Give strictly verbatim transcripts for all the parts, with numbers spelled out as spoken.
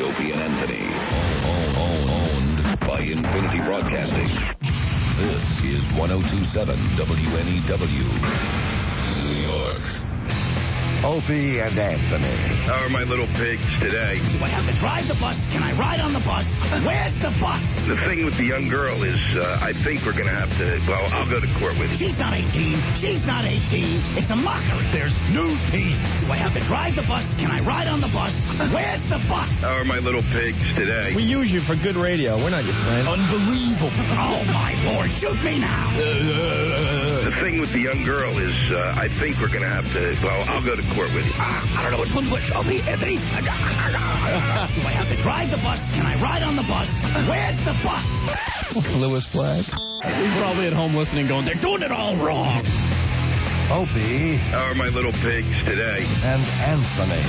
Opie and Anthony. Owned by Infinity Broadcasting. This is one oh two point seven W N E W, New York. Opie and Anthony. How are my little pigs today? Do I have to drive the bus? Can I ride on the bus? Where's the bus? The thing with the young girl is, uh, I think we're going to have to, well, I'll go to court with you. She's not eighteen. She's not eighteen. It's a mockery. There's new teens. Do I have to drive the bus? Can I ride on the bus? Where's the bus? How are my little pigs today? We use you for good radio. We're not your friend. Unbelievable. Oh, my Lord. Shoot me now. The thing with the young girl is, uh, I think we're going to have to, well, I'll go to court with you. Uh, I don't know which one's which. Opie, Anthony. Do I have to drive the bus? Can I ride on the bus? Where's the bus? Lewis Flag. He's probably at home listening going, they're doing it all wrong. Opie. How are my little pigs today? And Anthony.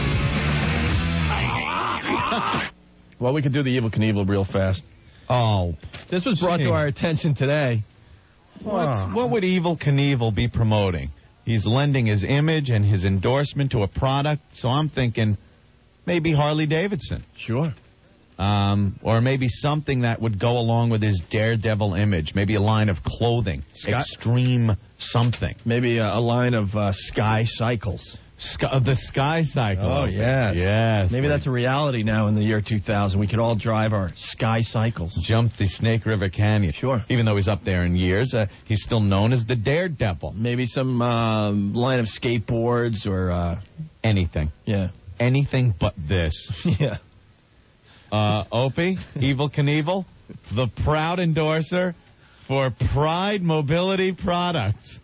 Well, we could do the Evel Knievel real fast. Oh. This was brought Gee. to our attention today. What's, what would Evel Knievel be promoting? He's lending his image and his endorsement to a product, so I'm thinking maybe Harley Davidson. Sure. Um, or maybe something that would go along with his daredevil image. Maybe a line of clothing. Scott? Extreme something. Maybe a, a line of uh, Sky Cycles. Sky, the Sky Cycle. Oh, yes. Yes. Maybe that's a reality now in the year two thousand. We could all drive our Sky Cycles. Jump the Snake River Canyon. Sure. Even though he's up there in years, uh, he's still known as the Daredevil. Maybe some uh, line of skateboards or... Uh, Anything. yeah. Anything but this. Yeah. Uh, Opie, Evel Knievel, the proud endorser for Pride Mobility Products.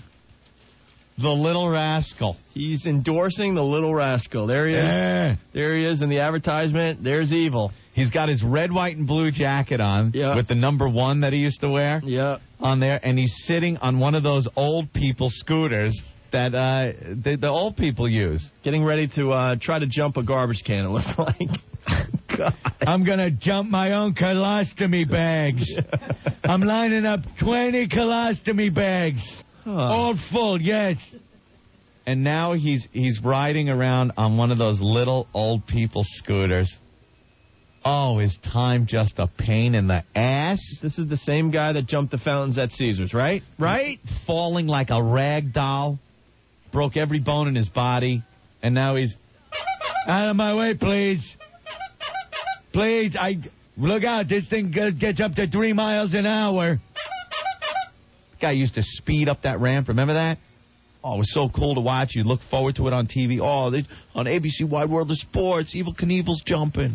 The Little Rascal. He's endorsing the Little Rascal. There he is. Yeah. There he is in the advertisement. There's Evel. He's got his red, white, and blue jacket on Yeah. with the number one that he used to wear Yeah. on there, and he's sitting on one of those old people scooters that uh, the, the old people use. Getting ready to uh, try to jump a garbage can, it looks like. God. I'm going to jump my own colostomy bags. I'm lining up twenty colostomy bags. Huh. All full, yes. And now he's he's riding around on one of those little old people scooters. Oh, is time just a pain in the ass? This is the same guy that jumped the fountains at Caesars, right? Right? Falling like a rag doll. Broke every bone in his body. And now he's... Out of my way, please. Please, I... Look out, this thing gets up to three miles an hour. Guy used to speed up that ramp. Remember that? Oh, it was so cool to watch. You look forward to it on T V. Oh, they, on A B C Wide World of Sports, Evel Knievel's jumping.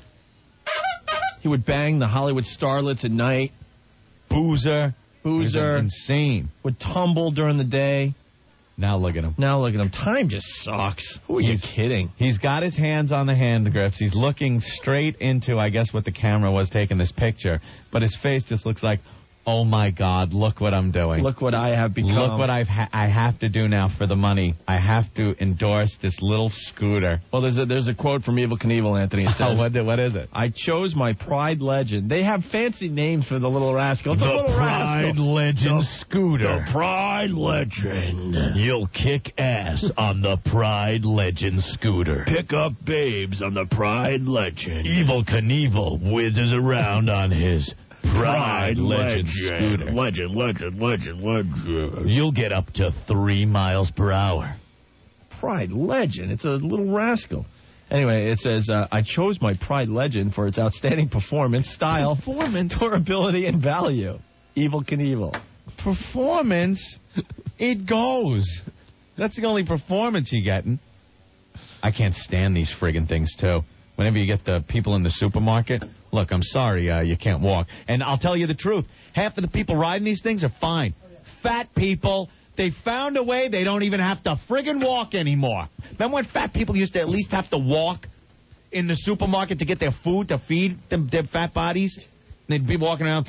He would bang the Hollywood starlets at night. Boozer. Boozer. Insane. Would tumble during the day. Now look at him. Now look at him. Time just sucks. Who are He's- you kidding? He's got his hands on the hand grips. He's looking straight into, I guess, what the camera was taking this picture. But his face just looks like, oh, my God, look what I'm doing. Look what I have become. Look what I've ha- I have to do now for the money. I have to endorse this little scooter. Well, there's a, there's a quote from Evel Knievel, Anthony. It Oh, says, what, what is it? I chose my Pride Legend. They have fancy names for the Little Rascal. It's a The little Pride rascal. Legend The- scooter. The Pride Legend. You'll kick ass on the Pride Legend scooter. Pick up babes on the Pride Legend. Evel Knievel whizzes around on his Pride Legend scooter. Legend, legend, legend, legend. You'll get up to three miles per hour. Pride Legend. It's a little rascal. Anyway, it says, uh, I chose my Pride Legend for its outstanding performance, style, performance, durability, and value. Evel Knievel. Performance? It goes. That's the only performance you're getting. I can't stand these friggin' things, too. Whenever you get the people in the supermarket, look, I'm sorry uh, you can't walk. And I'll tell you the truth. Half of the people riding these things are fine. Fat people, they found a way they don't even have to friggin' walk anymore. Remember when fat people used to at least have to walk in the supermarket to get their food to feed them, their fat bodies? They'd be walking around...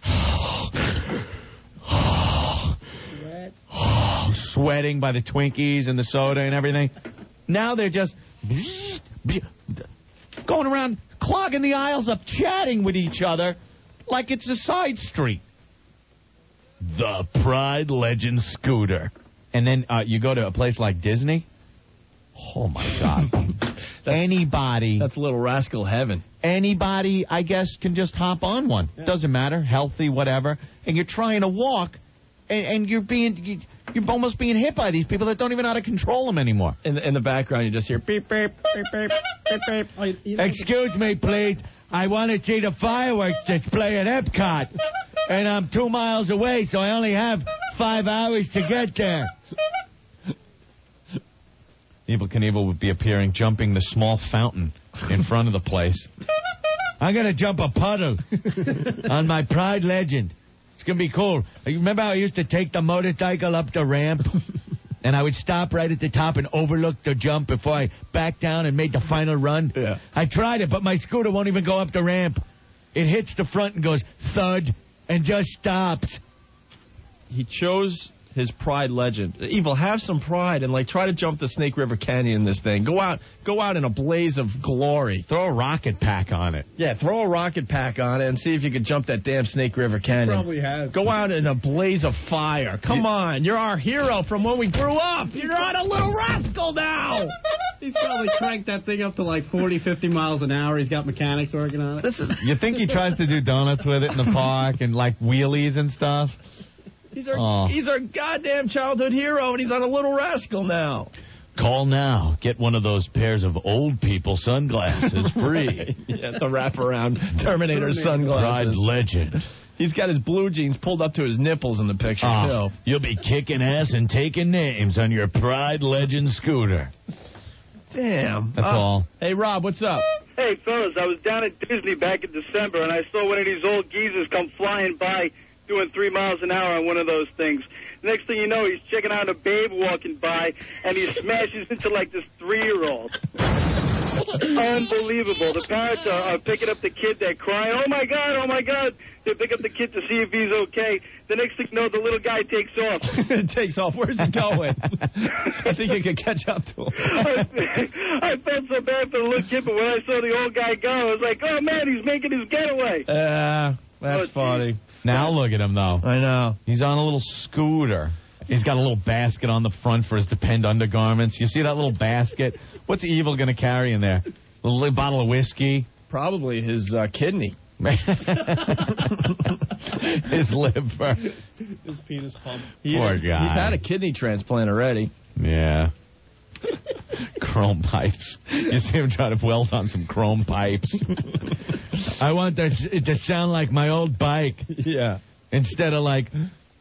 sweating by the Twinkies and the soda and everything. Now they're just... going around clogging the aisles up, chatting with each other like it's a side street. The Pride Legend scooter. And then uh, you go to a place like Disney, Oh, my God. That's, Anybody. That's Little Rascal heaven. Anybody, I guess, can just hop on one. Yeah. Doesn't matter, healthy, whatever. And you're trying to walk, and, and you're being, you're almost being hit by these people that don't even know how to control them anymore. In the, in the background, you just hear beep, beep, beep, beep, beep, beep. Oh, you, you Excuse me, please. I want to see the fireworks display at Epcot, and I'm two miles away, so I only have five hours to get there. Evel Knievel would be appearing, jumping the small fountain in front of the place. I'm going to jump a puddle on my Pride Legend. It's going to be cool. You remember how I used to take the motorcycle up the ramp? And I would stop right at the top and overlook the jump before I backed down and made the final run? Yeah. I tried it, but my scooter won't even go up the ramp. It hits the front and goes thud and just stops. He chose his Pride Legend. Evil, have some pride and like try to jump the Snake River Canyon in this thing. Go out, go out in a blaze of glory. Throw a rocket pack on it. Yeah, throw a rocket pack on it and see if you can jump that damn Snake River Canyon. He probably has. Go out in a blaze of fire. Come you, on, you're our hero from when we grew up. You're on a Little Rascal now. He's probably cranked that thing up to like forty, fifty miles an hour. He's got mechanics working on it. This is. You think he tries to do donuts with it in the park and like wheelies and stuff? He's our, oh. he's our goddamn childhood hero, and he's on a Little Rascal now. Call now. Get one of those pairs of old people sunglasses free. Yeah, the wraparound Terminator sunglasses. Pride Legend. He's got his blue jeans pulled up to his nipples in the picture, oh, too. You'll be kicking ass and taking names on your Pride Legend scooter. Damn. That's uh, all. Hey, Rob, what's up? Hey, fellas, I was down at Disney back in December, and I saw one of these old geezers come flying by doing three miles an hour on one of those things. Next thing you know, he's checking out a babe walking by, and he smashes into, like, this three-year-old. Unbelievable. The parents are, are picking up the kid. They're crying, oh, my God, oh, my God. They pick up the kid to see if he's okay. The next thing you know, the little guy takes off. takes off. Where's he going? I think he could catch up to him. I felt so bad for the little kid, but when I saw the old guy go, I was like, oh, man, he's making his getaway. Yeah, uh, that's oh, funny. Now look at him, though. I know. He's on a little scooter. He's got a little basket on the front for his Depend undergarments. You see that little basket? What's Evil going to carry in there? A little bottle of whiskey? Probably his uh, kidney. His liver. His penis pump. He Poor is, guy. He's had a kidney transplant already. Yeah. Chrome pipes. You see him trying to weld on some chrome pipes. I want that it to sound like my old bike. Yeah. Instead of like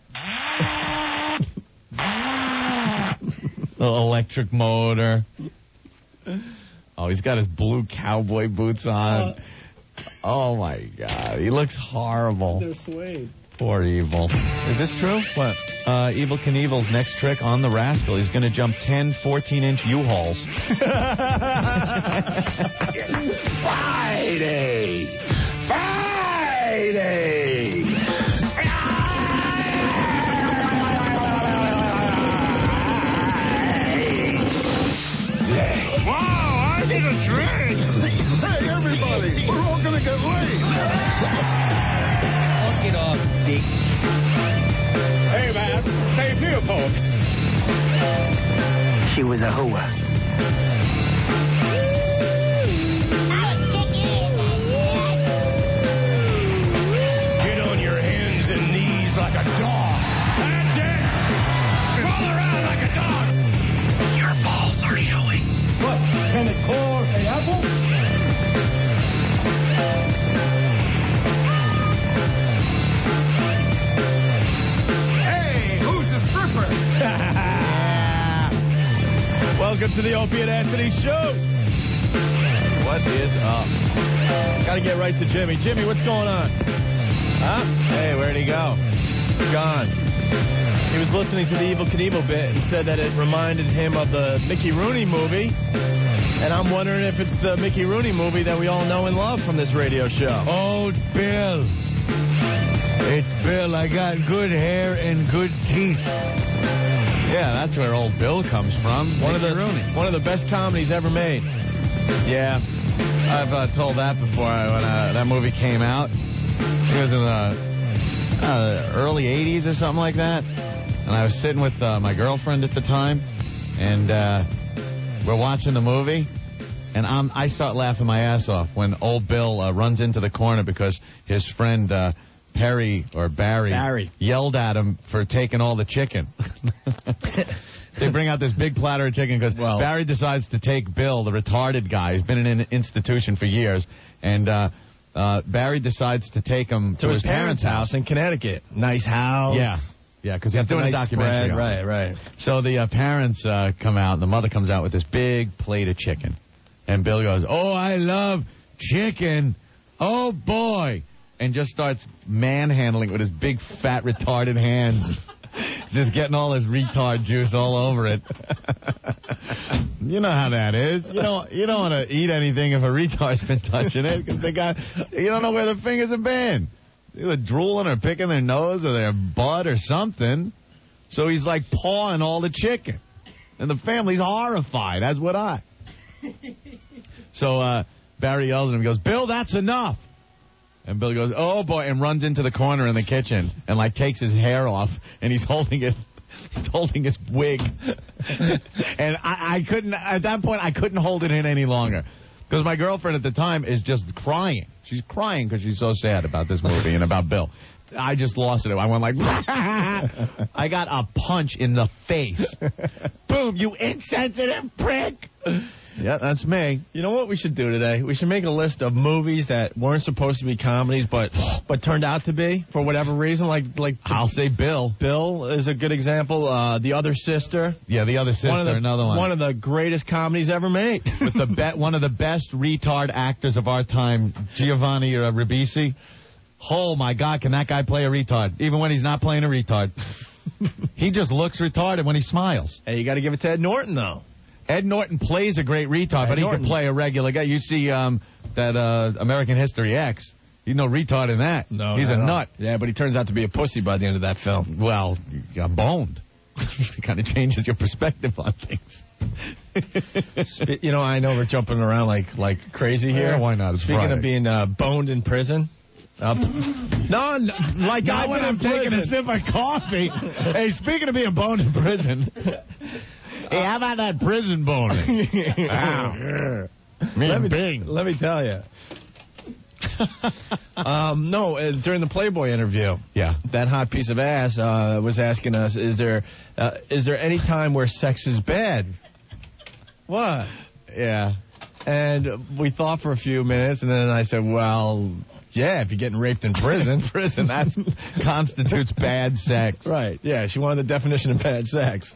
little electric motor. Oh, he's got his blue cowboy boots on. Uh, oh my God, he looks horrible. They're suede. Poor Evil. Is this true? What? Uh, Evel Knievel's next trick on the Rascal. He's going to jump ten fourteen-inch U-Hauls. Friday! Friday! Wow, I need a drink! Hey, everybody, we're all going to get late! Knock it off, Dick. Hey, man, say Leopold. She was a hooah. Get on your hands and knees like a dog. That's it! Crawl around like a dog. Your balls are showing. What? Can it call an apple? Hey, who's the stripper? Welcome to the Opie and Anthony Show. What is up? Gotta get right to Jimmy. Jimmy, what's going on? Huh? Hey, where'd he go? Gone. He was listening to the Evel Knievel bit and said that it reminded him of the Mickey Rooney movie. And I'm wondering if it's the Mickey Rooney movie that we all know and love from this radio show. Old Bill. It's Bill. I got good hair and good teeth. Yeah, that's where Old Bill comes from. One Mickey of the Rooney. One of the best comedies ever made. Yeah, I've uh, told that before when uh, that movie came out. It was in the uh, early eighties or something like that. And I was sitting with uh, my girlfriend at the time, and uh, We're watching the movie, and I'm, I start laughing my ass off when old Bill uh, runs into the corner because his friend uh, Perry or Barry, Barry yelled at him for taking all the chicken. They bring out this big platter of chicken because well, Barry decides to take Bill, the retarded guy, who's been in an institution for years, and uh, uh, Barry decides to take him to, to his, his parents' house in Connecticut. Nice house. Yeah. Yeah, because he's doing nice a documentary. Spread. Right, right. So the uh, parents uh, come out, and the mother comes out with this big plate of chicken. And Bill goes, "Oh, I love chicken. Oh, boy." And just starts manhandling with his big, fat, retarded hands. Just getting all his retard juice all over it. You know how that is. You don't, you don't want to eat anything if a retard's been touching it, because they got, you don't know where the fingers have been. They're drooling or picking their nose or their butt or something. So he's like pawing all the chicken. And the family's horrified, as would I. So uh, Barry yells at him. He goes, "Bill, that's enough." And Bill goes, "Oh, boy," and runs into the corner in the kitchen and, like, takes his hair off, and he's holding it. He's holding his wig. And I, I couldn't, at that point, I couldn't hold it in any longer. Because my girlfriend at the time is just crying. She's crying because she's so sad about this movie and about Bill. I just lost it. I went like, I got a punch in the face. Boom, you insensitive prick. Yeah, that's me. You know what we should do today? We should make a list of movies that weren't supposed to be comedies, but but turned out to be for whatever reason. Like like I'll say Bill. Bill is a good example. Uh, The Other Sister. Yeah, The Other Sister. One of the, another one. One of the greatest comedies ever made. With the be- one of the best retard actors of our time, Giovanni uh, Ribisi. Oh my God, can that guy play a retard? Even when he's not playing a retard. He just looks retarded when he smiles. Hey, you got to give it to Ed Norton though. Ed Norton plays a great retard, Ed but he Norton. can play a regular guy. You see um, that uh, American History X. He's no retard in that. No, he's a nut. Yeah, but he turns out to be a pussy by the end of that film. Well, you got boned. It kind of changes your perspective on things. You know, I know we're jumping around like like crazy here. Yeah, why not? It's Speaking Friday. of being uh, boned in prison. Uh, no, no, like Not when I'm taking a sip of coffee. Hey, speaking of being boned in prison. Hey, how about that prison boning? Wow. let, me, Bing. let me tell you. um, no, uh, during the Playboy interview, yeah, that hot piece of ass uh, was asking us, is there uh, is there any time where sex is bad? What? Yeah. And we thought for a few minutes, and then I said, well, yeah, if you're getting raped in prison. prison, that constitutes bad sex. Right, yeah, she wanted the definition of bad sex.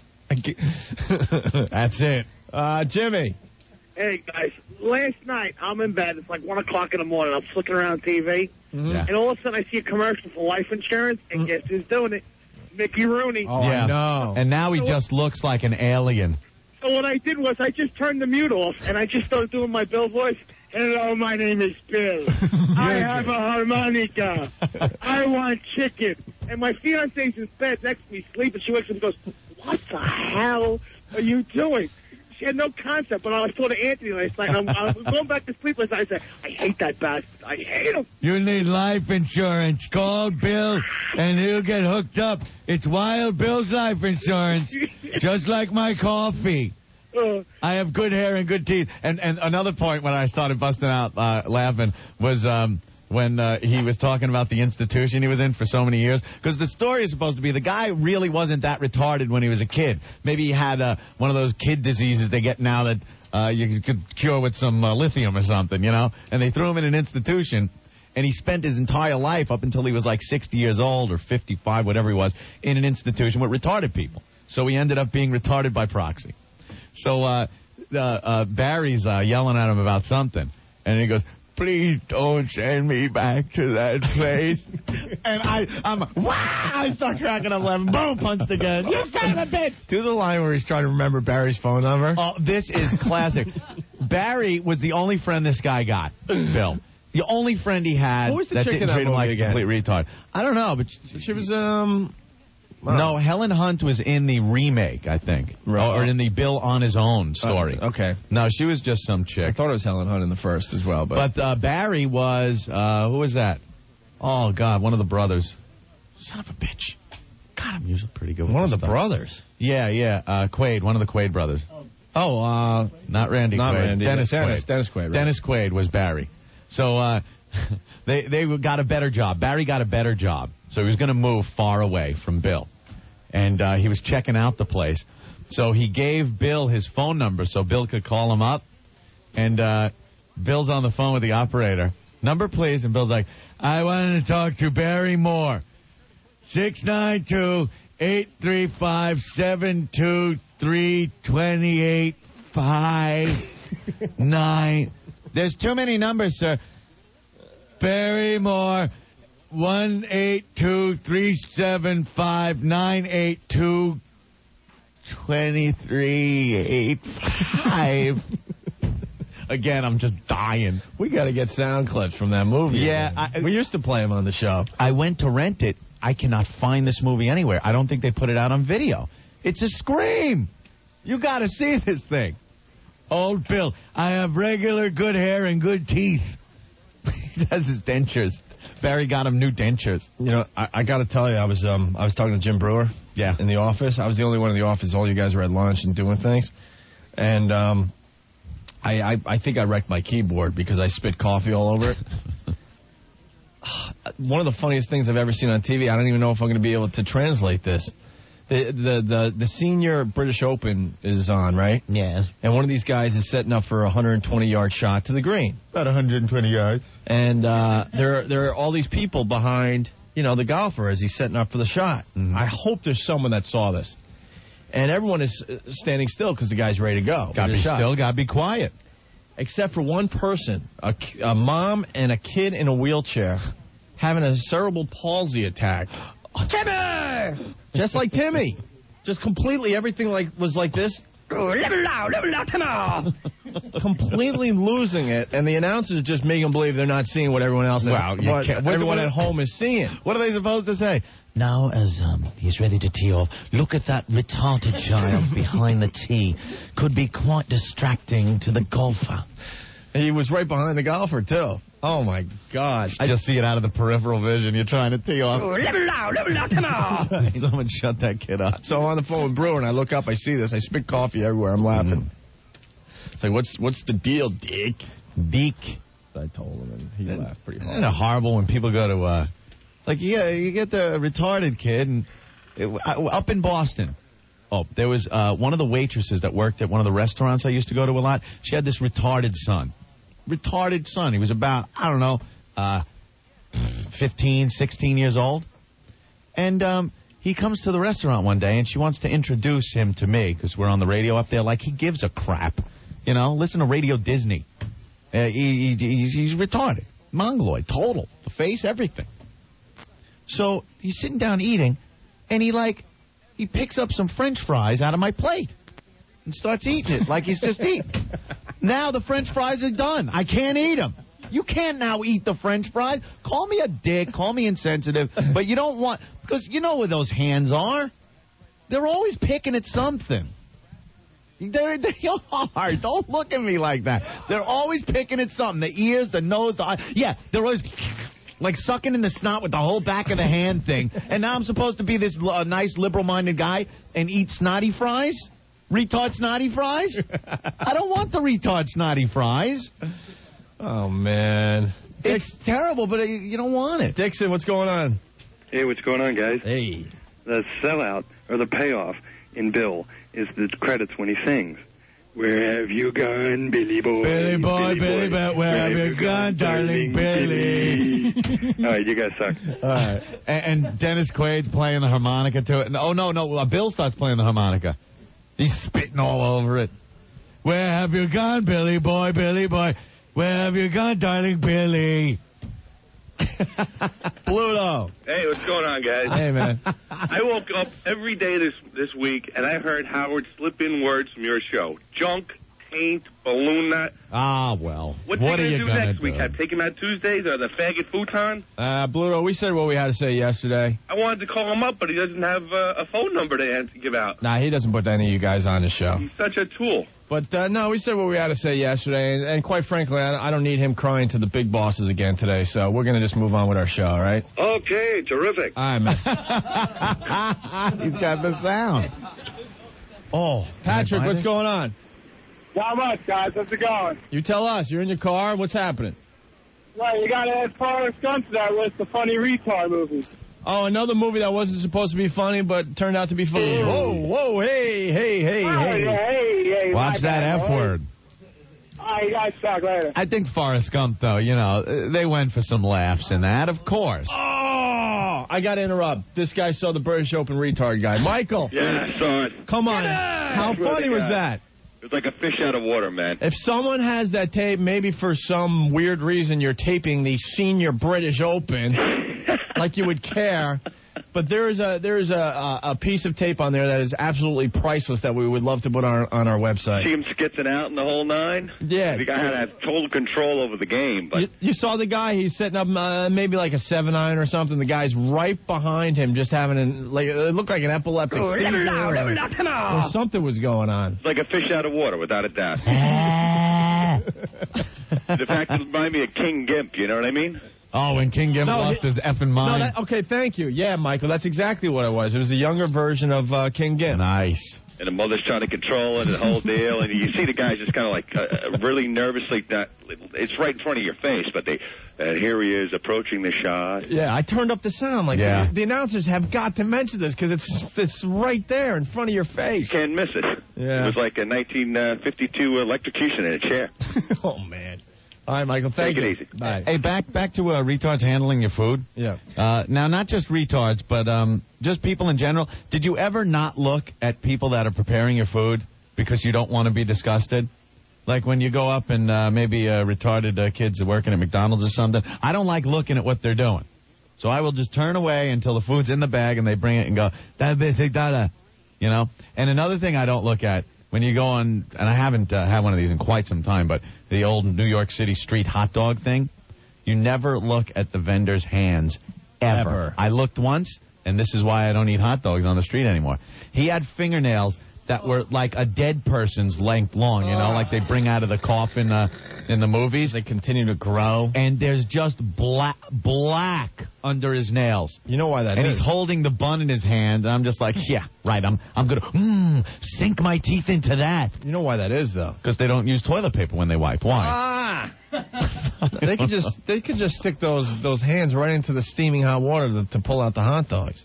That's it. Uh, Jimmy. Hey, guys, last night, I'm in bed. It's like one o'clock in the morning. I'm flicking around T V, mm-hmm. yeah. and all of a sudden I see a commercial for life insurance, and mm-hmm. guess who's doing it? Mickey Rooney. Oh, yeah. I know. And now he so just looks like an alien. So what I did was I just turned the mute off, and I just started doing my Bill voice. Hello, my name is Bill. I have a harmonica. I want chicken. And my fiancee's in bed next to me sleeping. She wakes up and goes, what the hell are you doing? She had no concept, but I was talking to Anthony last night. I'm, I'm going back to sleep last night. I said, I hate that bastard. I hate him. You need life insurance. Call Bill, and he'll get hooked up. It's Wild Bill's life insurance, just like my coffee. Uh, I have good hair and good teeth. And and another point when I started busting out uh, laughing was um, when uh, he was talking about the institution he was in for so many years. Because the story is supposed to be the guy really wasn't that retarded when he was a kid. Maybe he had uh, one of those kid diseases they get now that uh, you could cure with some uh, lithium or something, you know. And they threw him in an institution. And he spent his entire life up until he was like sixty years old or fifty-five, whatever he was, in an institution with retarded people. So he ended up being retarded by proxy. So uh, uh, uh, Barry's uh, yelling at him about something, and he goes, please don't send me back to that place. And I, I'm, wow, I start cracking up laughing. Boom, punched again. You son of a bitch. Do the line where he's trying to remember Barry's phone number. Oh, this is classic. Barry was the only friend this guy got, Bill. The only friend he had Who was the that chick in didn't that treat him movie like a again? complete retard. I don't know, but she, she was, um... Wow. No, Helen Hunt was in the remake, I think. Right. Or in the Bill on his own story. Uh, okay. No, she was just some chick. I thought it was Helen Hunt in the first as well. But, but uh, Barry was, uh, who was that? Oh, God, one of the brothers. Son of a bitch. God, I'm usually pretty good with One this of the stuff. brothers? Yeah, yeah, uh, Quaid, one of the Quaid brothers. Oh, Oh, uh, Not Randy not Quaid. Randy. Dennis, Dennis, Quaid. Dennis Quaid. Right. Dennis Quaid was Barry. So uh, they they got a better job. Barry got a better job. So he was going to move far away from Bill. And uh, he was checking out the place. So he gave Bill his phone number so Bill could call him up. And uh, Bill's on the phone with the operator. Number, please. And Bill's like, I wanted to talk to Barry Moore. six nine two, eight three five, seven two three, two eight five nine. There's too many numbers, sir. Barry Moore, one eight two, three seven five, nine eight two, two three eight five. Again, I'm just dying. We got to get sound clips from that movie. Yeah. I, we used to play them on the show. I went to rent it. I cannot find this movie anywhere. I don't think they put it out on video. It's a scream. You got to see this thing. Old Bill, I have regular good hair and good teeth. He has his dentures. Barry got him new dentures. You know, I, I got to tell you, I was um I was talking to Jim Brewer. Yeah. In the office. I was the only one in the office. All you guys were at lunch and doing things. And um, I, I, I think I wrecked my keyboard because I spit coffee all over it. One of the funniest things I've ever seen on T V, I don't even know if I'm going to be able to translate this. The, the the the senior British Open is on, right? Yes. And one of these guys is setting up for a one hundred twenty yard shot to the green. About one hundred twenty yards. And uh, there, there are all these people behind, you know, the golfer as he's setting up for the shot. Mm-hmm. I hope there's someone that saw this. And everyone is standing still because the guy's ready to go. Got to be shot. still, got to be quiet. Except for one person, a, a mom and a kid in a wheelchair having a cerebral palsy attack. Timmy! Just like Timmy. Just completely, everything like was like this. Completely losing it, and the announcers just make them believe they're not seeing what everyone else, Wow, you what can't- everyone what- at home is seeing. What are they supposed to say? Now, as um, he's ready to tee off, look at that retarded child behind the tee. Could be quite distracting to the golfer. He was right behind the golfer, too. Oh, my God. I just see it out of the peripheral vision. You're trying to tee off. Someone shut that kid up. So I'm on the phone with Brewer, and I look up, I see this. I spit coffee everywhere. I'm laughing. It's like, what's what's the deal, Dick? Dick. I told him, and he laughed pretty hard. Isn't it horrible when people go to, uh, like, yeah, you get the retarded kid, and it, uh, up in Boston. Oh, there was uh, one of the waitresses that worked at one of the restaurants I used to go to a lot. She had this retarded son. Retarded son. He was about, I don't know, uh, fifteen, sixteen years old. And um, he comes to the restaurant one day, and she wants to introduce him to me because we're on the radio up there. Like, he gives a crap. You know, listen to Radio Disney. Uh, he, he, he's, he's retarded. Mongoloid. Total. The face, everything. So he's sitting down eating, and he, like, he picks up some French fries out of my plate and starts eating it like he's just eating. Now the French fries are done. I can't eat them. You can't now eat the French fries. Call me a dick. Call me insensitive. But you don't want... Because you know where those hands are. They're always picking at something. They're, they are. Don't look at me like that. They're always picking at something. The ears, the nose, the eye. Yeah, they're always... Like sucking in the snot with the whole back of the hand thing. And now I'm supposed to be this uh, nice liberal-minded guy and eat snotty fries? Retard snotty fries? I don't want the retard snotty fries. Oh, man. It's Dick, terrible, but you don't want it. Dixon, what's going on? Hey, what's going on, guys? Hey. The sellout, or the payoff in Bill, is the credits when he sings. Where have you gone, Billy boy? Billy boy, Billy boy, where, where have you gone, darling Billy? All right, you guys suck. All right. And, and Dennis Quaid's playing the harmonica to it. And, oh, no, no, uh, Bill starts playing the harmonica. He's spitting all over it. Where have you gone, Billy boy, Billy boy? Where have you gone, darling Billy? Pluto. Hey, what's going on, guys? Hey, man. I woke up every day this this week, and I heard Howard slip in words from your show. Junk, taint, balloon nut. Ah, well. What's what he are going to you do gonna next do? week? Have take him out Tuesdays or the faggot futon? Uh, Pluto, we said what we had to say yesterday. I wanted to call him up, but he doesn't have uh, a phone number to answer, give out. Nah, he doesn't put any of you guys on the show. He's such a tool. But, uh, no, we said what we had to say yesterday, and, and quite frankly, I, I don't need him crying to the big bosses again today, so we're going to just move on with our show, all right? Okay, terrific. All right, man. He's got the sound. Oh, Patrick, what's going on? Not much, guys. How's it going? You tell us. You're in your car. What's happening? Well, you got to add Forrest Gump to that list of funny retard movies. Oh, another movie that wasn't supposed to be funny, but turned out to be funny. Whoa, whoa, hey, hey, hey, Oh, hey. yeah, hey, hey. Watch my that bad, F boy. word. All right, you guys talk later. I think Forrest Gump, though, you know, they went for some laughs in that, of course. Oh, I got to interrupt. This guy saw the British Open retard guy. Michael. Yeah, I saw it. Come on. How I swear funny to was God. that? It was like a fish out of water, man. If someone has that tape, maybe for some weird reason you're taping the Senior British Open, like you would care. But there is a there is a, a a piece of tape on there that is absolutely priceless that we would love to put on on our website. See him skitzing out in the whole nine? Yeah. The guy had total control over the game, but You, you saw the guy, he's setting up uh, maybe like a seven iron or something. The guy's right behind him just having an, like, it looked like an epileptic Oh, seizure. let it out, let it out, come on. Or something was going on. it's like a fish out of water, without a doubt. The fact it reminded me of King Gimp, you know what I mean? Oh, when King Gimp No, lost he- his effing No, mind. that, okay, thank you. Yeah, Michael, that's exactly what it was. It was a younger version of uh, King Gimp. Nice. And the mother's trying to control it, the whole deal, and you see the guy just kind of like uh, really nervously. Not, it's right in front of your face, but they, uh, here he is approaching the shot. Yeah, I turned up the sound. Like Yeah. the, the announcers have got to mention this because it's it's right there in front of your face. You can't miss it. Yeah. It was like a nineteen fifty-two electrocution in a chair. Oh man. All right, Michael. Thank Take you. it easy. Bye. Hey, back back to uh, retards handling your food. Yeah. Uh, now, not just retards, but um, just people in general. Did you ever not look at people that are preparing your food because you don't want to be disgusted? Like when you go up and uh, maybe uh, retarded uh, kids are working at McDonald's or something. I don't like looking at what they're doing. So I will just turn away until the food's in the bag and they bring it and go, "Da basic da." You know? And another thing I don't look at, when you go on, and I haven't uh, had one of these in quite some time, but the old New York City street hot dog thing, you never look at the vendor's hands ever. Ever. I looked once, and this is why I don't eat hot dogs on the street anymore. He had fingernails that were like a dead person's length long, you know, like they bring out of the coffin uh, in the movies. They continue to grow. And there's just black, black under his nails. You know why that and is? he's holding the bun in his hand, and I'm just like, yeah, right, I'm I'm going to mm, sink my teeth into that. You know why that is, though? Because they don't use toilet paper when they wipe. Why? Ah! they could just they could just stick those those hands right into the steaming hot water to, to pull out the hot dogs.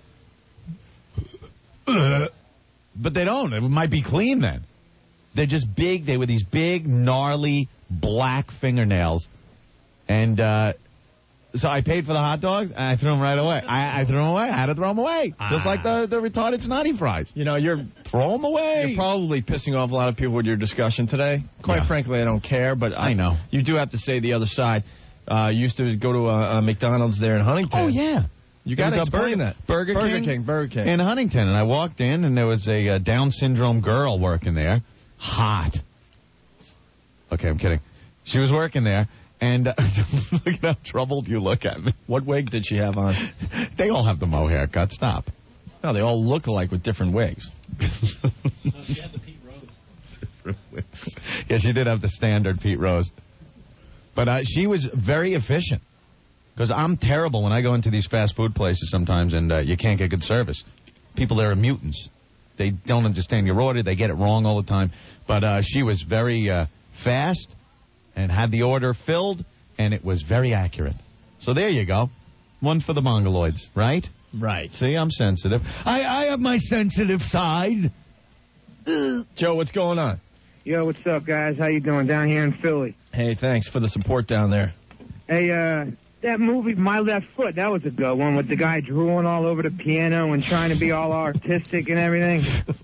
But they don't. It might be clean then. They're just big. They were these big, gnarly, black fingernails. And uh, so I paid for the hot dogs, and I threw them right away. I, I threw them away. I had to throw them away. Just like the, the retarded snotty fries. You know, you're Throw them away. You're probably pissing off a lot of people with your discussion today. Quite Yeah. frankly, I don't care, but I, I know. You do have to say the other side. Uh, you used to go to a, a McDonald's there in Huntington. Oh, yeah. You There got to was a explain Burger- that. Burger Burger King? King. Burger King. In Huntington, and I walked in, and there was a uh, Down syndrome girl working there. Hot. Okay, I'm kidding. She was working there, and uh, look at how troubled you look at me. What wig did she have on? They all have the Mo haircut. Stop. No, they all look alike with different wigs. She had the Pete Rose. Yeah, she did have the standard Pete Rose. But uh, she was very efficient. Because I'm terrible when I go into these fast food places sometimes and uh, you can't get good service. People there are mutants. They don't understand your order. They get it wrong all the time. But uh, she was very uh, fast and had the order filled, and it was very accurate. So there you go. One for the Mongoloids, right? Right. See, I'm sensitive. I, I have my sensitive side. Joe, what's going on? Yo, what's up, guys? How you doing down here in Philly? Hey, thanks for the support down there. Hey, uh, that movie, My Left Foot, that was a good one with the guy drooling all over the piano and trying to be all artistic and everything.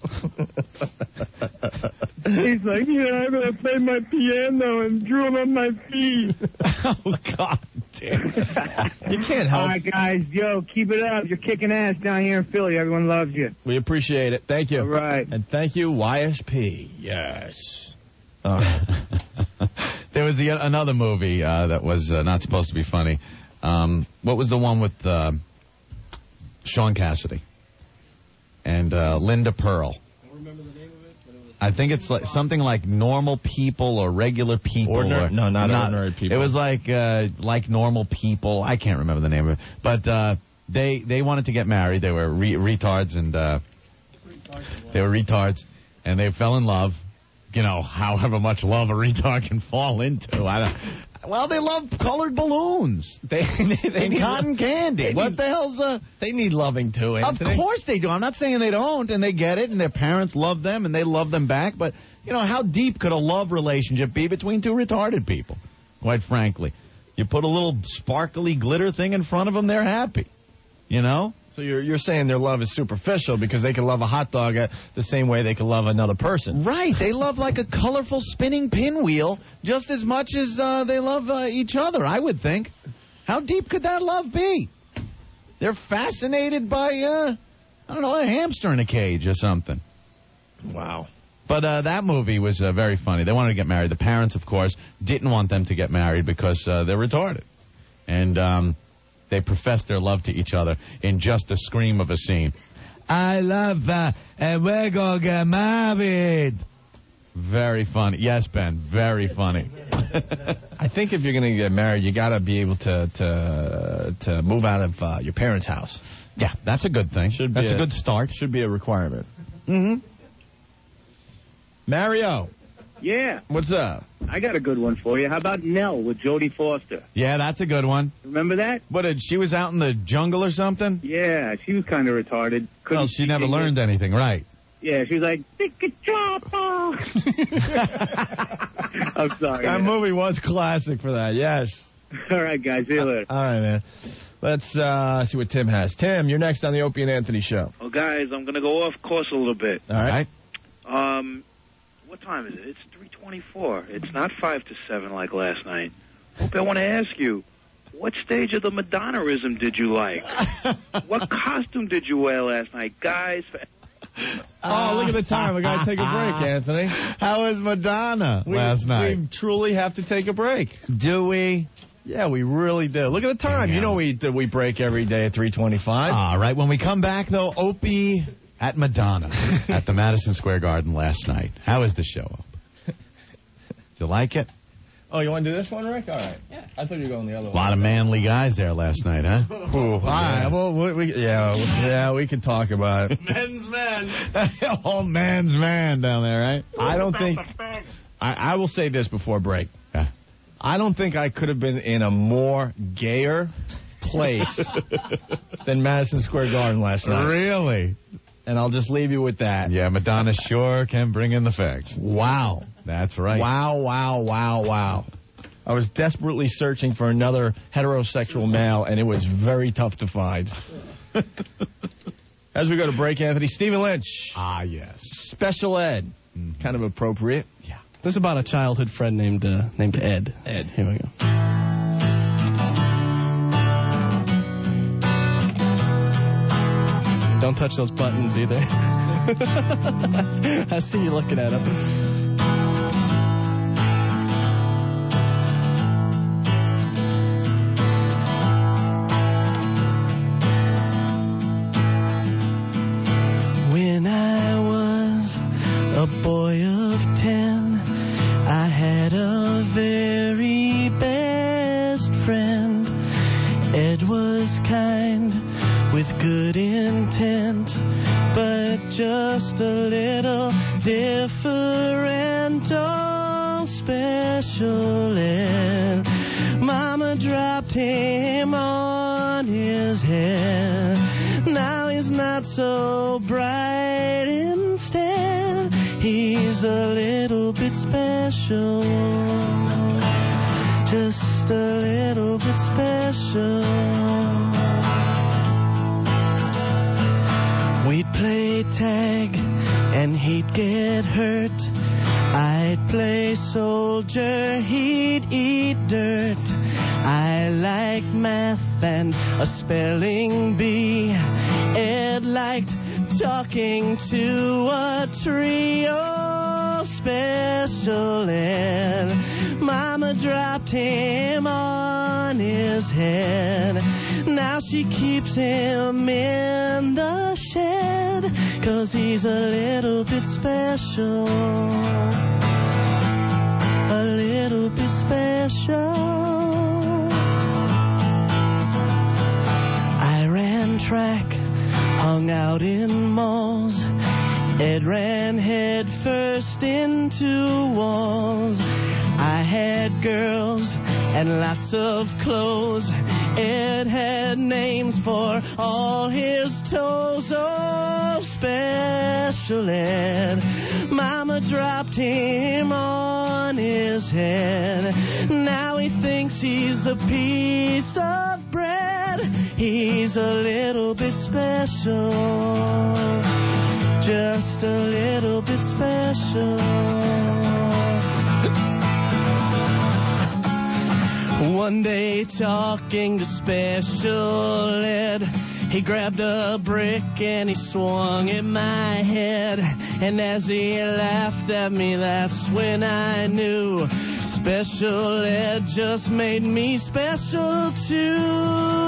He's like, yeah, I'm going to play my piano and drool on my feet. Oh, God damn. You can't help. All right, guys, yo, keep it up. You're kicking ass down here in Philly. Everyone loves you. We appreciate it. Thank you. All right. And thank you, Y S P. Yes. All right. There was the, another movie uh, that was uh, not supposed to be funny. Um, what was the one with uh, Sean Cassidy and uh, Linda Pearl? I don't remember the name of it, but it was... I think it's like something like Normal People or Regular People. Ordinary- or, no, not Ordinary People. It was like uh, like Normal People. I can't remember the name of it. But uh, they they wanted to get married. They were re- retards and uh, they were retards, and they fell in love. you know, however much love a retard can fall into. I don't, well, they love colored balloons. They, they, they and need cotton candy. They what need, the hell's uh? They need loving too, Anthony. Of course they do. I'm not saying they don't, and they get it, and their parents love them, and they love them back. But you know, how deep could a love relationship be between two retarded people? Quite frankly, you put a little sparkly glitter thing in front of them, they're happy. You know. So you're you're saying their love is superficial because they can love a hot dog at the same way they can love another person. Right. They love like a colorful spinning pinwheel just as much as uh, they love uh, each other, I would think. How deep could that love be? They're fascinated by, uh, I don't know, a hamster in a cage or something. Wow. But uh, that movie was uh, very funny. They wanted to get married. The parents, of course, didn't want them to get married because uh, they're retarded. And um, they professed their love to each other in just a scream of a scene. I love her, and we're going to get married. Very funny. Yes, Ben, very funny. I think if you're going to get married, you got to be able to to to move out of uh, your parents' house. Yeah, that's a good thing. Should that's be a, a good start. Should be a requirement. Mm-hmm. Mario. Yeah. What's up? I got a good one for you. How about Nell with Jodie Foster? Yeah, that's a good one. Remember that? What, did she was out in the jungle or something? Yeah, she was kind of retarded. Couldn't well, she never learned it. anything, right? Yeah, she was like, I'm sorry. That man. movie was classic for that, yes. All right, guys. See you later. All right, man. Let's uh, see what Tim has. Tim, you're next on the Opie and Anthony show. Well, guys, I'm going to go off course a little bit. All right. Um, what time is it? It's three twenty-four. It's not five to seven like last night. Hope I want to ask you, what stage of the Madonnaism did you like? What costume did you wear last night? Guys... Oh, look at the time. We got to take a break, Anthony. How was Madonna we, last night? We truly have to take a break. Do we? Yeah, we really do. Look at the time. Yeah. You know we we break every day at three twenty-five. All right. When we come back, though, Opie at Madonna at the Madison Square Garden last night. How was the show? Did you like it? Oh, you want to do this one, Rick? All right. Yeah. I thought you were going the other one. A lot of manly guys there last night, huh? Ooh, all right. Well, we, we, yeah, yeah, we can talk about it. Men's man. All man's man down there, right? I don't think... I, I will say this before break. Yeah. I don't think I could have been in a more gayer place than Madison Square Garden last night. Really? And I'll just leave you with that. Yeah, Madonna sure can bring in the facts. Wow. That's right. Wow, wow, wow, wow. I was desperately searching for another heterosexual male, and it was very tough to find. As we go to break, Anthony, Stephen Lynch. Ah, yes. Special ed. Mm-hmm. Kind of appropriate. Yeah. This is about a childhood friend named uh, named Ed. Ed. Here we go. Don't touch those buttons either. I see you looking at them. When I was a boy of ten, I had a very best friend. Ed was kind with good intent, but just a little different. Oh, special ed. Mama dropped him on his head. Now he's not so bright instead. He's a little bit special. Just a little bit special. We'd play tag and he'd get hurt. I'd play soldier, he'd eat dirt. I like math and a spelling bee. Ed liked talking to a tree. Oh, special ed. Mama dropped him on his head. Now she keeps him in the shed, 'cause he's a little bit special. A little bit special. I ran track, hung out in malls. It ran head first into walls. I had girls and lots of clothes. It had names for all his toes. Oh, special ed. Mama dropped him on his head. Now he thinks he's a piece of bread. He's a little bit special. Just a little bit special. One day talking to special ed, he grabbed a brick and he swung at my head. And as he laughed at me, that's when I knew special ed just made me special too.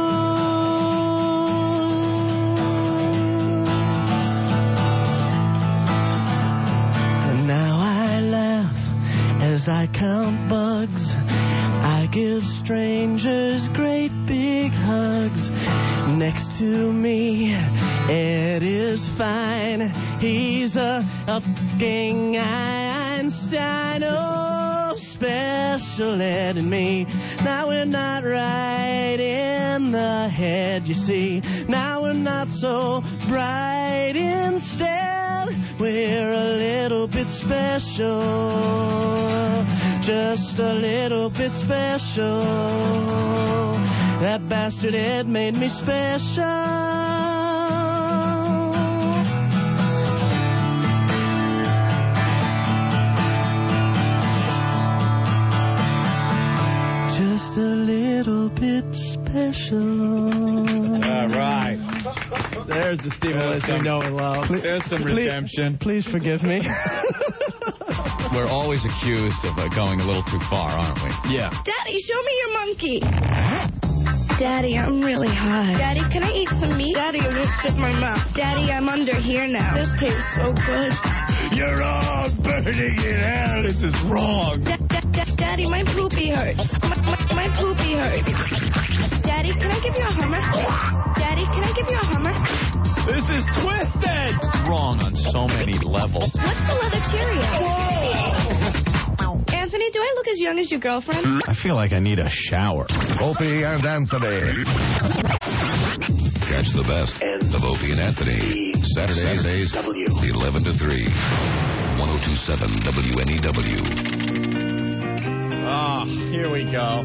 As I count bugs, I give strangers great big hugs. Next to me, Ed is fine. He's a, a f***ing Einstein. Oh, special Ed and me. Now we're not right in the head, you see. Now we're not so bright instead. We're a little bit special. Just a little bit special. That bastard Ed made me special. Just a little bit special. All right. There's the Steve Willis we know and love. There's some Please- redemption. Please forgive me. We're always accused of uh, going a little too far, aren't we? Yeah. Daddy, show me your monkey. Daddy, I'm really high. Daddy, can I eat some meat? Daddy, it won't fit my mouth. Daddy, I'm under here now. This tastes so good. You're all burning in hell. This is wrong. Da- da- da- Daddy, my poopy hurts. My, my, my poopy hurts. Daddy, can I give you a Hummer? Daddy, can I give you a Hummer? This is twisted. It's wrong on so many levels. What's the leather Cheerio? Anthony, do I look as young as your girlfriend? I feel like I need a shower. Opie and Anthony. Catch the best of Opie and Anthony. Saturdays, Saturdays eleven to three. one oh two point seven W N E W. Ah, here we go.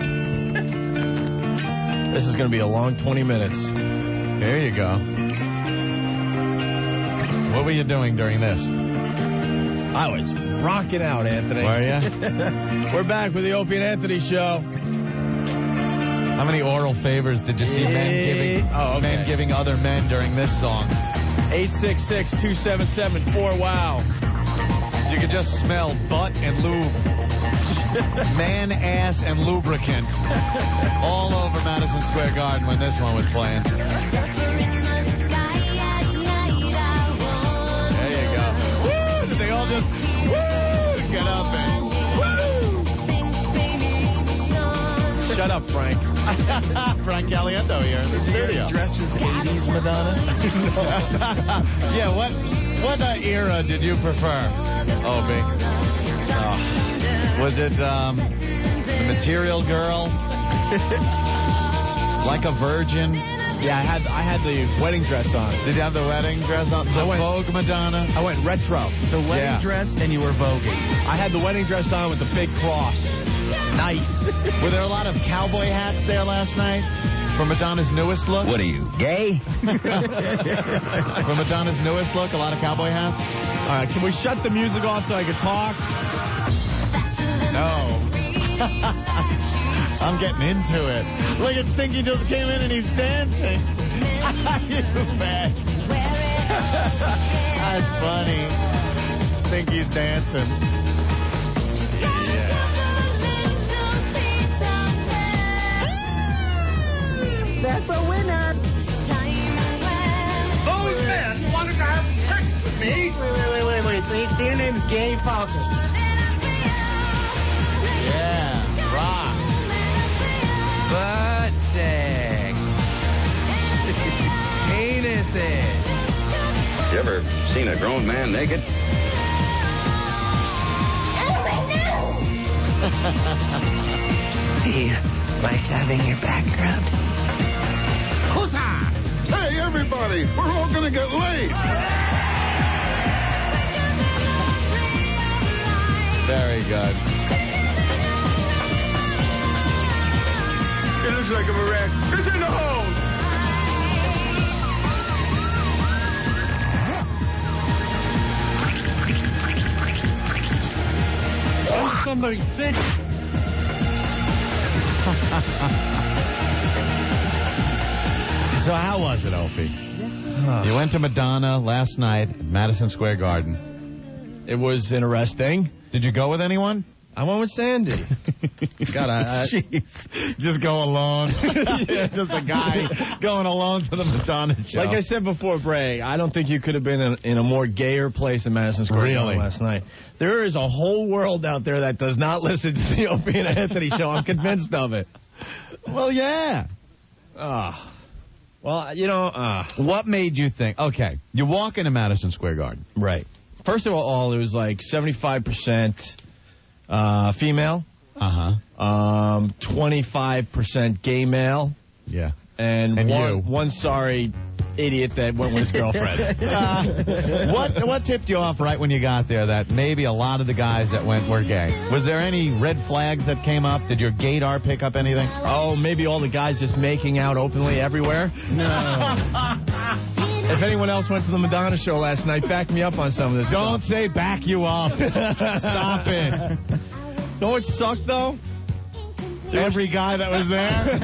This is going to be a long twenty minutes. There you go. What were you doing during this? I was rocking out, Anthony. Were you? We're back with the Opie and Anthony show. How many oral favors did you see men giving, oh, okay. men giving other men during this song? eight six six, two seven seven, four wow. You could just smell butt and lube. Man, ass, and lubricant all over Madison Square Garden when this one was playing. There you go. Woo! Did they all just woo! Get up and woo! Shut up, Frank. Frank Caliendo here in the studio. Dressed as eighties Madonna. Yeah, what what uh, era did you prefer, Opie? Oh. Was it um, the Material Girl? Like a Virgin? Yeah, I had I had the wedding dress on. Did you have the wedding dress on? The I went, Vogue Madonna? I went retro. The wedding Yeah. dress and you were voguing. I had the wedding dress on with the big cross. Nice. Were there a lot of cowboy hats there last night for Madonna's newest look? What are you, gay? For Madonna's newest look, a lot of cowboy hats? All right, can we shut the music off so I can talk? No. I'm getting into it. Look at Stinky just came in and he's dancing. You bet. That's funny. Stinky's dancing. Yeah. That's a winner. Those men wanted to have sex with me. Wait, wait, wait, wait, wait. So, so your name's Gay Falcon. Yeah. Rock. Butt sex. Penises. You ever seen a grown man naked? Do you like having your background? Hey, everybody, we're all going to get laid. Very good. It looks like I'm a wreck. It's in the hole. Oh, somebody sick. So how was it, Opie? You went to Madonna last night at Madison Square Garden. It was interesting. Did you go with anyone? I went with Sandy. God, I, I Jeez. Just go alone. Yeah, just a guy going alone to the Madonna show. Like I said before break, I don't think you could have been in, in a more gayer place than Madison Square Garden Really? last night. There is a whole world out there that does not listen to the Opie and Anthony show. I'm convinced of it. Well, yeah. Ah. Well, you know, uh, what made you think, okay, you walk into Madison Square Garden. Right. First of all, it was like seventy-five percent uh, female. Uh-huh. Um, twenty-five percent gay male. Yeah. And, And one, you. one sorry idiot that went with his girlfriend. Uh, what what tipped you off right when you got there that maybe a lot of the guys that went were gay? Was there any red flags that came up? Did your gaydar pick up anything? Oh, maybe all the guys just making out openly everywhere? No. If anyone else went to the Madonna show last night, back me up on some of this Don't stuff. say back you up. Stop it. Know what sucked, though? Every guy that was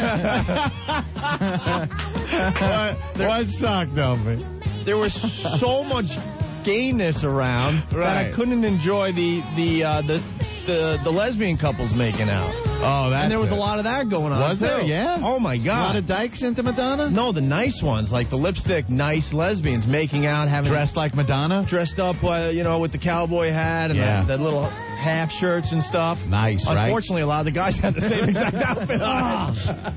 there. what, what sucked, Opie? There was so much gayness around that Right. I couldn't enjoy the the uh, the, the the lesbian couples making out. Oh, that's And there was it. a lot of that going on. Was there? too. Yeah? Oh my God. A lot of dykes into Madonna? No, the nice ones, like the lipstick nice lesbians making out, having Dressed like Madonna? dressed up, uh, you know, with the cowboy hat and Yeah. that, that little half shirts and stuff. Nice, right? Unfortunately, a lot of the guys had the same exact outfit on.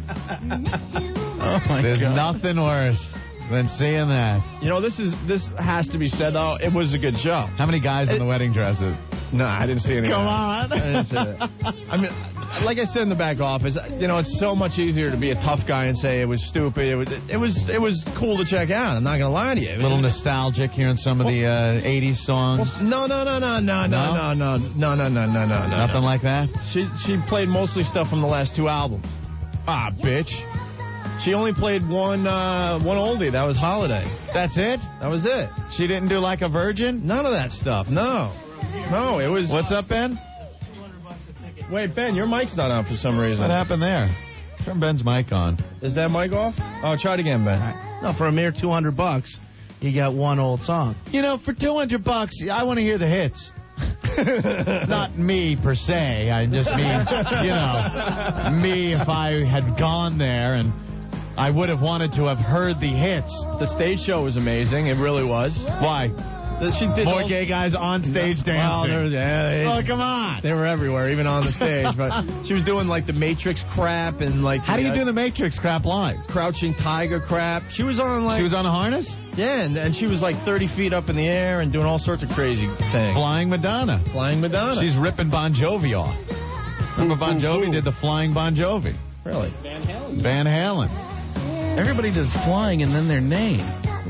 Oh my There's God. nothing worse than seeing that. You know, this is this has to be said though. It was a good show. How many guys in It- the wedding dresses? No, I didn't see any. Come of that. on. I didn't see it. I mean, like I said in the back office, you know, it's so much easier to be a tough guy and say it was stupid. It was it was, it was cool to check out. I'm not going to lie to you. A little nostalgic hearing some of the uh, eighties songs. No, no, no, no, no, no, No? no, no, no, no, no, no, no. Nothing like that? She she played mostly stuff from the last two albums. Ah, bitch. She only played one uh, one oldie. That was Holiday. That's it? That was it. She didn't do Like a Virgin? None of that stuff. No. No, it was... What's up, Ben? Wait, Ben, your mic's not on for some reason. What happened there? Turn Ben's mic on. Is that mic off? Oh, try it again, Ben. No, for a mere two hundred bucks, you got one old song. You know, for two hundred bucks, I want to hear the hits. Not me, per se. I just mean, you know, me if I had gone there and I would have wanted to have heard the hits. The stage show was amazing. It really was. Why? She did More all... gay guys on stage dancing. Well, there- yeah, they, Oh, come on. They were everywhere, even on the stage. But she was doing like the Matrix crap and like. How do you uh, do the Matrix crap live? Crouching Tiger crap? She was on like. She was on a harness? Yeah, and, and she was like thirty feet up in the air and doing all sorts of crazy things. Flying Madonna. Flying Madonna. She's ripping Bon Jovi off. Remember Bon Jovi did the Flying Bon Jovi? Really? Van Halen. Van Halen. Everybody does flying and then their name.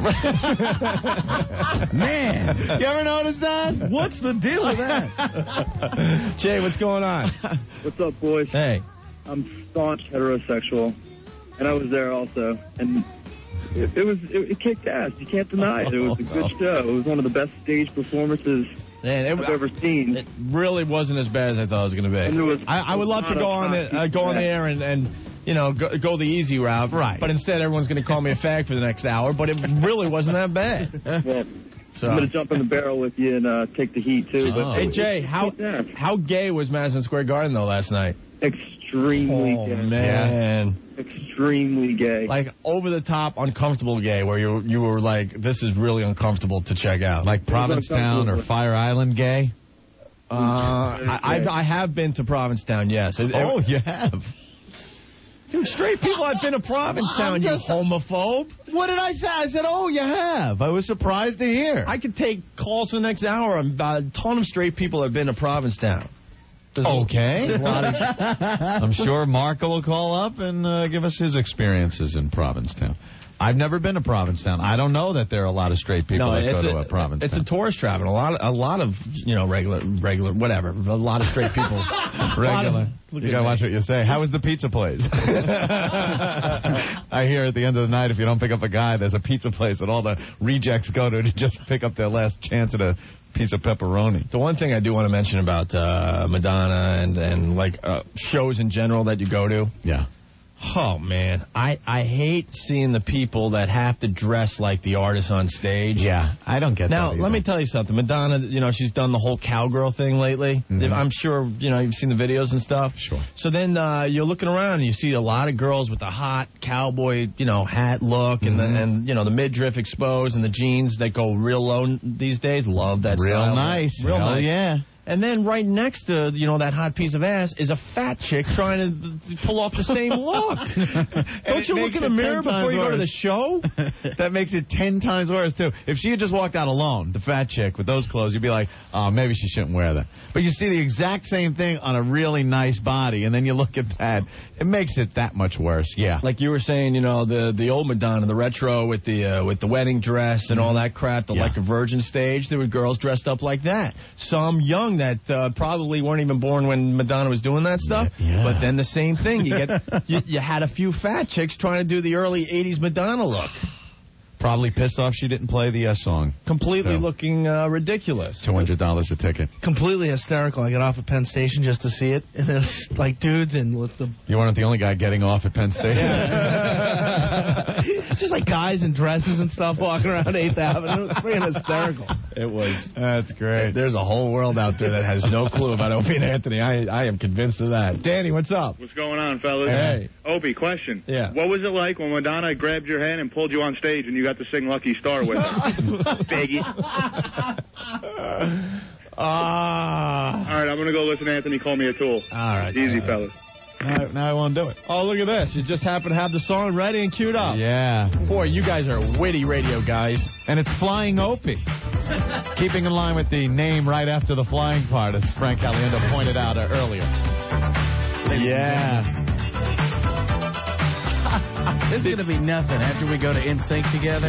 Man. You ever notice that? What's the deal with that? Jay, what's going on? What's up, boys? Hey. I'm staunch heterosexual, and I was there also, and it, it was it, it kicked ass. You can't deny it. It was a good show. It was one of the best stage performances Man, it, I've ever seen. It really wasn't as bad as I thought it was going to be. And there was- I, I would love to not go a on the, uh, go on the air and, and you know go, go the easy route, Right. But instead, everyone's going to call me a fag for the next hour. But it really wasn't that bad. Well, So. I'm going to jump in the barrel with you and uh, take the heat, too. Oh. But Hey Jay, how how gay was Madison Square Garden though last night? Extremely Oh gay. man, Extremely gay. like over the top, uncomfortable gay, where you you were like, this is really uncomfortable to check out. Like Provincetown or Fire Island gay? uh, I I've, I have been to Provincetown, yes. It- Oh, you have. Dude, straight people have been to Provincetown, you just- homophobe. What did I say? I said, oh, you have. I was surprised to hear. I could take calls for the next hour. About a ton of straight people have been to Provincetown. There's Okay. A, there's a lot of, I'm sure Marco will call up and uh, give us his experiences in Provincetown. I've never been to Provincetown. I don't know that there are a lot of straight people no, that it's go to a, a Provincetown. It's a tourist trap, and a lot, of, a lot of you know regular, regular, whatever. A lot of straight people. Regular. You gotta watch what you say. How was the pizza place? I hear at the end of the night, if you don't pick up a guy, there's a pizza place that all the rejects go to to just pick up their last chance at a piece of pepperoni. The one thing I do want to mention about uh, Madonna and and like uh, shows in general that you go to. Yeah. Oh, man. I, I hate seeing the people that have to dress like the artist on stage. Yeah, I don't get now, that. Now, let me tell you something. Madonna, you know, she's done the whole cowgirl thing lately. Mm-hmm. I'm sure, you know, you've seen the videos and stuff. Sure. So then uh, you're looking around and you see a lot of girls with the hot cowboy, you know, hat look and, mm-hmm. the, and you know, the midriff exposed and the jeans that go real low these days. Love that Real style. nice. Real Hell nice. yeah. And then right next to, you know, that hot piece of ass is a fat chick trying to pull off the same look. Don't you look in the mirror before you go to the show? That makes it ten times worse, too. If she had just walked out alone, the fat chick, with those clothes, you'd be like, oh, maybe she shouldn't wear that. But you see the exact same thing on a really nice body, and then you look at that. It makes it that much worse, yeah. Like you were saying, you know, the the old Madonna, the retro with the uh, with the wedding dress and all that crap, the Yeah. Like a Virgin stage, there were girls dressed up like that. Some young that uh, probably weren't even born when Madonna was doing that stuff. Yeah. But then the same thing, you get you, you had a few fat chicks trying to do the early eighties Madonna look. Probably pissed off she didn't play the uh, song. Completely So. looking uh, ridiculous. two hundred dollars a ticket. Completely hysterical. I got off at Penn Station just to see it, and there's like dudes and with the You weren't the only guy getting off at Penn Station. just like guys in dresses and stuff walking around eighth Avenue. It's freaking hysterical. It was. That's great. There's a whole world out there that has no clue about Opie and Anthony. I I am convinced of that. Danny, what's up? What's going on, fellas? Hey. Opie, question. Yeah. What was it like when Madonna grabbed your hand and pulled you on stage and you got to sing Lucky Star with her? Biggie. Ah. All right, I'm going to go listen to Anthony call me a tool. All right. Easy, all right. fellas. Now, now I won't do it. Oh, look at this. You just happen to have the song ready and queued up. Yeah. Boy, you guys are witty radio guys. And it's Flying Opie. Keeping in line with the name right after the flying part, as Frank Caliendo pointed out uh, earlier. Yeah. This is going to be nothing after we go to N Sync together.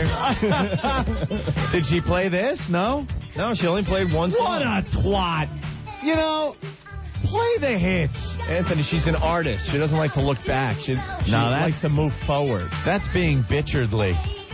Did she play this? No? No, she only played one song. What a twat. You know, play the hits. Anthony, she's an artist. She doesn't like to look back. She, she No, that's- likes to move forward. That's being bitchardly.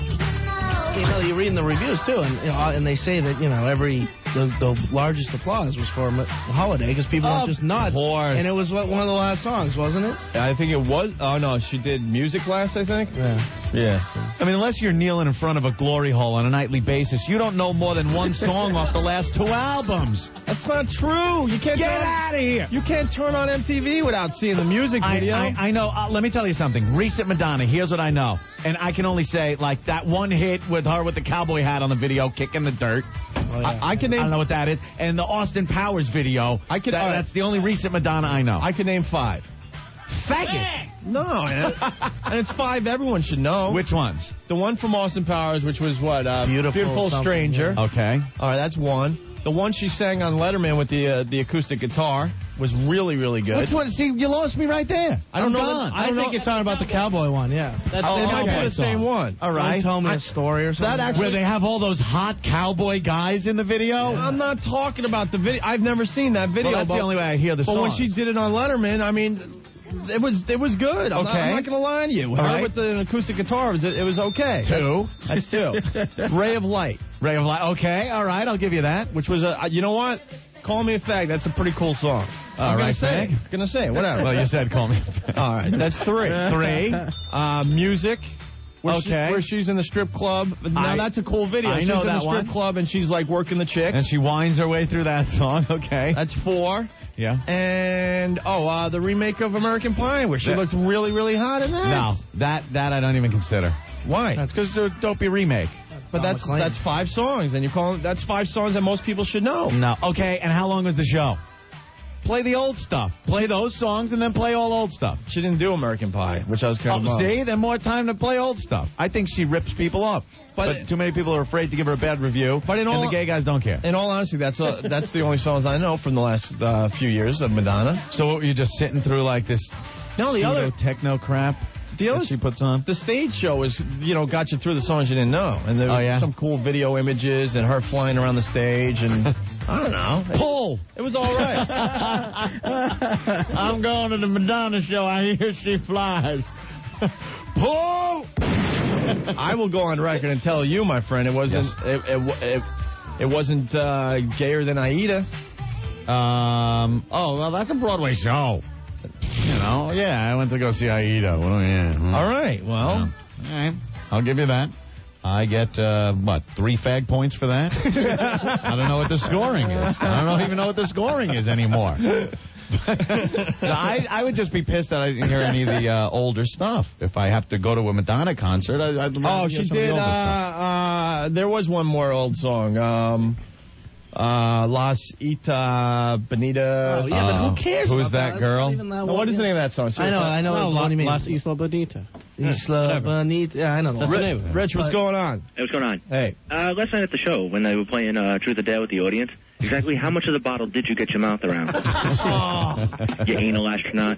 You know, you read in the reviews too, and you know, and they say that you know every the, the largest applause was for the holiday because people Of were just nuts. course. And it was what, one of the last songs, wasn't it? I think it was. Oh, no, she did music last, I think. Yeah. Yeah. I mean, unless you're kneeling in front of a glory hole on a nightly basis, you don't know more than one song off the last two albums. That's not true. You can't Get turn, out of here. You can't turn on M T V without seeing the music I, video. I, I know. Uh, let me tell you something. Recent Madonna, here's what I know. And I can only say, like, that one hit with her with the cowboy hat on the video, kicking the dirt. Oh, yeah. I, I can name. I don't know what that is. And the Austin Powers video. I can. That, all right. That's the only recent Madonna I know. I can name five. Faggot. No, and, and it's five everyone should know. Which ones? The one from Austin Powers, which was what? Uh, Beautiful something, Stranger. yeah. Okay. All right, that's one. The one she sang on Letterman with the uh, the acoustic guitar was really, really good. Which one? See, you lost me right there. I don't I'm know. gone. The, I, I don't think know. you're talking about the cowboy one, yeah. That's Oh, the it might cowboy be the song. same one. All right. Don't tell me I- a story or something. That actually- Where they have all those hot cowboy guys in the video? I'm not talking about the video. I've never seen that video. Well, that's but, the only way I hear the But songs. when she did it on Letterman, I mean, it was it was good. I'm not, Okay. I'm not going to lie to you. Her right. with the acoustic guitar, it was, it was okay. Two. That's two. Ray of Light, Ray of Light. Okay, all right, I'll give you that. which was a, you know what? Call Me a Fag. That's a pretty cool song. All I'm right, gonna say Fag. it. Gonna say it. Whatever. Well, you said call me. All right, that's three. Three. Uh, music. Where she- Okay. where she's in the strip club. Now I- that's a cool video. I she's know in that the strip one. club and she's like working the chicks. And she winds her way through that song. Okay. That's four. Yeah. And oh, uh, the remake of American Pie, where she That- looked really, really hot in that. No, that that I don't even consider. Why? Because it's a dopey remake. But Don that's McLean. that's five songs, and you call that's five songs that most people should know. No. Okay, and how long was the show? Play the old stuff. Play those songs and then play all old stuff. She didn't do American Pie, which I was kind oh, of see, then more time to play old stuff. I think she rips people off. But, but too many people are afraid to give her a bad review. But in all, and the gay guys don't care. In all honesty, that's uh, that's the only songs I know from the last uh, few years of Madonna. So what, you're just sitting through like this no, the other techno crap the other she puts on? The stage show is, you know, got you through the songs you didn't know. And there was oh, yeah? some cool video images and her flying around the stage and, I don't know. Pull! It was all right. I'm going to the Madonna show. I hear she flies. Pull! I will go on record and tell you, my friend, it wasn't yes. it, it, it, it wasn't uh, gayer than Aida. Um. Oh, well, that's a Broadway show. You know, yeah, I went to go see Aida. Well, yeah. Hmm. All right, well. Yeah. All right, I'll give you that. I get, uh, what, three fag points for that? I don't know what the scoring is. I don't even know what the scoring is anymore. I, I would just be pissed that I didn't hear any of the uh, older stuff. If I have to go to a Madonna concert, I, I'd Oh, she did, uh, uh, there was one more old song. Um... Uh, Las Ita Bonita. Oh, yeah, but who cares? Who's about that, that girl? That no, what is the name of that song? Seriously? I know, I know. No, what do you mean? Las Isla Bonita. Isla Bonita. Yeah, I know. That's Rich, the name. Rich, what's going on? Hey, what's going on? Hey. Uh, last night at the show, when they were playing uh, Truth or Dare with the audience, exactly how much of the bottle did you get your mouth around? Oh. You anal astronaut.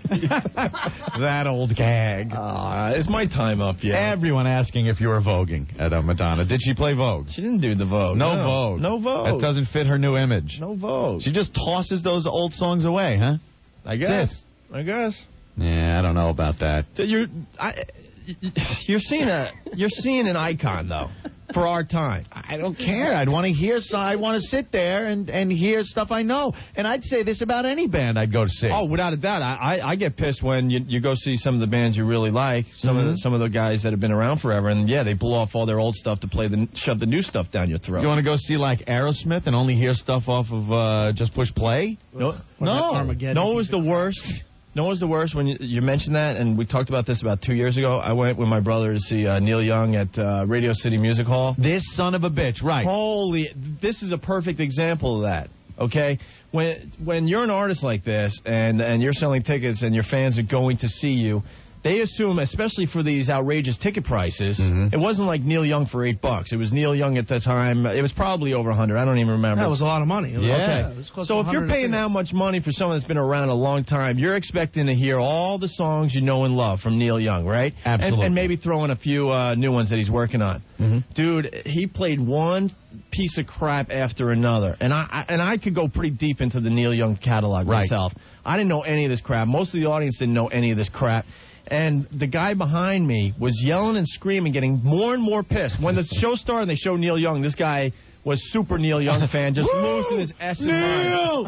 That old gag. Uh, is my time up yet? Everyone asking if you were voguing at uh, Madonna. Did she play Vogue? She didn't do the Vogue. No, no. Vogue. No Vogue. That doesn't fit her new image. No Vogue. She just tosses those old songs away, huh? I guess. I guess. Yeah, I don't know about that. You're, I, you're seeing a, you're seeing an icon though, for our time. I don't care. I'd want to hear. So I want to sit there and, and hear stuff I know. And I'd say this about any band I'd go to see. Oh, without a doubt. I, I, I get pissed when you, you go see some of the bands you really like. Some mm-hmm. of the, some of the guys that have been around forever, and yeah, they blow off all their old stuff to play the shove the new stuff down your throat. You want to go see like Aerosmith and only hear stuff off of uh, Just Push Play? No, no. No, it was the worst. No, it was the worst when you, you mentioned that, and we talked about this about two years ago. I went with my brother to see uh, Neil Young at uh, Radio City Music Hall. This son of a bitch, right. Holy, this is a perfect example of that, okay? When when you're an artist like this, and, and you're selling tickets, and your fans are going to see you, they assume, especially for these outrageous ticket prices, mm-hmm. it wasn't like Neil Young for eight bucks. It was Neil Young at the time. It was probably over a hundred. I don't even remember. That was a lot of money. Yeah. Okay. Yeah, so if you're paying that much money for someone that's been around a long time, you're expecting to hear all the songs you know and love from Neil Young, right? Absolutely. And, and maybe throw in a few uh, new ones that he's working on. Mm-hmm. Dude, he played one piece of crap after another, and I, I and I could go pretty deep into the Neil Young catalog right. myself. I didn't know any of this crap. Most of the audience didn't know any of this crap. And the guy behind me was yelling and screaming, getting more and more pissed. When the show started and they showed Neil Young, this guy was super Neil Young fan, just losing his S and Neil!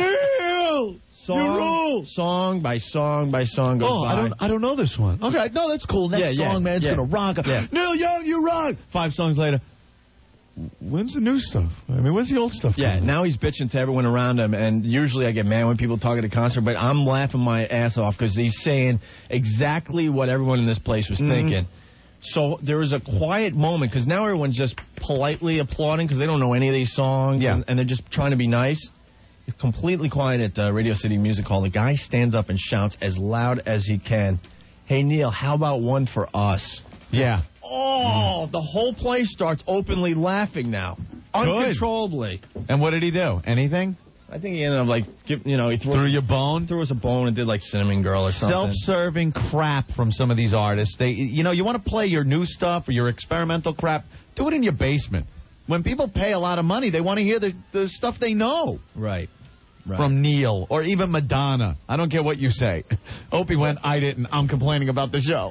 Neil! Song, song by song by song goes oh, by. I don't, I don't know this one. Okay, no, that's cool. Next yeah, song, yeah, man, it's yeah. going to rock. Yeah. Neil Young, you rock. Five songs later. When's the new stuff? I mean, when's the old stuff? Yeah, now he's bitching to everyone around him, and usually I get mad when people talk at a concert, but I'm laughing my ass off because he's saying exactly what everyone in this place was mm-hmm. thinking. So there was a quiet moment, because now everyone's just politely applauding because they don't know any of these songs, yeah. and, and they're just trying to be nice. It's completely quiet at uh, Radio City Music Hall. The guy stands up and shouts as loud as he can, "Hey, Neil, how about one for us?" Yeah. Oh, the whole place starts openly laughing now. Uncontrollably. And what did he do? Anything? I think he ended up, like, give, you know, he threw, threw you a bone? Threw us a bone and did, like, Cinnamon Girl or something. Self-serving crap from some of these artists. They, you know, you want to play your new stuff or your experimental crap, do it in your basement. When people pay a lot of money, they want to hear the, the stuff they know. Right. Right. From Neil or even Madonna. I don't care what you say. Opie went, I didn't. I'm complaining about the show.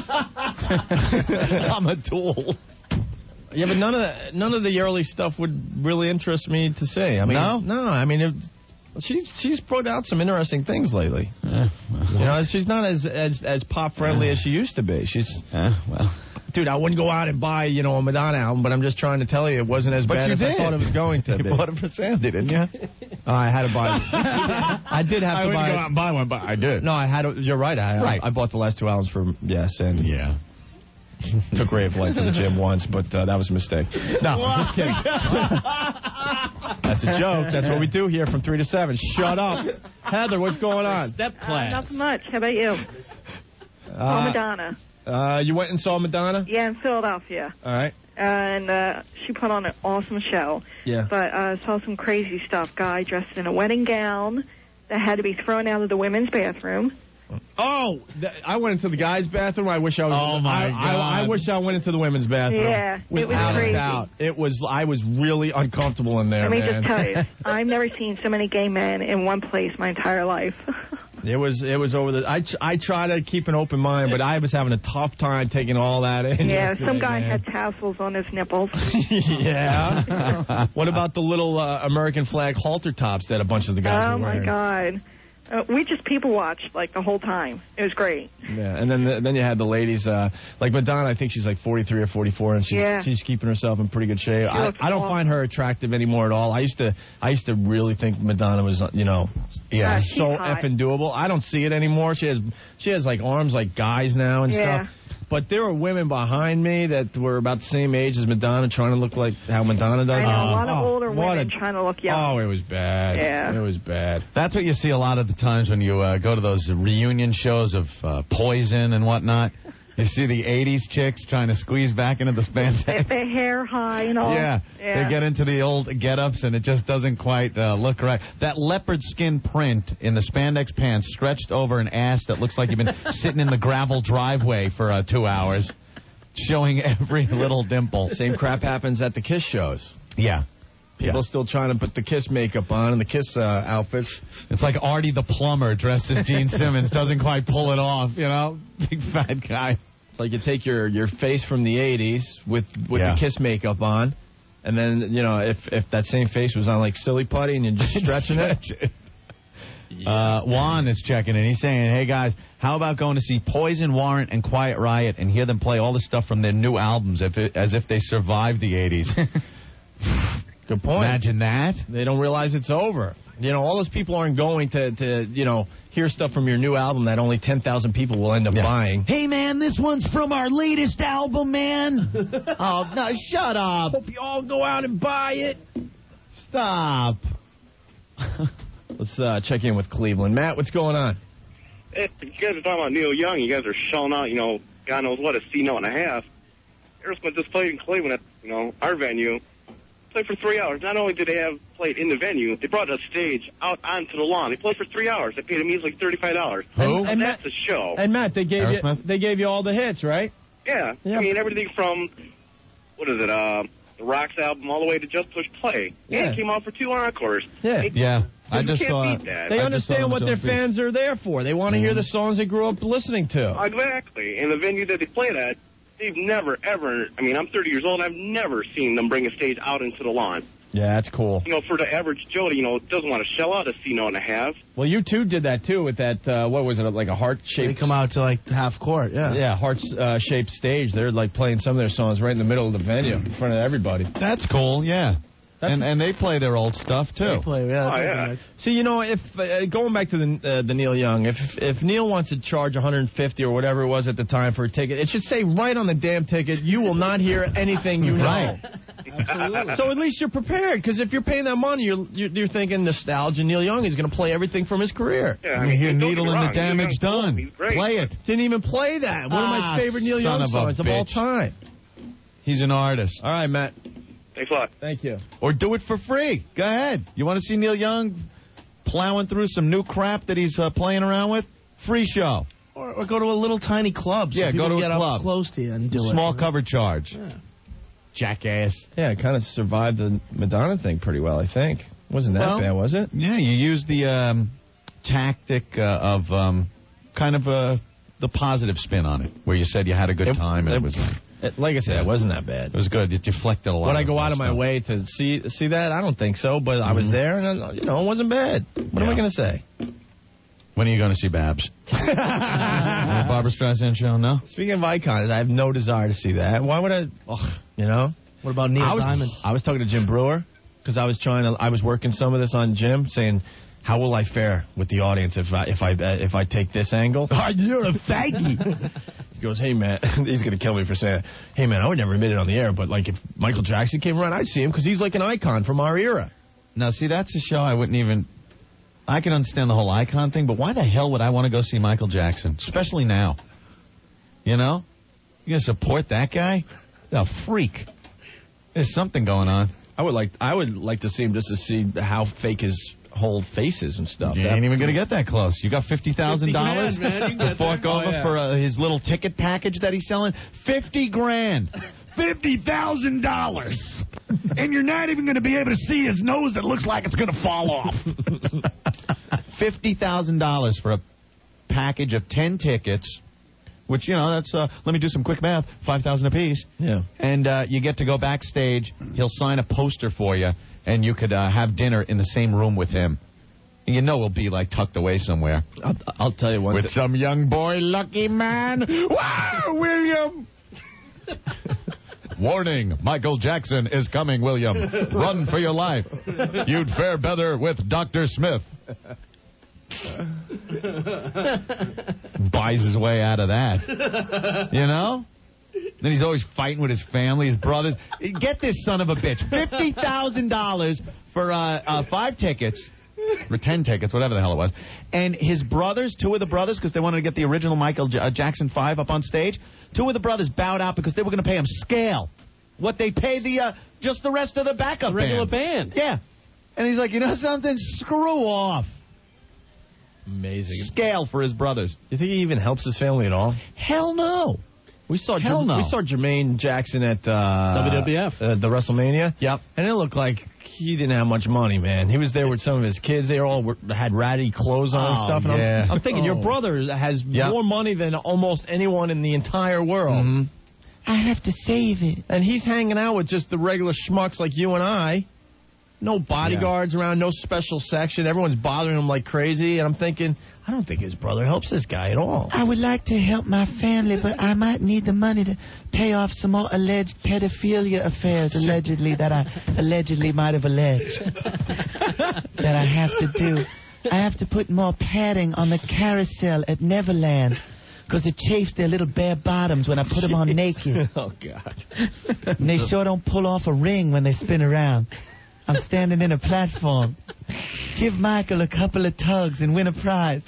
I'm a tool. Yeah, but none of the, none of the early stuff would really interest me to say. I mean, no? No, I mean, it, she's she's put out some interesting things lately. Uh, well. You know, she's not as as, as pop-friendly uh, as she used to be. She's... Uh, well... Dude, I wouldn't go out and buy, you know, a Madonna album, but I'm just trying to tell you it wasn't as but bad as did. I thought it was going to you be. You bought it for Sandy, didn't you? Uh, I had to buy it. I did have I to buy it. I wouldn't go out and buy one, but I did. No, I had to, you're right. I, right. I, I bought the last two albums for, yeah, Sandy. Yeah. Took Ray Blank to the gym once, but uh, that was a mistake. No, I'm just kidding. That's a joke. That's what we do here from three to seven. Shut up. Heather, what's going on? Step Uh, not much. How about you? Saw Madonna. Uh, you went and saw Madonna? Yeah, in Philadelphia. All right. And uh, she put on an awesome show. Yeah. But I uh, saw some crazy stuff. Guy dressed in a wedding gown that had to be thrown out of the women's bathroom. Oh, th- I went into the guys' bathroom. I wish I was. Oh, my I, God. I, I wish I went into the women's bathroom. Yeah, it was Without a crazy. doubt. It was. I was really uncomfortable in there, Let me man. just tell you, I've never seen so many gay men in one place my entire life. It was. It was over the. I. I try to keep an open mind, but I was having a tough time taking all that in. Yeah, yesterday, some guy man. had tassels on his nipples. Yeah. What about the little uh, American flag halter tops that a bunch of the guys Oh, were my wearing? God. Uh, we just people watched, like, the whole time. It was great. Yeah, and then the, then you had the ladies, uh, like Madonna, I think she's like forty-three or forty-four, and she's, Yeah. she's keeping herself in pretty good shape. She I, looks I don't awesome. find her attractive anymore at all. I used to I used to really think Madonna was, uh, you know, Yeah, yeah, she's so hot. effing doable. I don't see it anymore. She has she has like arms like guys now and Yeah. stuff. But there were women behind me that were about the same age as Madonna, trying to look like how Madonna does. I know, a Oh, lot of oh, older what women a- trying to look young. Oh, it was bad. Yeah. It was bad. That's what you see a lot of the times when you uh, go to those reunion shows of uh, Poison and whatnot. You see the eighties chicks trying to squeeze back into the Their, spandex. their hair high and all. Yeah, yeah. they get into the old get-ups and it just doesn't quite uh, look right. That leopard skin print in the spandex pants stretched over an ass that looks like you've been sitting in the gravel driveway for uh, two hours, showing every little dimple. Same crap happens at the Kiss shows. Yeah. People Yeah. still trying to put the Kiss makeup on and the Kiss uh, outfits. It's like Artie the plumber dressed as Gene Simmons doesn't quite pull it off, you know? Big fat guy. It's like you take your, your face from the eighties with with Yeah. the Kiss makeup on, and then, you know, if, if that same face was on like Silly Putty and you're just stretching it. Uh, Juan is checking in. He's saying, hey, guys, how about going to see Poison, Warrant, and Quiet Riot and hear them play all the stuff from their new albums if it, as if they survived the eighties? Good point. Imagine that. They don't realize it's over. You know, all those people aren't going to, to you know, hear stuff from your new album that only ten thousand people will end up buying. Hey, man, this one's from our latest album, man. Oh, no, shut up. Hope you all go out and buy it. Stop. Let's uh, check in with Cleveland. Matt, what's going on? If you guys are talking about Neil Young, you guys are shelling out, you know, God knows what, a C note and a half. Aerosmith just played in Cleveland at, you know, our venue. Played for three hours. Not only did they have played in the venue, they brought a stage out onto the lawn. They played for three hours. They paid a measly thirty-five dollars. Who? And, And that's a show. And Matt, they gave you Aerosmith? they gave you all the hits, right? Yeah. Yeah. I mean, everything from, what is it, uh, the Rocks album all the way to Just Push Play. Yeah. And it came out for two encores. Yeah. Yeah. I You just can't saw beat that. They I just saw understand them what at their Don't Beat. fans are there for. They want to hear the songs they grew up listening to. Exactly. And the venue that they played at, they've never, ever, I mean, I'm thirty years old, and I've never seen them bring a stage out into the lawn. Yeah, that's cool. You know, for the average Joe, you know, doesn't want to shell out a C note and a half. Well, you two did that too with that. Uh, what was it? Like a heart-shaped. They come out to like half court, yeah. Yeah, heart-shaped stage. They're like playing some of their songs right in the middle of the venue in front of everybody. That's cool, yeah. That's and and they play their old stuff, too. They play, yeah. Oh, that's yeah. nice. See, you know, if uh, going back to the uh, the Neil Young, if if Neil wants to charge one hundred fifty or whatever it was at the time for a ticket, it should say right on the damn ticket, you will not hear anything you know. Right. Absolutely. So at least you're prepared, because if you're paying that money, you're you're, you're thinking nostalgia. Neil Young is going to play everything from his career. Yeah, I mean, hear don't get Needle me and wrong, the Neil Damage Young's cool. Done. He's great. Play it. Didn't even play that. One of Ah, my favorite Neil son Young of a songs of all bitch. time. He's an artist. All right, Matt. Thanks a lot. Thank you. Or do it for free. Go ahead. You want to see Neil Young plowing through some new crap that he's uh, playing around with? Free show. Or, or go to a little tiny club. So Yeah, go people to a get up club. close to you and do Small it. cover charge. Yeah. Jackass. Yeah, it kind of survived the Madonna thing pretty well, I think. Wasn't that Well, bad, was it? Yeah, you used the um, tactic uh, of um, kind of uh, the positive spin on it, where you said you had a good It- time and it, it- was It, like I said, Yeah. it wasn't that bad. it was good. It deflected a lot. Would I of go out that of my stuff. way to see see that? I don't think so, but I was Mhm. there, and, uh, you know, it wasn't bad. What am I Yeah. going to say? When are you going to see Babs? The Barbara Streisand show? No. Speaking of icons, I have no desire to see that. Why would I? Ugh, you know? What about Neil I was, Diamond? I was talking to Jim Brewer because I was trying to. I was working some of this on Jim, saying, "How will I fare with the audience if I if I uh, if I take this angle?" You're a faggy. He goes, hey, man, he's going to kill me for saying that. Hey, man, I would never admit it on the air, but, like, if Michael Jackson came around, I'd see him because he's, like, an icon from our era. Now, see, that's a show I wouldn't even... I can understand the whole icon thing, but why the hell would I want to go see Michael Jackson, especially now? You know? You going to support that guy? A freak. There's something going on. I would like I would like to see him just to see how fake his whole face is and stuff. You that ain't even going to get that close. You got fifty thousand dollars to fork over oh, yeah. for uh, his little ticket package that he's selling? fifty grand. fifty thousand dollars. And you're not even going to be able to see his nose that looks like it's going to fall off. fifty thousand dollars for a package of ten tickets, which, you know, that's, uh, let me do some quick math, five thousand apiece. Yeah. And uh, you get to go backstage. He'll sign a poster for you, and you could uh, have dinner in the same room with him. And you know he'll be, like, tucked away somewhere. I'll, I'll tell you one With th- some young boy, lucky man. Wow, William! Warning, Michael Jackson is coming, William. Run for your life. You'd fare better with Doctor Smith. Buys his way out of that. You know? Then he's always fighting with his family, his brothers. Get this son of a bitch. fifty thousand dollars for uh, uh, five tickets. For ten tickets, whatever the hell it was. And his brothers, two of the brothers, because they wanted to get the original Michael J- uh, Jackson five up on stage, two of the brothers bowed out because they were going to pay him scale. What they pay the uh, just the rest of the backup The regular band. band. Yeah. And he's like, you know something? Screw off. Amazing. Scale for his brothers. You think he even helps his family at all? Hell no. We saw Hell Jer- no. we saw Jermaine Jackson at uh, W W F. Uh, the WrestleMania. Yep. And it looked like he didn't have much money, man. He was there with some of his kids. They all were, had ratty clothes on and Oh, stuff. And yeah. I'm, I'm thinking, Oh. your brother has Yep. more money than almost anyone in the entire world. Mm-hmm. I have to save it. And he's hanging out with just the regular schmucks like you and I. No bodyguards around, no special section. Everyone's bothering him like crazy. And I'm thinking, I don't think his brother helps this guy at all. I would like to help my family, but I might need the money to pay off some more alleged pedophilia affairs, allegedly, that I allegedly might have alleged. That I have to do. I have to put more padding on the carousel at Neverland, because it chafes their little bare bottoms when I put them on naked. Oh, God. And they sure don't pull off a ring when they spin around. I'm standing in a platform. Give Michael a couple of tugs and win a prize.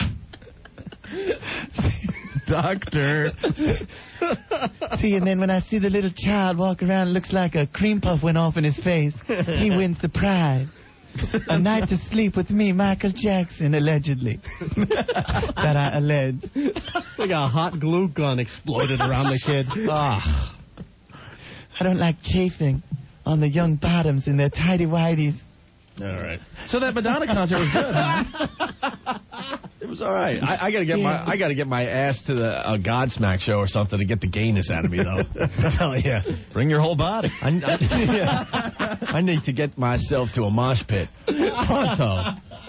Doctor. See, and then when I see the little child walk around, it looks like a cream puff went off in his face. He wins the prize. A night to sleep with me, Michael Jackson, allegedly. That I allege. Like a hot glue gun exploded around the kid. Ah. I don't like chafing on the young bottoms in their tighty-whities. All right. So that Madonna concert was good, huh? It was all right. I, I gotta get my I gotta get my ass to the uh, Godsmack show or something to get the gayness out of me, though. Hell yeah! Bring your whole body. I, I, yeah. I need to get myself to a mosh pit. Pronto.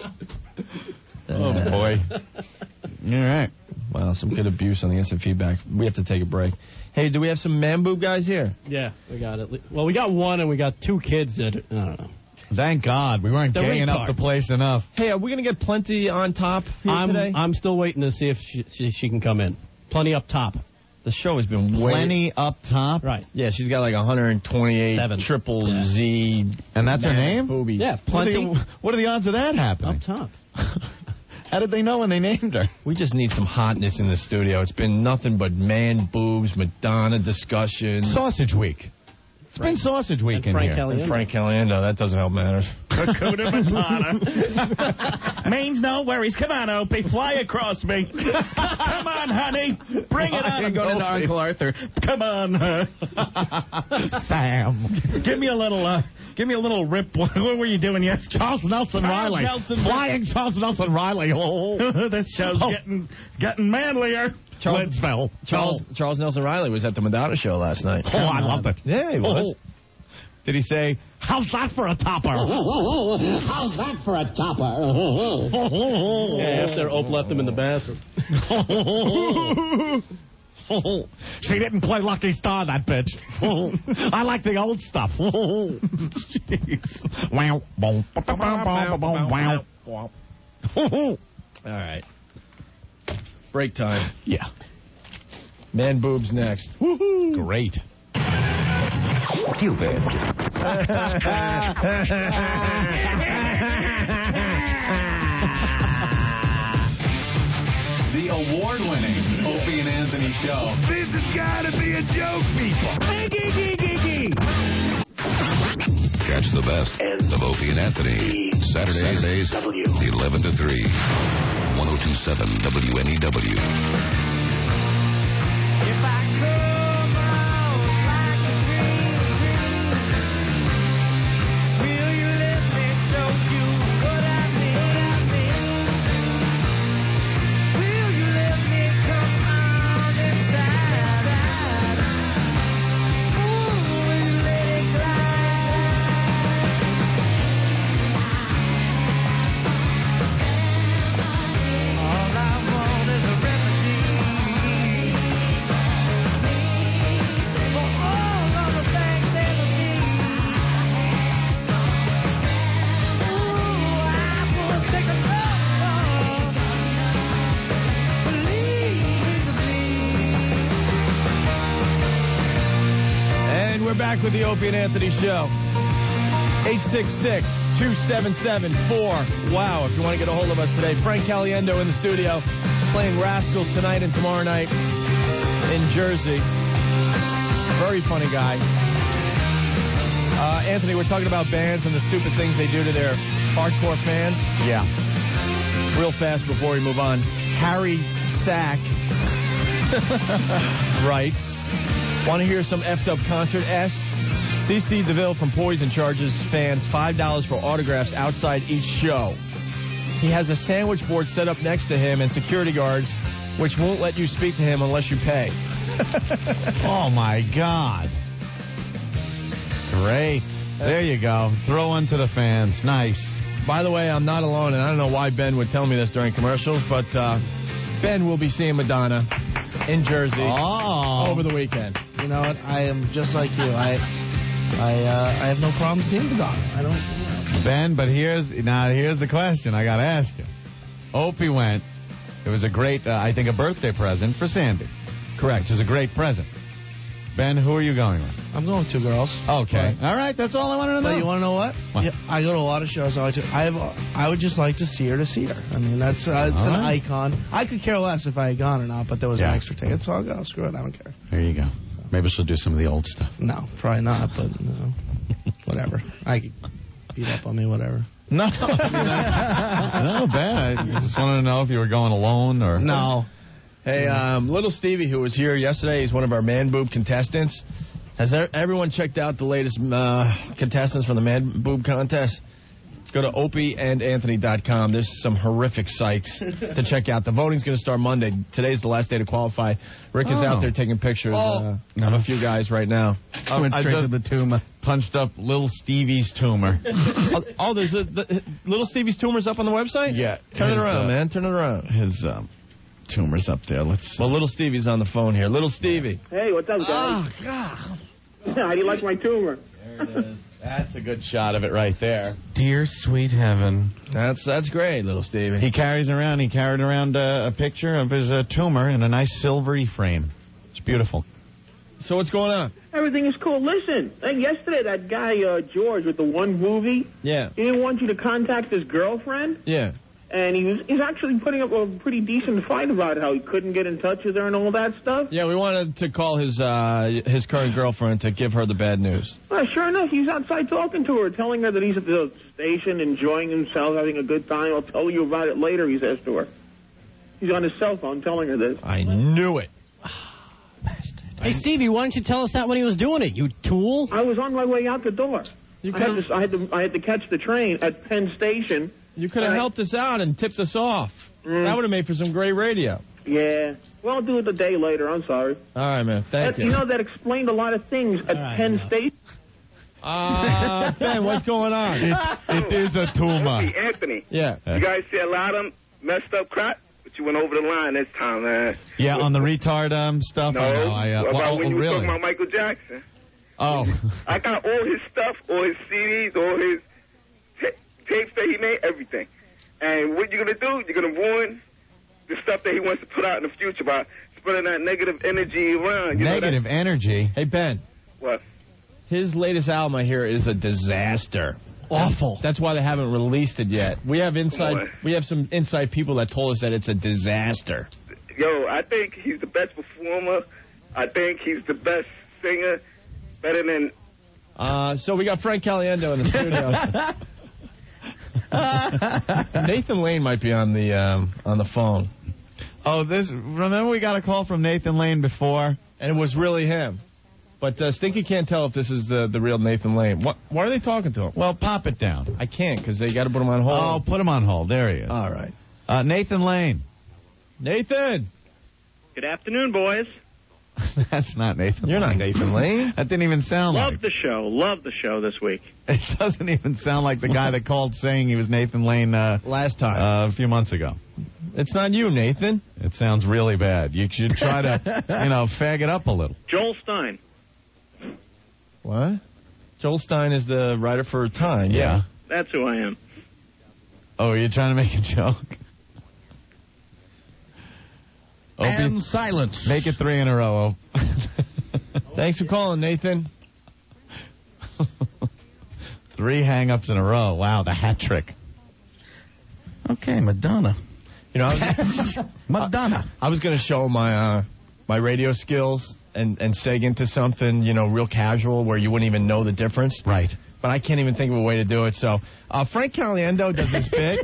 Oh boy. All right. Wow, some good abuse on the instant feedback. We have to take a break. Hey, do we have some man boob guys here? Yeah, we got it. Well, we got one, and we got two kids that, I don't know. Thank God. We weren't They're gaying up the retards. place enough. Hey, are we going to get plenty on top here I'm, today? I'm still waiting to see if she, she, she can come in. Plenty up top. The show has been way... Plenty up top? Right. Yeah, she's got like one hundred twenty-eight Seven. triple Yeah. Z... And that's her man name? Boobies. Yeah, What are, plenty the, what are the odds of that happening? up top. How did they know when they named her? We just need some hotness in the studio. It's been nothing but man boobs, Madonna discussion. Sausage Week. It's been Sausage Week in Frank here. Caliendo. And Frank Caliendo. That doesn't help matters. Hakuna Matata. Means no worries. Come on, Opie. Fly across me. Come on, honey. Bring it on. Going into Uncle Arthur. Come on, uh, Sam. give me a little, uh, give me a little rip. What were you doing yesterday? Charles Nelson Charles Riley. Nelson Flying Charles Nelson Riley. Oh. this show's Oh. getting getting manlier. Charles, Lidsville. Charles, Charles Nelson Riley was at the Madonna show last night. Oh, I loved it. Yeah, he was. Did he say, how's that for a topper? How's that for a topper? Yeah, after Ope left him in the bathroom. She didn't play Lucky Star, that bitch. I like the old stuff. Jeez. Wow. Boom. Wow. All right. Break time. Yeah. Man boobs next. Woohoo! Great. Cupid. The award-winning Opie and Anthony Show. This has got to be a joke, people. Catch the best of Opie and Anthony. Saturdays, eleven to three. one oh two point seven W N E W. If I come out like a dream, will you let me show you what I mean? Will you let me come out inside? Ooh, will you let it All I want is a remedy for all of the things that we need. Ooh, I will take a love, please, And we're back with the Opie and Anthony Show. eight six six, two seven seven, four wow. If you want to get a hold of us today. Frank Caliendo in the studio playing Rascals tonight and tomorrow night in Jersey. Very funny guy. Uh, Anthony, we're talking about bands and the stupid things they do to their hardcore fans. Yeah. Real fast before we move on. Harry Sack writes, want to hear some effed up concert? S. C C DeVille from Poison charges fans five dollars for autographs outside each show. He has a sandwich board set up next to him and security guards, which won't let you speak to him unless you pay. Oh, my God. Great. There you go. Throw one to the fans. Nice. By the way, I'm not alone, and I don't know why Ben would tell me this during commercials, but uh, Ben will be seeing Madonna in Jersey oh. over the weekend. You know what? I am just like you. I I uh, I have no problem seeing Madonna. I don't. You know. Ben, but here's now here's the question I got to ask you. Opie went. It was a great, uh, I think, a birthday present for Sandy. Correct. It was a great present. Ben, who are you going with? I'm going with two girls. Okay. All right. That's all I wanted to know. But you want to know what? What? Yeah, I go to a lot of shows. I, like to, I, have, I would just like to see her to see her. I mean, that's uh, it's All an right. icon. I could care less if I had gone or not, but there was Yeah. an extra ticket, so I'll go. Screw it. I don't care. There you go. Maybe she'll do some of the old stuff. No, probably not, but no. Whatever. I could beat up on me, whatever. No. No, Ben. I just wanted to know if you were going alone or... No. Hey, um, little Stevie, who was here yesterday, he's one of our Man Boob contestants. Has there, everyone checked out the latest uh, contestants from the Man Boob contest? Go to opie and anthony dot com. There's some horrific sites to check out. The voting's going to start Monday. Today's the last day to qualify. Rick is Oh. out there taking pictures Oh. uh, of a few guys right now. Um, Went I straight just to the tumor. punched up Little Stevie's tumor. oh, oh, there's a the, little Stevie's tumor's up on the website? Yeah. Turn it his, around, uh, man. Turn it around. His um, tumor's up there. Let's. Well, little Stevie's on the phone here. Little Stevie. Hey, what's up, guys? Oh, God. How do you like my tumor? There it is. That's a good shot of it right there. Dear sweet heaven. That's that's great, little Stevie. He carries around. He carried around uh, a picture of his uh, tumor in a nice silvery frame. It's beautiful. So what's going on? Everything is cool. Listen, like yesterday, that guy, uh, George, with the one movie, Yeah. he didn't want you to contact his girlfriend, Yeah. and he was he's actually putting up a pretty decent fight about how he couldn't get in touch with her and all that stuff. Yeah, we wanted to call his uh, his current girlfriend to give her the bad news. Well, sure enough, he's outside talking to her, telling her that he's at the station, enjoying himself, having a good time. I'll tell you about it later, he says to her. He's on his cell phone telling her this. I knew it. Hey, Stevie, why didn't you tell us that when he was doing it, you tool? I was on my way out the door. You I had, could've- to, I, had to, I had to catch the train at Penn Station. You could have I- helped us out and tipped us off. Mm. That would have made for some great radio. Yeah. Well, I'll do it a day later. I'm sorry. All right, man. Thank That- you. You know, that explained a lot of things at Penn Station. Uh, Ben, what's going on? It is a tumor. Hey, Anthony. Yeah. You guys see a lot of messed up crap, but you went over the line this time, man. Yeah, on the retard um, stuff. No. I know. I, uh, What about well, when oh, you were really? talking about Michael Jackson? Oh. I got all his stuff, all his C Ds, all his ta- tapes that he made, everything. And what you're going to do, you're going to ruin the stuff that he wants to put out in the future by spreading that negative energy around. You Negative know, energy? Hey, Ben. What? His latest album, I hear, is a disaster. Awful. That's why they haven't released it yet. We have inside. Boy. We have some inside people that told us that it's a disaster. Yo, I think he's the best performer. I think he's the best singer. Better than... Uh, so we got Frank Caliendo in the studio. Nathan Lane might be on the um, on the phone. Oh, this. Remember we got a call from Nathan Lane before? And it was really him. But uh, Stinky can't tell if this is the, the real Nathan Lane. What, why are they talking to him? Well, pop it down. I can't because they got to put him on hold. Oh, put him on hold. There he is. All right. Uh, Nathan Lane. Nathan. Good afternoon, boys. That's not Nathan You're Lane. not Nathan Lane. That didn't even sound Love like the show. Love the show this week. It doesn't even sound like the guy that called saying he was Nathan Lane uh, last time, uh, a few months ago. It's not you, Nathan. It sounds really bad. You should try to, you know, fag it up a little. Joel Stein. What? Joel Stein is the writer for Time. Yeah. Yeah. That's who I am. Oh, you're trying to make a joke? And Opie, silence. Make it three in a row. Thanks for calling, Nathan. Three hang-ups in a row. Wow, the hat trick. Okay, Madonna. You know, I was, Madonna. I, I was going to show my uh, my radio skills and, and seg into something, you know, real casual where you wouldn't even know the difference. Right. But I can't even think of a way to do it. So uh, Frank Caliendo does this bit.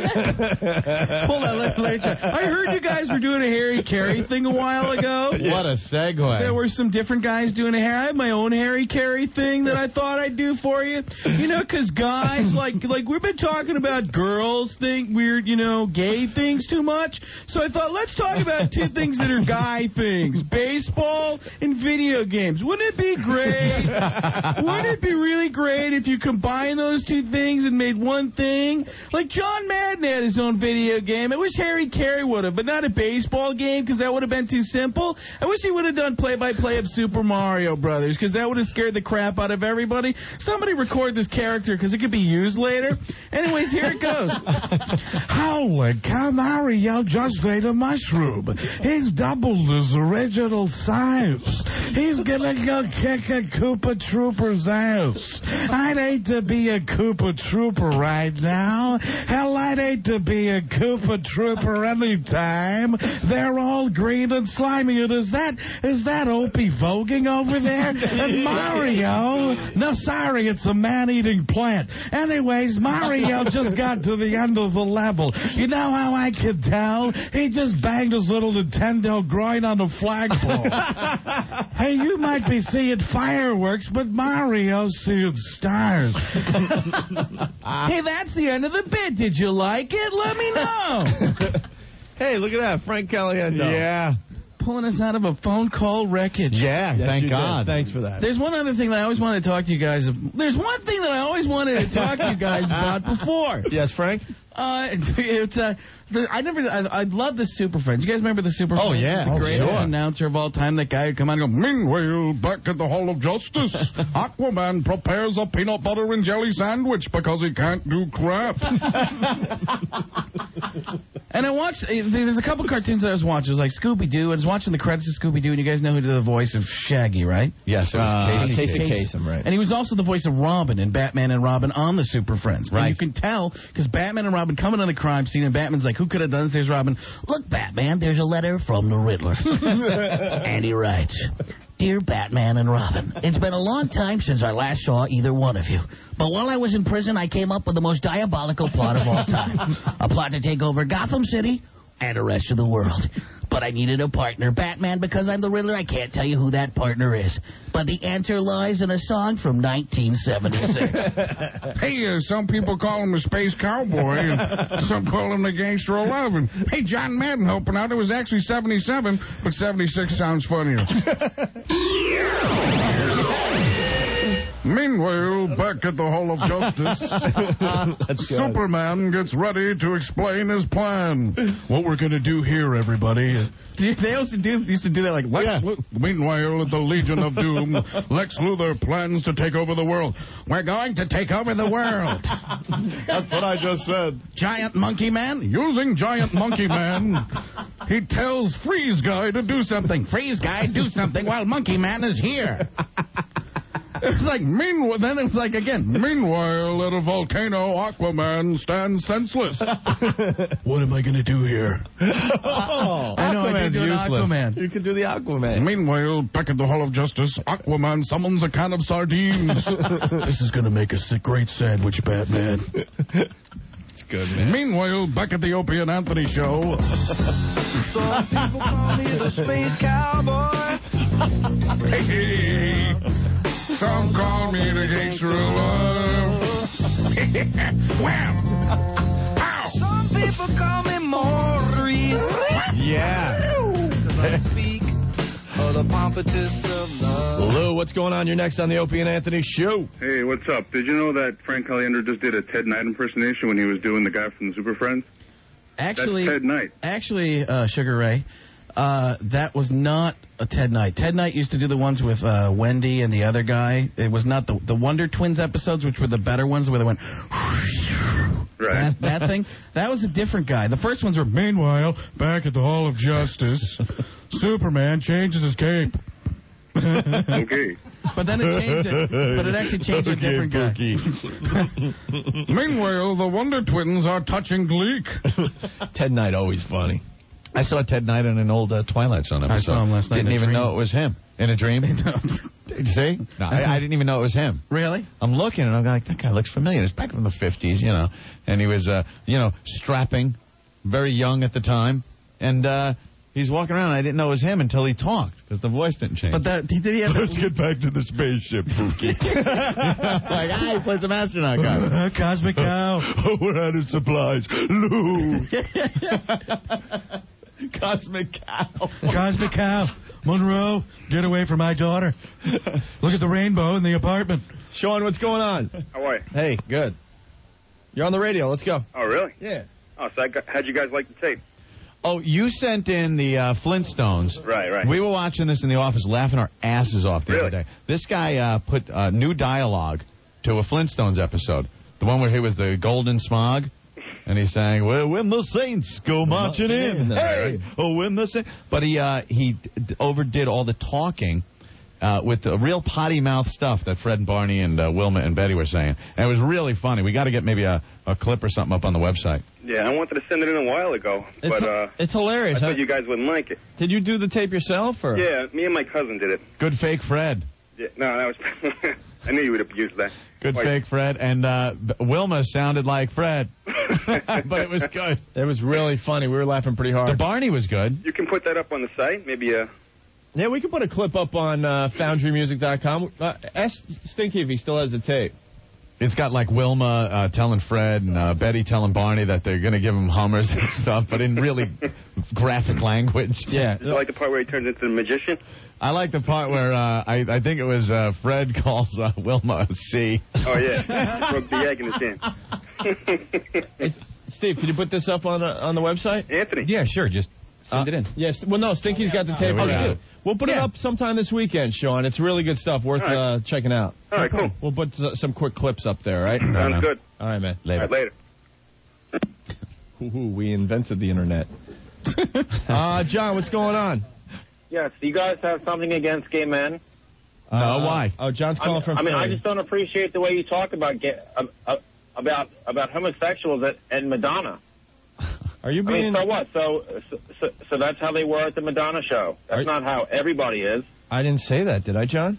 Hold on, let, let, I heard you guys were doing a Harry Carey thing a while ago. What a segue. There were some different guys doing a hair. I have my own Harry Carey thing that I thought I'd do for you. You know, because guys, like, like we've been talking about girls think weird, you know, gay things too much. So I thought, let's talk about two things that are guy things. Baseball and video games. Wouldn't it be great? Wouldn't it be really great if you combine those two things and made one thing? Like John Madden had his own video game. I wish Harry Carey would have, but not a baseball game because that would have been too simple. I wish he would have done play-by-play of Super Mario Brothers because that would have scared the crap out of everybody. Somebody record this character because it could be used later. Anyways, here it goes. Howard, Mario just ate a mushroom. He's doubled his original size. He's gonna go kick a Koopa Trooper's ass. I'd hate to be a Koopa Trooper right now. Hell, I'd hate to be a Koopa Trooper anytime. They're all green and slimy. And is that is that Opie voguing over there? And Mario, no, sorry, it's a man-eating plant. Anyways, Mario just got to the end of the level. You know how I could tell? He just banged his little Nintendo groin on the flagpole. Hey, you might be seeing fireworks, but Mario's seeing stars. Hey, that's the end of the bit. Did you like it? Let me know. Hey, look at that. Frank Caliendo. Yeah. Pulling us out of a phone call wreckage. Yeah, Yes, thank you God. did. Thanks for that. There's one other thing that I always wanted to talk to you guys about. There's one thing that I always wanted to talk to you guys about before. Yes, Frank? Uh, it's, uh, the, I never, I, I love the Super Friends. You guys remember the Super Oh, Friends? yeah. The Oh, greatest sure. announcer of all time. That guy would come out and go, Meanwhile, back at the Hall of Justice, Aquaman prepares a peanut butter and jelly sandwich because he can't do crap. and I watched, uh, there's a couple cartoons that I was watching. It was like Scooby-Doo. I was watching the credits of Scooby-Doo, and you guys know who did the voice of Shaggy, right? Yes, it was Uh, Casey. Casey Kasem, right. And he was also the voice of Robin in Batman and Robin on the Super Friends. Right. And you can tell, because Batman and Robin coming on a crime scene, and Batman's like, who could have done this? There's Robin. Look, Batman, there's a letter from the Riddler. And he writes, Dear Batman and Robin, it's been a long time since I last saw either one of you. But while I was in prison, I came up with the most diabolical plot of all time. A plot to take over Gotham City and the rest of the world. But I needed a partner. Batman, because I'm the Riddler, I can't tell you who that partner is. But the answer lies in a song from nineteen seventy-six. Hey, uh, some people call him the Space Cowboy, and some call him the Gangster eleven. Hey, John Madden helping out. It was actually seventy-seven, but seventy-six sounds funnier. Meanwhile, back at the Hall of Justice, Superman gets ready to explain his plan. What we're going to do here, everybody, is... They used to do, used to do that like... Lex yeah. Lu- Meanwhile, at the Legion of Doom, Lex Luthor plans to take over the world. We're going to take over the world. That's what I just said. Giant Monkey Man? Using Giant Monkey Man, he tells Freeze Guy to do something. Freeze Guy, do something while Monkey Man is here. It was like, meanwhile, then it was like, again, meanwhile, at a volcano, Aquaman stands senseless. What am I going to do here? Oh, I know, I did do an Aquaman. You could do the Aquaman. Meanwhile, back at the Hall of Justice, Aquaman summons a can of sardines. This is going to make us a great sandwich, Batman. It's good, man. Meanwhile, back at the Opie and Anthony show. Some people call me the space cowboy. Hey, some call me the gangster of love. Wham! Ow! Some people call me Maurice. Yeah. Because I speak of the pompatus of love. Lou, what's going on? You're next on the Opie and Anthony show. Hey, what's up? Did you know that Frank Caliendo just did a Ted Knight impersonation when he was doing the guy from the Super Friends? Actually, That's Ted Knight. Actually, uh, Sugar Ray, uh, that was not a Ted Knight. Ted Knight used to do the ones with uh, Wendy and the other guy. It was not the the Wonder Twins episodes, which were the better ones, where they went... Right. That, that thing, that was a different guy. The first ones were... Meanwhile, back at the Hall of Justice, Superman changes his cape. Okay. But then it changed it. But it actually changed to a different guy. Meanwhile, the Wonder Twins are touching Gleek. Ted Knight, always funny. I saw Ted Knight in an old uh, Twilight Zone episode. I saw him last night. Didn't in a even dream. know it was him. In a dream? See? No, I, I didn't even know it was him. Really? I'm looking, and I'm like, that guy looks familiar. It's back from the fifties, you know. And he was, uh, you know, strapping, very young at the time. And uh, he's walking around, and I didn't know it was him until he talked, because the voice didn't change. But that, did he have Let's get back to the spaceship, Pookie. Like, ah, he plays some astronaut guy. Uh, Cosmic Cow. Oh, we're out of supplies. Lou. Cosmic Cow. Cosmic Cow. Monroe, get away from my daughter. Look at the rainbow in the apartment. Sean, what's going on? How are you? Hey, good. You're on the radio. Let's go. Oh, really? Yeah. Oh, so I got, how'd you guys like the tape? Oh, you sent in the uh, Flintstones. Right, right. We were watching this in the office, laughing our asses off the Really? other day. This guy uh, put uh, new dialogue to a Flintstones episode. The one where he was the Golden Smog. And he's saying, well, when the Saints go marching in. Hey! Oh, when the Saints... But he, uh, he d- overdid all the talking uh, with the real potty mouth stuff that Fred and Barney and uh, Wilma and Betty were saying. And it was really funny. We got to get maybe a, a clip or something up on the website. Yeah, I wanted to send it in a while ago, It's, but uh, it's hilarious. I thought huh? you guys wouldn't like it. Did you do the tape yourself? Or? Yeah, me and my cousin did it. Good fake Fred. Yeah, no, that was... I knew you would abuse that. Good Like- fake Fred. And uh, B- Wilma sounded like Fred. But it was good. It was really funny. We were laughing pretty hard. The Barney was good. You can put that up on the site, maybe uh Yeah, we can put a clip up on uh, foundry music dot com. Uh, ask Stinky if he still has the tape. It's got like Wilma uh, telling Fred and uh, Betty telling Barney that they're going to give him Hummers and stuff, but in really graphic language. Yeah. Is it like the part where he turns into the magician? I like the part where uh, I, I think it was uh, Fred calls uh, Wilma a C. Oh, yeah. Broke the egg in his hand. Hey, Steve, can you put this up on uh, on the website? Anthony. Yeah, sure. Just send Uh, it in. Yes. Well, no, Stinky's got the tape. Yeah, we Oh, got you it. do? We'll put it Yeah. up sometime this weekend, Sean. It's really good stuff, worth All right. uh, checking out. All right, cool. We'll put uh, some quick clips up there, right? Sounds good. All right, man. Later. All right, later. Ooh, we invented the internet. uh, John, what's going on? Yes, do you guys have something against gay men? No, why? Oh, John's I calling mean, from I mean, I Philly. just don't appreciate the way you talk about gay, uh, uh, about about homosexuals at, at Madonna. Are you I mean, being... so what? So, so so so that's how they were at the Madonna show. That's Are- not how everybody is. I didn't say that, did I, John?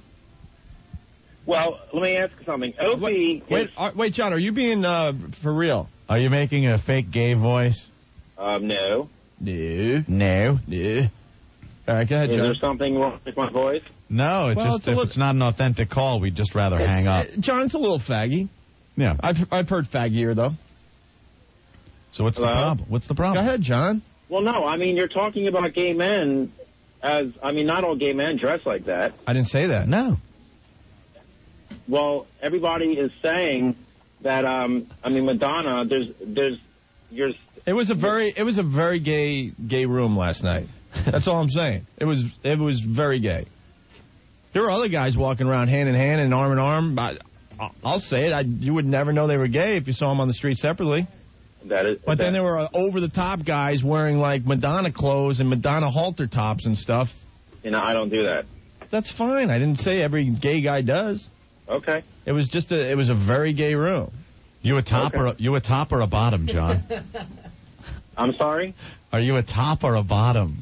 Well, let me ask you something. Opie Wait, is, uh, wait, John, are you being uh, for real? Are you making a fake gay voice? um, no. No. No. No. All right, go ahead, Is John. there something wrong with my voice? No, it's Well, just it's a if little- it's not an authentic call, we'd just rather hang up. Uh, John, it's a little faggy. Yeah. I've, I've heard faggier, though. So what's the Hello? problem? What's the problem? Go ahead, John. Well, no. I mean, you're talking about gay men as I mean, not all gay men dress like that. I didn't say that. No. Well, everybody is saying that. Um, I mean, Madonna. There's, there's, you're. It was a very, it was a very gay, gay room last night. That's all I'm saying. It was, it was very gay. There were other guys walking around hand in hand and arm in arm. I, I'll say it. I, you would never know they were gay if you saw them on the street separately. That is. But that, then there were uh, over-the-top guys wearing like Madonna clothes and Madonna halter tops and stuff. You know, I don't do that. That's fine. I didn't say every gay guy does. Okay. It was just a, it was a very gay room. You a top Okay. or a, you a top or a bottom, John? I'm sorry? Are you a top or a bottom?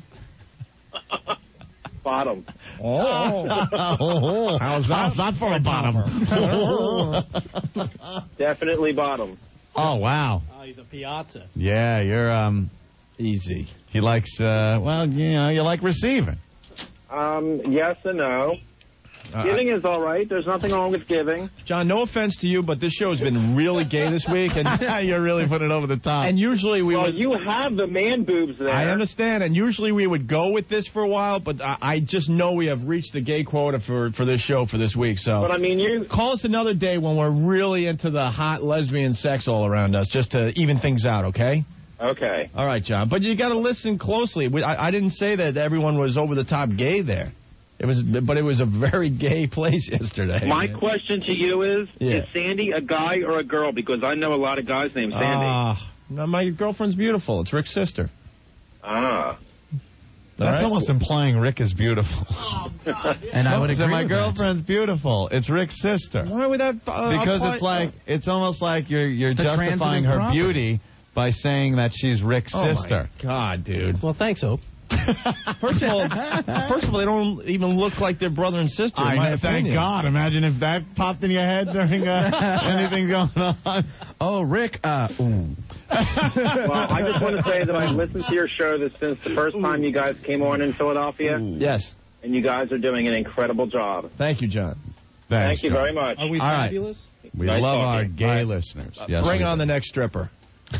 Bottom. Oh. How's that? How's that for a bottom? Definitely bottom. Oh, wow. Oh, he's a piazza. Yeah, you're um easy. He likes, uh, well, you know, you like receiving. Um, yes and no. Uh, Giving is all right. There's nothing wrong with giving. John, no offense to you, but this show has been really gay this week, and you're really putting it over the top. And usually we well, would. you have the man boobs there. I understand, and usually we would go with this for a while, but I, I just know we have reached the gay quota for, for this show for this week. So, But I mean, you call us another day when we're really into the hot lesbian sex all around us, just to even things out, okay? Okay. All right, John, but you got to listen closely. We, I, I didn't say that everyone was over the top gay there. It was, but it was a very gay place yesterday. My question to you is: Yeah. Is Sandy a guy or a girl? Because I know a lot of guys named Sandy. Ah, no, my girlfriend's beautiful. It's Rick's sister. Ah. That's right. almost implying Rick is beautiful. And I would So agree my with that. girlfriend's beautiful. It's Rick's sister. Why would that? Uh, Because apply- it's like it's almost like you're you're It's the justifying transitive her property. beauty by saying that she's Rick's Oh sister. my God, dude. Well, thanks, Hope. First of all, first of all, they don't even look like their brother and sister. in my I know, thank opinion. God. Imagine if that popped in your head during uh, anything going on. Oh, Rick. Uh, ooh. Well, I just want to say that I've listened to your show this since the first time you guys came on in Philadelphia, Yes. and you guys are doing an incredible job. Thank you, John. Thanks, Thank you John. very much. Are we All right. fabulous? We Nice love our talking. gay All right. listeners. Yes, Bring we on do. the next stripper.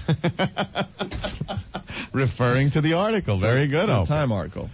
Referring to the article. Very good, The Oprah. Time article.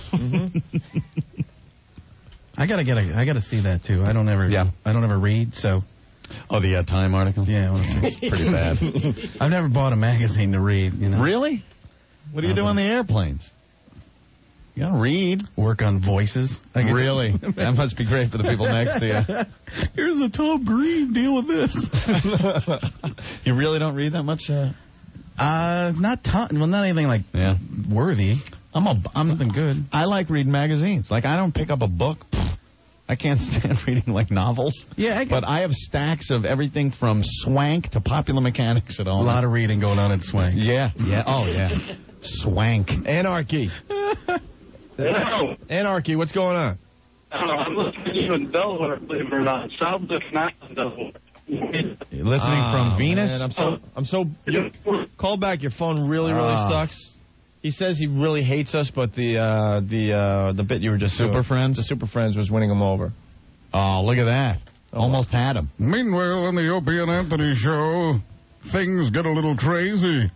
I gotta get a. I gotta see that too. I don't ever. Yeah. I don't ever read, so Oh, the uh, Time article? yeah. I want to see. It's pretty bad. I've never bought a magazine to read. You know. Really? What do you do on the airplanes? You gotta read. Work on voices. I get- Really? That must be great for the people next to you. Here's a Tom Green. Deal with this. You really don't read that much? Uh, Uh, not ton. Well, not anything like yeah. worthy. I'm a. I'm Something good. I like reading magazines. Like I don't pick up a book. I can't stand reading like novels. Yeah, I But I have stacks of everything from Swank to Popular Mechanics at a all. lot of reading going on at Swank. Yeah. Yeah. Oh yeah. Swank. Anarchy. Hello. Anarchy. What's going on? I'm listening to you in Delaware, believe it or not. South of Delaware. You're listening Ah, from Venus. man, I'm so. I'm so. Call back. Your phone really, really Ah. sucks. He says he really hates us, but the uh, the uh, the bit you were just Super doing, Friends? the Super Friends was winning him over. Oh, look at that. Almost had him. Meanwhile, on the Opie and Anthony show, things get a little crazy.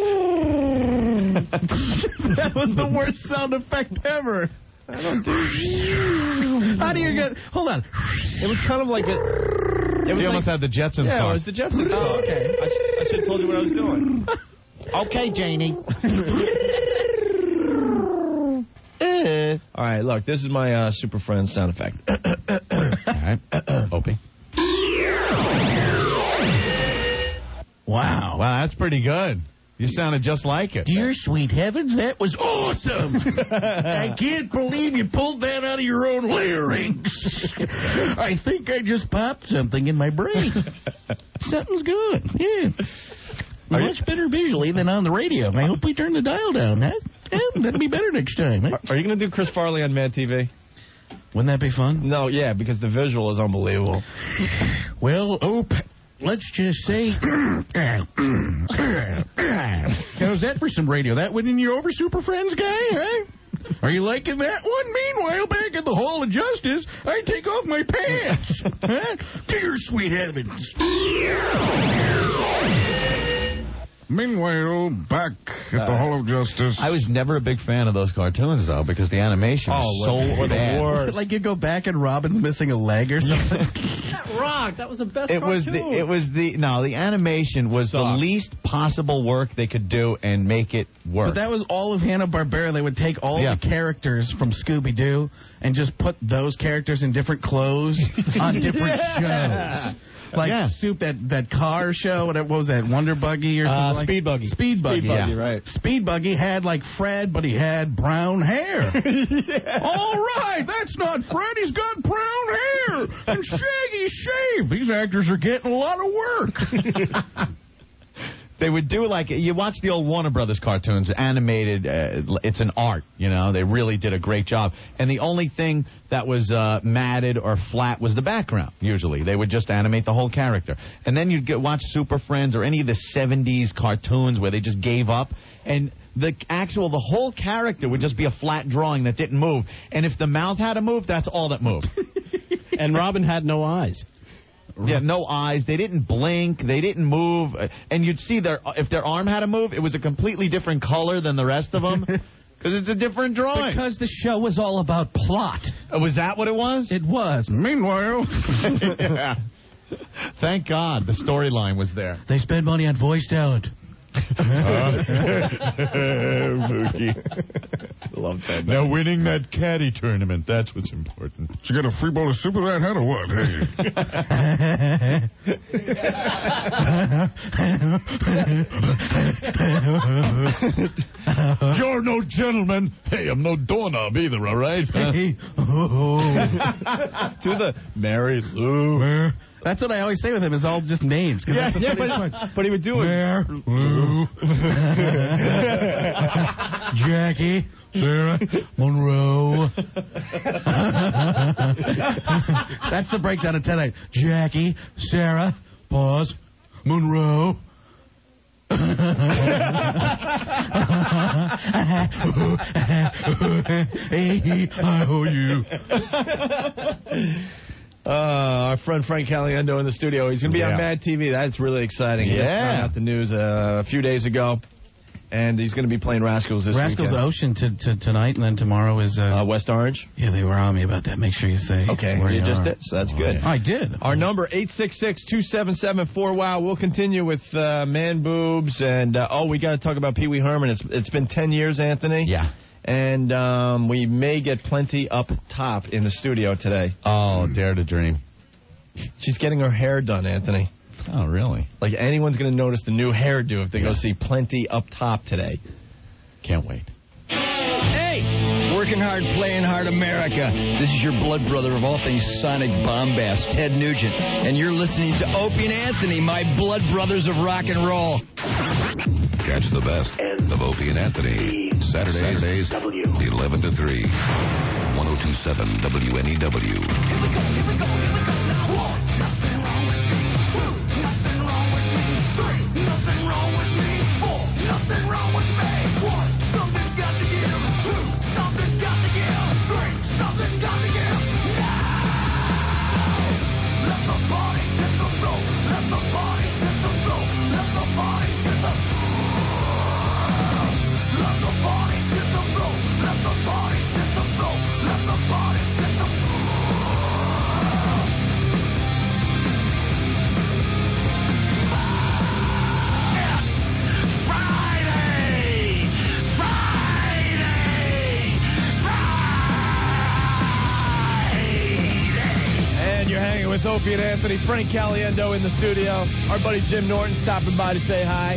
That was the worst sound effect ever. I don't do. How do you get? Hold on. It was kind of like a. It was You like, almost had the Jetsons yeah, song. it was the Jetsons. Oh, okay. I, sh- I should have told you what I was doing. Okay, Janie. All right, look, this is my uh, Super Friends sound effect. All right. Opie. Wow. Wow, that's pretty good. You sounded just like it. Dear sweet heavens, that was awesome. I can't believe you pulled that out of your own larynx. I think I just popped something in my brain. Something's good. Yeah. Much better visually than on the radio. I hope we turn the dial down. Huh? Yeah, that'll be better next time. Huh? Are you going to do Chris Farley on Mad T V? Wouldn't that be fun? No, yeah, because the visual is unbelievable. Well, Ope, let's just say... How's that for some radio? That went in your over Super Friends guy, huh? Are you liking that one? Meanwhile, back at the Hall of Justice, I take off my pants. Huh? Dear sweet heavens. Meanwhile, back at the Uh, Hall of Justice. I was never a big fan of those cartoons, though, because the animation Oh, was so bad. Like you go back and Robin's missing a leg or something. That rock. That was the best It was cartoon. the it was the no the animation was the least possible work they could do and make it work. But that was all of Hanna-Barbera. They would take all Yeah. the characters from Scooby-Doo and just put those characters in different clothes on different Yeah. shows. Like Yeah. Soup, that, that car show, what, what was that, Wonder Buggy or Uh, something? like Speed Buggy. Speed Buggy, Speed Buggy, yeah. right. Speed Buggy had like Fred, but he had brown hair. All right, that's not Fred, he's got brown hair and shaggy shave. These actors are getting a lot of work. They would do like, you watch the old Warner Brothers cartoons, animated, uh, it's an art, you know, they really did a great job. And the only thing that was uh, matted or flat was the background, usually. They would just animate the whole character. And then you'd get, watch Super Friends or any of the seventies cartoons where they just gave up, and the actual, the whole character would just be a flat drawing that didn't move. And if the mouth had to move, that's all that moved. And Robin had no eyes. Yeah, no eyes. They didn't blink. They didn't move. And you'd see their if their arm had to move, it was a completely different color than the rest of them. Because it's a different drawing. Because the show was all about plot. Uh, was that what it was? It was. Meanwhile. Yeah. Thank God the storyline was there. They spend money on voice talent. Mookie. Love that. Now winning that caddy tournament, that's what's important. Did you get a free bowl of soup with that head or what? Hey. You're no gentleman. Hey, I'm no doorknob either, all right? Hey. To the Mary Lou. That's what I always say with him, is all just names. Yeah, that's yeah, but, but he would do it. Jackie, Sarah, Monroe. That's the breakdown of tonight. Jackie, Sarah, pause, Monroe. Hey, I owe you. Uh, our friend Frank Caliendo in the studio. He's going to be Yeah. on Mad T V. That's really exciting. He just Yeah. found out the news uh, a few days ago. And he's going to be playing Rascals this Rascals weekend. Ocean to, to tonight, and then tomorrow is... Uh, Uh, West Orange. yeah, they were on me about that. Make sure you say Okay, where you you just are. did. So that's good. I did. Our number, eight six six, two seven seven, four wow. We'll continue with uh, man boobs. And, uh, oh, we got to talk about Pee Wee Herman. It's It's been ten years, Anthony. Yeah. And um, we may get Plenty up top in the studio today. Oh, dare to dream. She's getting her hair done, Anthony. Oh, really? Like, anyone's going to notice the new hairdo if they go see Plenty up top today. Can't wait. Hey! Working hard, playing hard, America. This is your blood brother of all things sonic bombast, Ted Nugent. And you're listening to Opie and Anthony, my blood brothers of rock and roll. Catch the best of Opie and Anthony. Saturdays, Saturdays eleven to three. one oh two point seven W N E W. And you're hanging with Opie and Anthony. Frank Caliendo in the studio. Our buddy Jim Norton stopping by to say hi.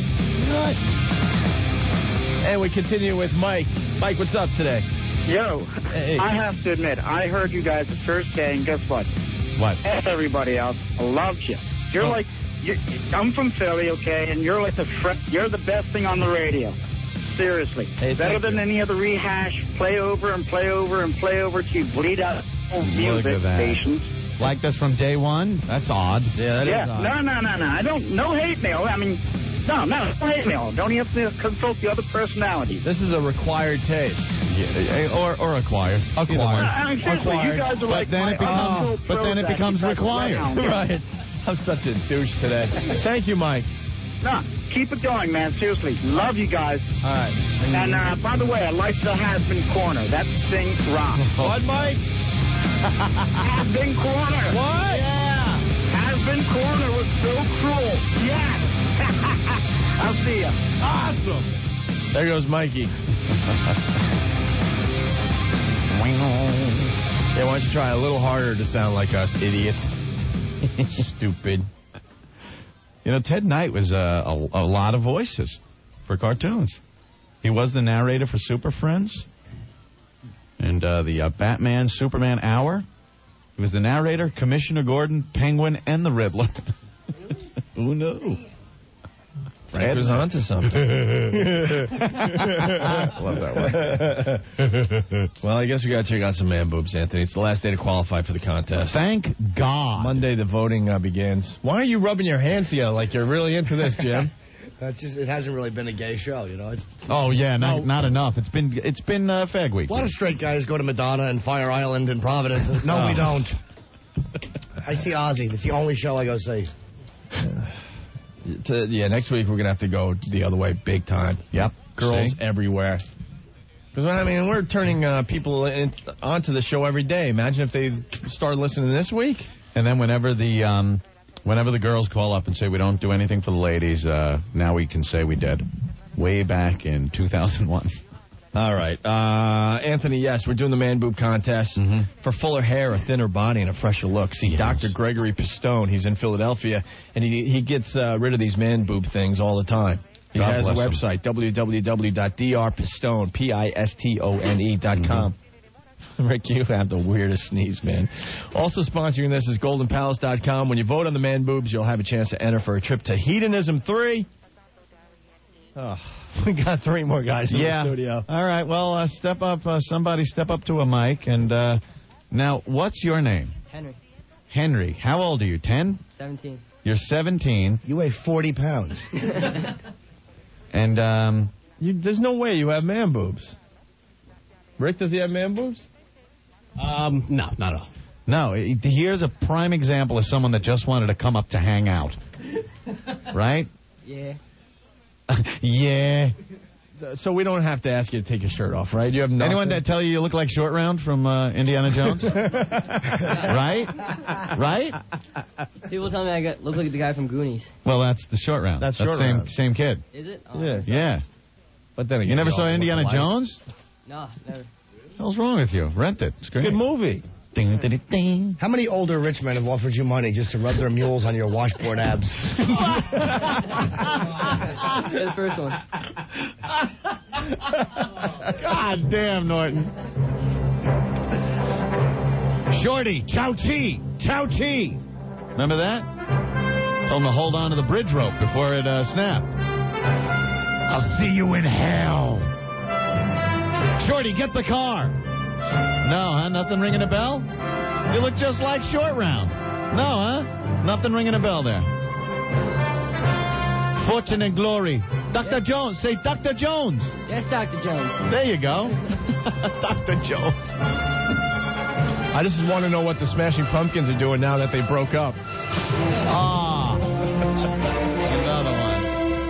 And we continue with Mike. Mike, what's up today? Yo, Hey. I have to admit, I heard you guys the first day, and guess what? What? F everybody else. I loved you. You're Oh. like, you're, I'm from Philly, okay, and you're like the fr- you're the best thing on the radio. Seriously, Hey, better thank than you. any other rehash. Play over and play over and play over till you bleed out all Look music at that. stations. Like this from day one? That's odd. Yeah, that is yeah, odd. no, no, no, no. I don't. No hate mail. I mean, no, no, no hate mail. Don't you have to consult the other personalities? This is a required taste. Yeah, or or acquired. Acquired. I mean, seriously, you guys are But like then my it becomes, uncle but then it Prozac becomes besides required. Greyhound. Right. I'm such a douche today. Thank you, Mike. No, keep it going, man. Seriously. Love you guys. All right. And, uh, by the way, I like the Has-Been Corner. That thing rocks. What, Mike? Has-Been Corner. What? Yeah. Has-Been Corner with Bill Cruel. Yes. I'll see ya. Awesome. There goes Mikey. Yeah, why don't you try a little harder to sound like us, idiots? Stupid. You know, Ted Knight was uh, a, a lot of voices for cartoons. He was the narrator for Super Friends and uh, the uh, Batman Superman Hour. He was the narrator, Commissioner Gordon, Penguin, and the Riddler. Who knew? Frank was onto something. Love that one. Well, I guess we got to check out some man boobs, Anthony. It's the last day to qualify for the contest. Thank God. Monday the voting uh, begins. Why are you rubbing your hands together like you're really into this, Jim? That's just, it hasn't really been a gay show, you know. It's, oh yeah, not, no. not enough. It's been it's been uh, Fag Week. A lot of straight guys go to Madonna and Fire Island and Providence. And, no, Oh. we don't. I see Ozzy. That's the only show I go see. To, yeah, next week we're going to have to go the other way big time. Yep. Girls See? everywhere. Because, I mean, we're turning uh, people in, onto the show every day. Imagine if they started listening this week. And then whenever the um, whenever the girls call up and say we don't do anything for the ladies, uh, now we can say we did. Way back in two thousand one. All right. Uh, Anthony, yes, we're doing the man boob contest. Mm-hmm. For fuller hair, a thinner body, and a fresher look. See, yes. Doctor Gregory Pistone, he's in Philadelphia, and he he gets uh, rid of these man boob things all the time. He God has a bless website, him. w w w dot d r pistone, P I S T O N E dot com. Mm-hmm. Rick, you have the weirdest sneeze, man. Also sponsoring this is golden palace dot com. When you vote on the man boobs, you'll have a chance to enter for a trip to Hedonism three. Oh, we got three more guys in yeah. the studio. All right. Well, uh, step up. Uh, somebody step up to a mic. And uh, now, what's your name? Henry. Henry. How old are you? Ten? seventeen. You're seventeen. You weigh forty pounds. And um, you, there's no way you have man boobs. Rick, does he have man boobs? Um, no, not at all. No. Here's a prime example of someone that just wanted to come up to hang out. Right? Yeah. Yeah. So we don't have to ask you to take your shirt off, right? You have nothing. Anyone that tell you you look like Short Round from uh, Indiana Jones? Right? Right? People tell me I got, look like the guy from Goonies. Well, that's the Short Round. That's, that's Short same, Round. Same kid. Is it? Oh, Yeah. Yeah. But then again, you never we saw all Indiana look alike. Jones? No, never. What the hell's wrong with you? Rent it. It's great. Good movie. Ding, ding, ding. How many older rich men have offered you money just to rub their mules on your washboard abs? Yeah, the first one. God damn, Norton. Shorty, Chow Chi, Chow Chi. Remember that? Told him to hold on to the bridge rope before it uh, snapped. I'll see you in hell. Shorty, get the car. No, huh? Nothing ringing a bell? You look just like Short Round. No, huh? Nothing ringing a bell there. Fortune and glory. Doctor Jones. Say Doctor Jones. Yes, Doctor Jones. There you go. Doctor Jones. I just want to know what the Smashing Pumpkins are doing now that they broke up. Ah. Another one.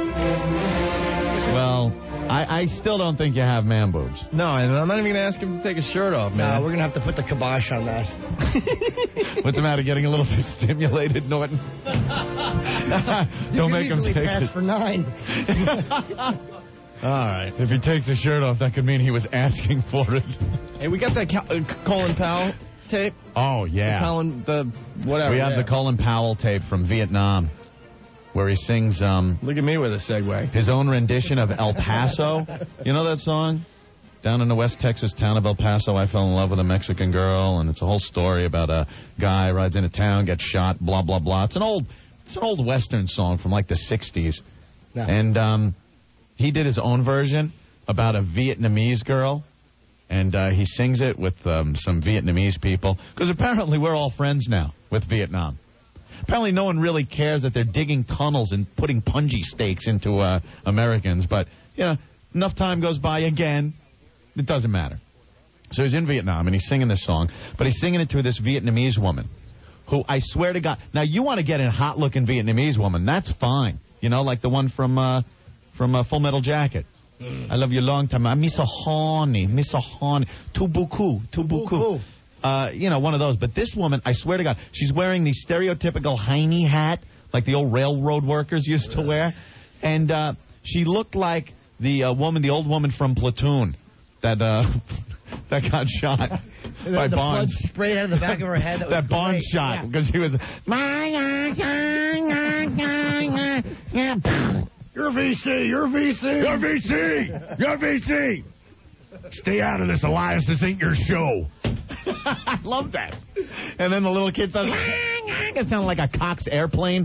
Well, I, I still don't think you have man boobs. No, and I'm not even going to ask him to take his shirt off, man. Nah, we're going to have to put the kibosh on that. What's the matter? Getting a little too stimulated, Norton? Don't make him take pass it. for nine. All right. If he takes his shirt off, that could mean he was asking for it. Hey, we got that Cal- uh, Colin Powell tape. Oh, yeah. The Colin, the whatever. We have yeah. the Colin Powell tape from Vietnam, where he sings um, Look at me with a segue. his own rendition of El Paso. You know that song? Down in the West Texas town of El Paso, I fell in love with a Mexican girl, and it's a whole story about a guy rides into town, gets shot, blah, blah, blah. It's an old it's an old Western song from like the sixties. No. And um, he did his own version about a Vietnamese girl, and uh, he sings it with um, some Vietnamese people, because apparently we're all friends now with Vietnam. Apparently no one really cares that they're digging tunnels and putting punji stakes into uh, Americans, but, you know, enough time goes by again, it doesn't matter. So he's in Vietnam, and he's singing this song, but he's singing it to this Vietnamese woman, who I swear to God, now you want to get a hot-looking Vietnamese woman, that's fine. You know, like the one from uh, from uh, Full Metal Jacket. I love you a long time. I miss a honey, miss a honey. Too beaucoup, too beaucoup. Uh, you know, one of those. But this woman, I swear to God, she's wearing the stereotypical Heine hat, like the old railroad workers used to wear. And uh, she looked like the uh, woman, the old woman from Platoon that uh, that got shot by the Barnes. blood sprayed out of the back of her head. That, that was Barnes great. shot because she was. You're V C. You're V C. You're V C. You're V C. Stay out of this, Elias. This ain't your show. I love that. And then the little kid says, it sounded like a Cox airplane.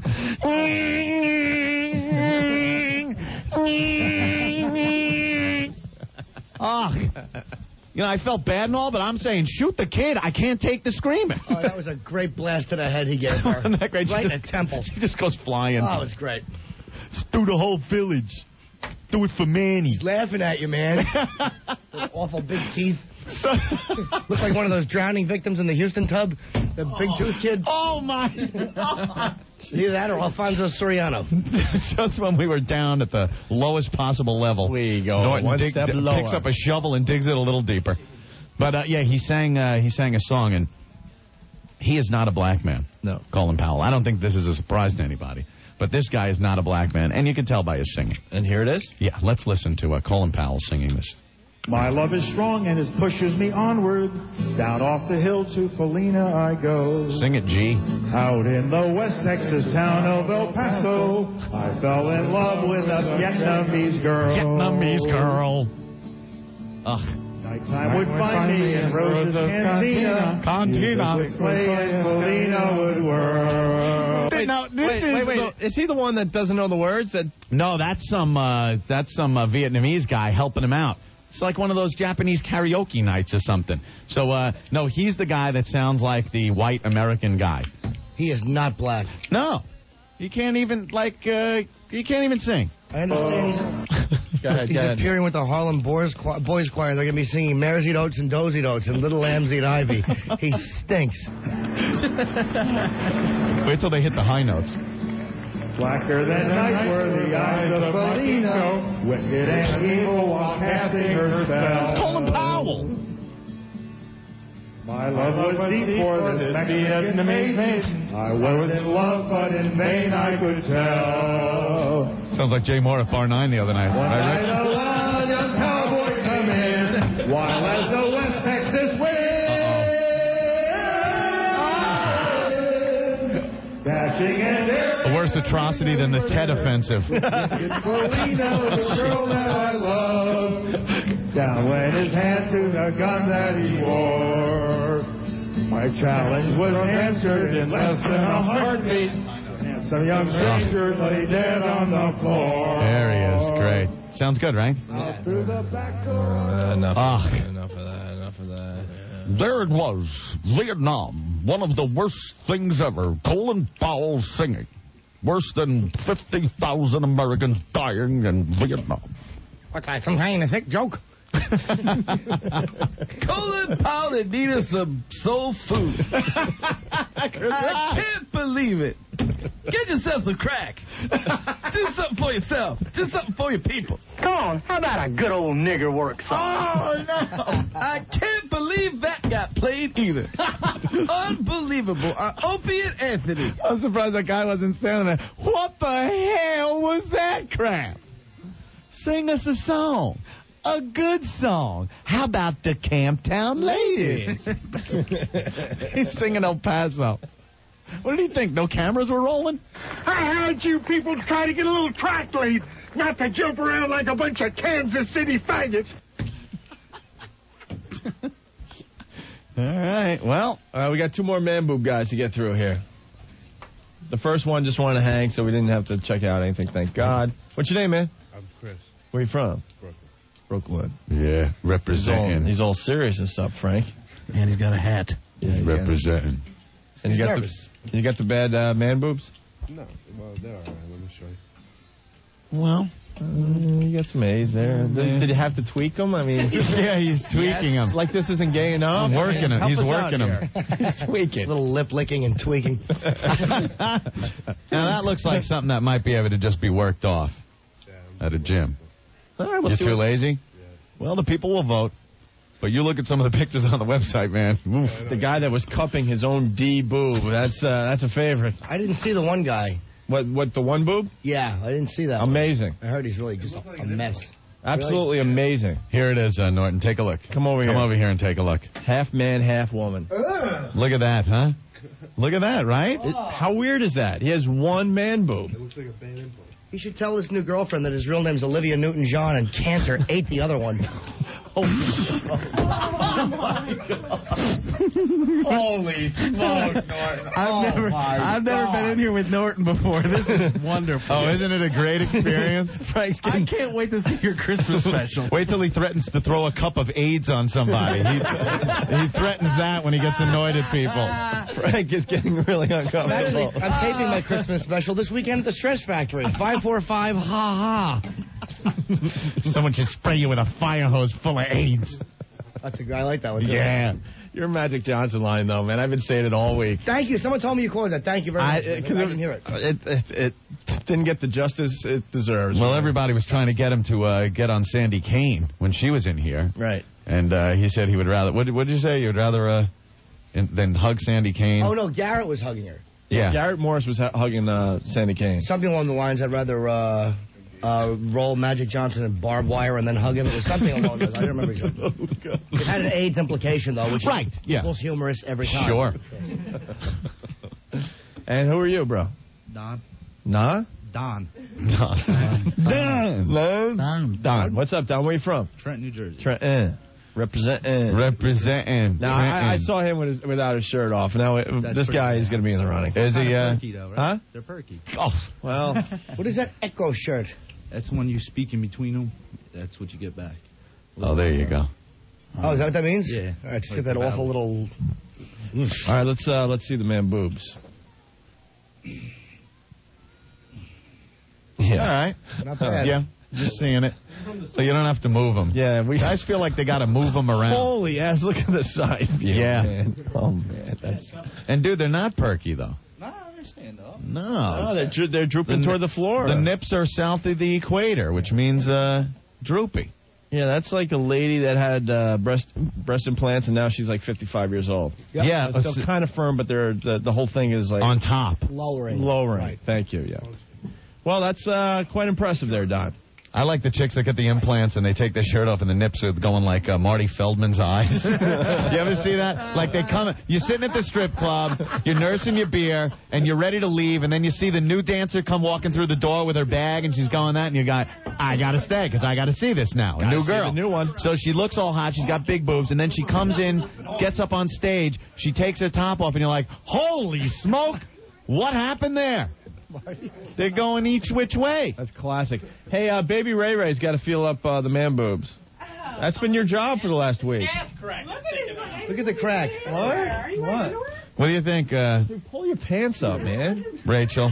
Oh, you know, I felt bad and all, but I'm saying, shoot the kid. I can't take the screaming. Oh, that was a great blast to the head he gave her. Isn't that great? Right She in just- the temple. She just goes flying. Oh, it was great. It's through the whole village. Do it for Manny. He's laughing at you, man. Those awful big teeth. So, looks like one of those drowning victims in the Houston tub. The big tooth kid. Oh, my God. Either that or Alfonso Soriano. Just when we were down at the lowest possible level. We go Norton one dig- step d- lower. picks up a shovel and digs it a little deeper. But, uh, yeah, he sang, uh, he sang a song, and he is not a black man. No. Colin Powell. I don't think this is a surprise to anybody. But this guy is not a black man, and you can tell by his singing. And here it is? Yeah, let's listen to uh, Colin Powell singing this. My love is strong and it pushes me onward. Down off the hill to Felina I go. Sing it, G. Out in the West Texas town of El Paso, I fell in love with a Vietnamese girl. Vietnamese girl. Ugh. Nighttime would find me in Rosa's Cantina. Cantina. Music would play and Felina would whirl. Wait, Now, this wait, is wait, wait. the- Is he the one that doesn't know the words? That No, that's some uh, that's some uh, Vietnamese guy helping him out. It's like one of those Japanese karaoke nights or something. So, uh, no, he's the guy that sounds like the white American guy. He is not black. No, he can't even like uh, he can't even sing. I understand he's, Go ahead, he's go ahead. appearing with the Harlem Boys, Cho- Boys Choir. They're going to be singing Mares Eat Oats and Dozy Oats and Little Lambs Eat Ivy. He stinks. Wait till they hit the high notes. Blacker than night were the eyes of Felina. Wicked and evil while casting her spell. It's Colin Powell. My love was deep for this Mexican maiden. I was in love, but in vain I could tell. Sounds like Jay Moore at Bar nine the other night. One Right, night Rick? a loud young cowboy come in, wild as the West Texas wind. Dashing and daring. A worse atrocity than the Ted offensive. Felina, the girl that I love. Down went his hand to the gun that he wore. My challenge was answered in less than a heartbeat. And some young stranger lay dead on the floor. There he is. Great. Sounds good, right? Out through the back door. Uh, enough, Ah. enough of that. Enough of that. There it was, Vietnam, one of the worst things ever. Colin Powell singing. Worse than fifty thousand Americans dying in Vietnam. What's that, some kind of sick joke? Colin Powell and need us some soul food. I can't believe it. Get yourself some crack. Do something for yourself. Do something for your people. Come on, how about a good old nigger work song? Oh, no. I can't believe that got played either. Unbelievable. Uh, Opie and Anthony. I'm surprised that guy wasn't standing there. What the hell was that crap? Sing us a song. A good song. How about the Camptown Ladies? He's singing El Paso. What did he think? No cameras were rolling? I heard you people try to get a little track lead, not to jump around like a bunch of Kansas City faggots. All right. Well, Uh, we got two more man boob guys to get through here. The first one just wanted to hang, so we didn't have to check out anything, thank God. What's your name, man? I'm Chris. Where you from? Brooklyn. Brooklyn. yeah, He's all, representing. he's all serious and stuff, Frank. And he's got a hat. Yeah, he's got- Representing. And you He's got nervous. the you got the bad uh, man boobs? No, well, they're all right. Let me show you. Well, Uh, you got some A's there. Did, did you have to tweak them? I mean, yeah, he's tweaking yes. them. Like this isn't gay enough. I'm working him. Help He's us working out him. here. He's tweaking. Little lip licking and tweaking. Now that looks like something that might be able to just be worked off at a gym. All right, we'll You're see too what- lazy? Well, the people will vote. But you look at some of the pictures on the website, man. Oof. The guy that was cupping his own D boob. That's uh, that's a favorite. I didn't see the one guy. What? What? The one boob? Yeah, I didn't see that. Amazing. I heard he's really just a mess. Absolutely amazing. Here it is, uh, Norton. Take a look. Come over here. Come over here and take a look. Half man, half woman. Look at that, huh? Look at that, right? It- how weird is that? He has one man boob. It looks like a bad impulse. He should tell his new girlfriend that his real name's Olivia Newton-John and cancer ate the other one. Holy smoke, Norton. I've Oh, never, my I've never God. been in here with Norton before. This is wonderful. Oh, isn't it a great experience? Frank's I can't wait to see your Christmas special. Wait till he threatens to throw a cup of AIDS on somebody. He, he threatens that when he gets annoyed at people. Frank is getting really I'm, actually, uncomfortable. I'm taping my Christmas special this weekend at the Stress Factory. five four five, ha ha. Someone should spray you with a fire hose full of AIDS. That's a guy. I like that one, too. Yeah. Your Magic Johnson line, though, man. I've been saying it all week. Thank you. Someone told me you quoted that. Thank you very much. I, Because I can hear it. It, it, it didn't get the justice it deserves. Well, everybody was trying to get him to uh, get on Sandy Kane when she was in here. Right. And uh, he said he would rather... What did you say? You'd rather uh, in, than hug Sandy Kane? Oh, no, Garrett was hugging her. Yeah. Garrett Morris was hu- hugging uh, Sandy Kane. Something along the lines, I'd rather uh, uh, roll Magic Johnson in barbed wire and then hug him. It was something along those. I don't remember exactly. It had an AIDS implication, though, which Right, is yeah. equals humorous every time. Sure. And who are you, bro? Don. Nah? Don. Don. Don. Don. Don. What's up, Don? Where you from? Trent, New Jersey. Trent. Eh. Representing. Representing. Now, I, I saw him with his, without his shirt off. Now, it, That's this pretty guy bad. is going to be in the running. Is he, uh... Perky, though, right? Huh? They're perky. Oh, well. What is that Echo shirt? That's when you speak in between them. That's what you get back. Oh, there you go. Oh, is that what that means? Yeah. All right, just Like get that the awful little... All right, let's uh, let's see the man boobs. Yeah. All right. Not bad. Yeah, just seeing it. So you don't have to move them. Yeah, we guys feel like they got to move them around. Holy ass, look at the side view. Yeah. Man. Oh, man. That's... And, dude, they're not perky, though. No, I understand, though. No. Oh, they're, dro- they're drooping The toward ni- the floor. The nips are south of the equator, which means uh, droopy. Yeah, that's like a lady that had uh, breast breast implants, and now she's like fifty-five years old. Yep. Yeah, They're still uh, kind of firm, but they're the, the whole thing is like on top. Lowering. Lowering. Right. Thank you. Yeah. Well, that's uh, quite impressive there, Don. I like the chicks that get the implants and they take their shirt off and the nips are going like uh, Marty Feldman's eyes. You ever see that? Like they come, you're sitting at the strip club, you're nursing your beer, and you're ready to leave, and then you see the new dancer come walking through the door with her bag, and she's going that, and you got, I gotta stay because I gotta see this now. A Gotta new see girl, the new one. So she looks all hot, she's got big boobs, and then she comes in, gets up on stage, she takes her top off, and you're like, holy smoke, what happened there? They're going each which way. That's classic. Hey, uh, Baby Ray Ray's got to feel up uh, the man boobs. That's been your job for the last week. Look at the crack. What? What? What do you think, uh, Pull your pants up, man. Rachel?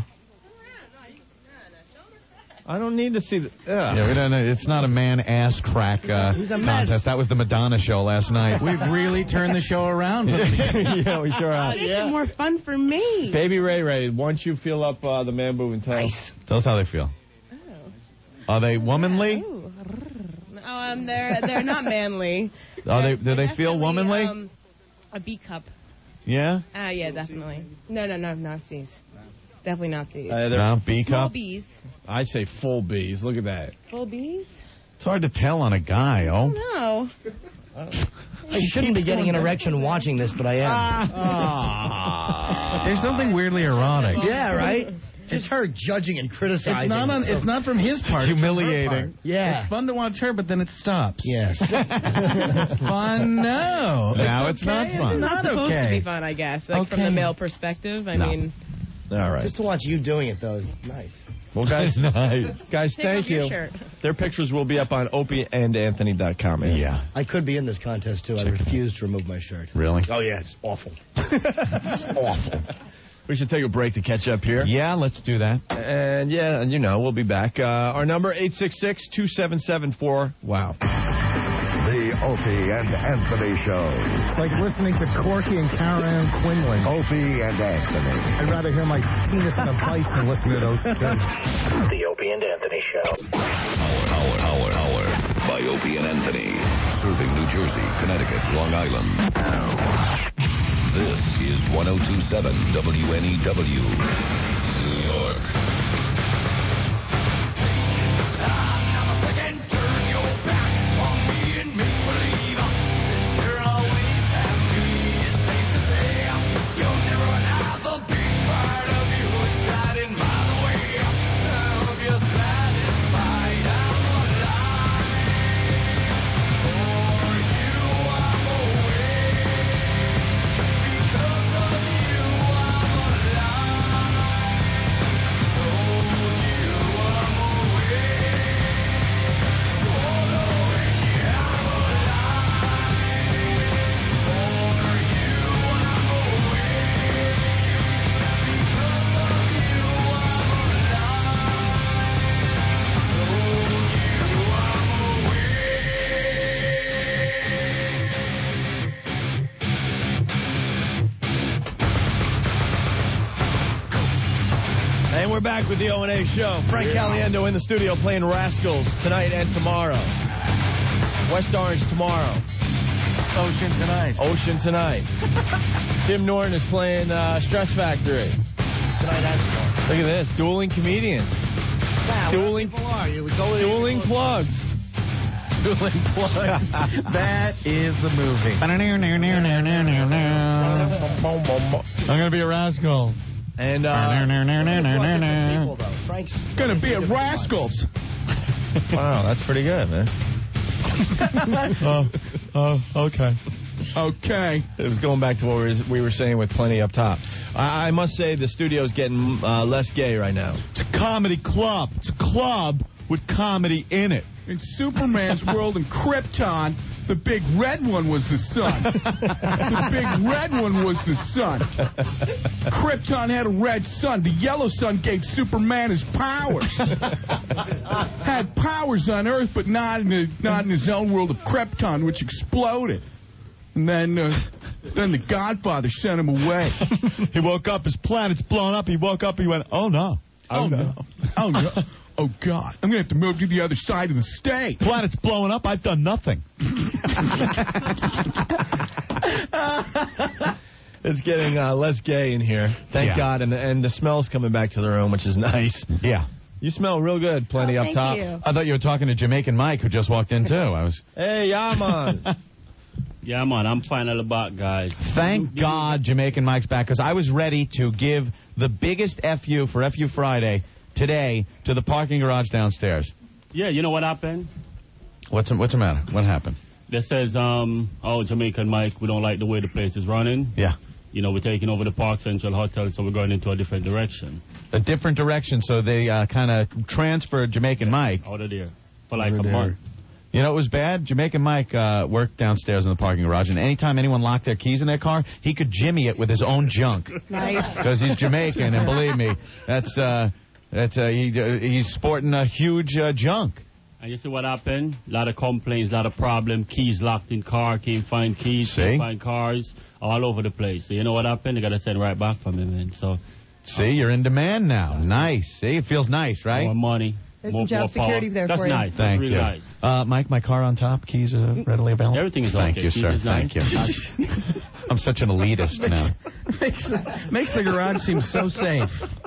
I don't need to see the. Yeah. Yeah, we don't know. It's not a man ass crack uh, He's a mess. contest. That was the Madonna show last night. We've really turned the show around. Yeah, we sure have. Makes it more fun for me. Baby Ray Ray, why don't you feel up uh, the man boob and tell us? Tell us how they feel. Are they womanly? Oh, um, they're they're not manly. Are they? Do they feel Definitely, womanly? Um, a B cup. Yeah. Ah, yeah, definitely. No, no, no, not C's. Definitely not C's. Uh, they're- No, B Small cup. B's. I say full B's. Look at that. Full B's? It's hard to tell on a guy. Oh. No. I shouldn't be getting an erection watching this, but I am. There's something weirdly erotic. Yeah, right? Just her judging and criticizing. It's not on, it's not from his part. it's from her Humiliating. part. Yeah. It's fun to watch her, but then it stops. Yes. It's fun. No. Now it's not It's fun. not supposed to okay. be fun, I guess. Like from Okay. the male perspective. I No. mean, All right. Just to watch you doing it, though, is nice. Well, guys, Nice. guys, take thank off your you. shirt. Their pictures will be up on opie and anthony dot com. Man. Yeah. I could be in this contest, too. I refuse to remove my shirt. Really? Oh, yeah, it's awful. It's awful. We should take a break to catch up here. Yeah, let's do that. And, yeah, and you know, we'll be back. Uh, our number, eight six six, two seven seven four, wow. The Opie and Anthony Show. It's like listening to Corky and Karen Quinlan. Opie and Anthony. I'd rather hear my penis in a vice than listen to those two. The Opie and Anthony Show. Hour, hour, hour, hour by Opie and Anthony. Serving New Jersey, Connecticut, Long Island. This is one oh two point seven W N E W, New York. We're back with the O and A Show. Frank yeah. Caliendo in the studio playing Rascals tonight and tomorrow. West Orange tomorrow. Ocean tonight. Ocean tonight. Tim Norton is playing uh, Stress Factory. Tonight and tomorrow. Look at this. Dueling comedians. Wow, dueling people are you? Go dueling plugs. Dueling plugs. That is the movie. I'm going to be a rascal. And, uh... people, Frank's gonna be at Rascals. Wow, that's pretty good, man. oh, oh, okay. Okay. It was going back to what we were, we were saying with Plenty up top. I, I must say the studio's getting uh, less gay right now. It's a comedy club. It's a club with comedy in it. In Superman's world in Krypton, the big red one was the sun. The big red one was the sun. Krypton had a red sun. The yellow sun gave Superman his powers. Had powers on Earth, but not in, the, not in his own world of Krypton, which exploded. And then, uh, then the Godfather sent him away. He woke up, his planet's blown up. He woke up, he went, oh, no. Oh, oh no. Oh, no. Oh, God. I'm going to have to move to the other side of the state. Planet's blowing up. I've done nothing. It's getting uh, less gay in here. Thank yeah. God. And the, and the smell's coming back to the room, which is nice. Yeah. You smell real good, Plenty oh, up thank top. You. I thought you were talking to Jamaican Mike, who just walked in, too. I was. Hey, yeah, man. Yeah, man, I'm final about, guys. Thank God Jamaican Mike's back, because I was ready to give the biggest F U for F U Friday today to the parking garage downstairs. Yeah, you know what happened? What's what's the matter? What happened? They says, um, oh, Jamaican Mike, we don't like the way the place is running. Yeah. You know, we're taking over the Park Central Hotel, so we're going into a different direction. A different direction, so they uh, kind of transferred Jamaican Mike. Out of there. For like a month. You know, it was bad. Jamaican Mike uh, worked downstairs in the parking garage, and anytime anyone locked their keys in their car, he could jimmy it with his own junk. Nice. Because he's Jamaican, and believe me, that's uh, that's uh, he, uh, he's sporting a huge uh, junk. And you see what happened? A lot of complaints, a lot of problem. Keys locked in car, can't find keys, see? can't find cars, all over the place. So you know what happened? They got to send right back from him, man. So, see, you're in demand now. Nice. See, it feels nice, right? More money. There's more, some job more security power. there That's for you. nice. Thank That's really you. nice. Uh, Mike, my car on top. Keys are readily available. Everything is Thank okay. you, Keys sir. is Thank nice. you. I'm such an elitist now. makes, makes the garage seem so safe.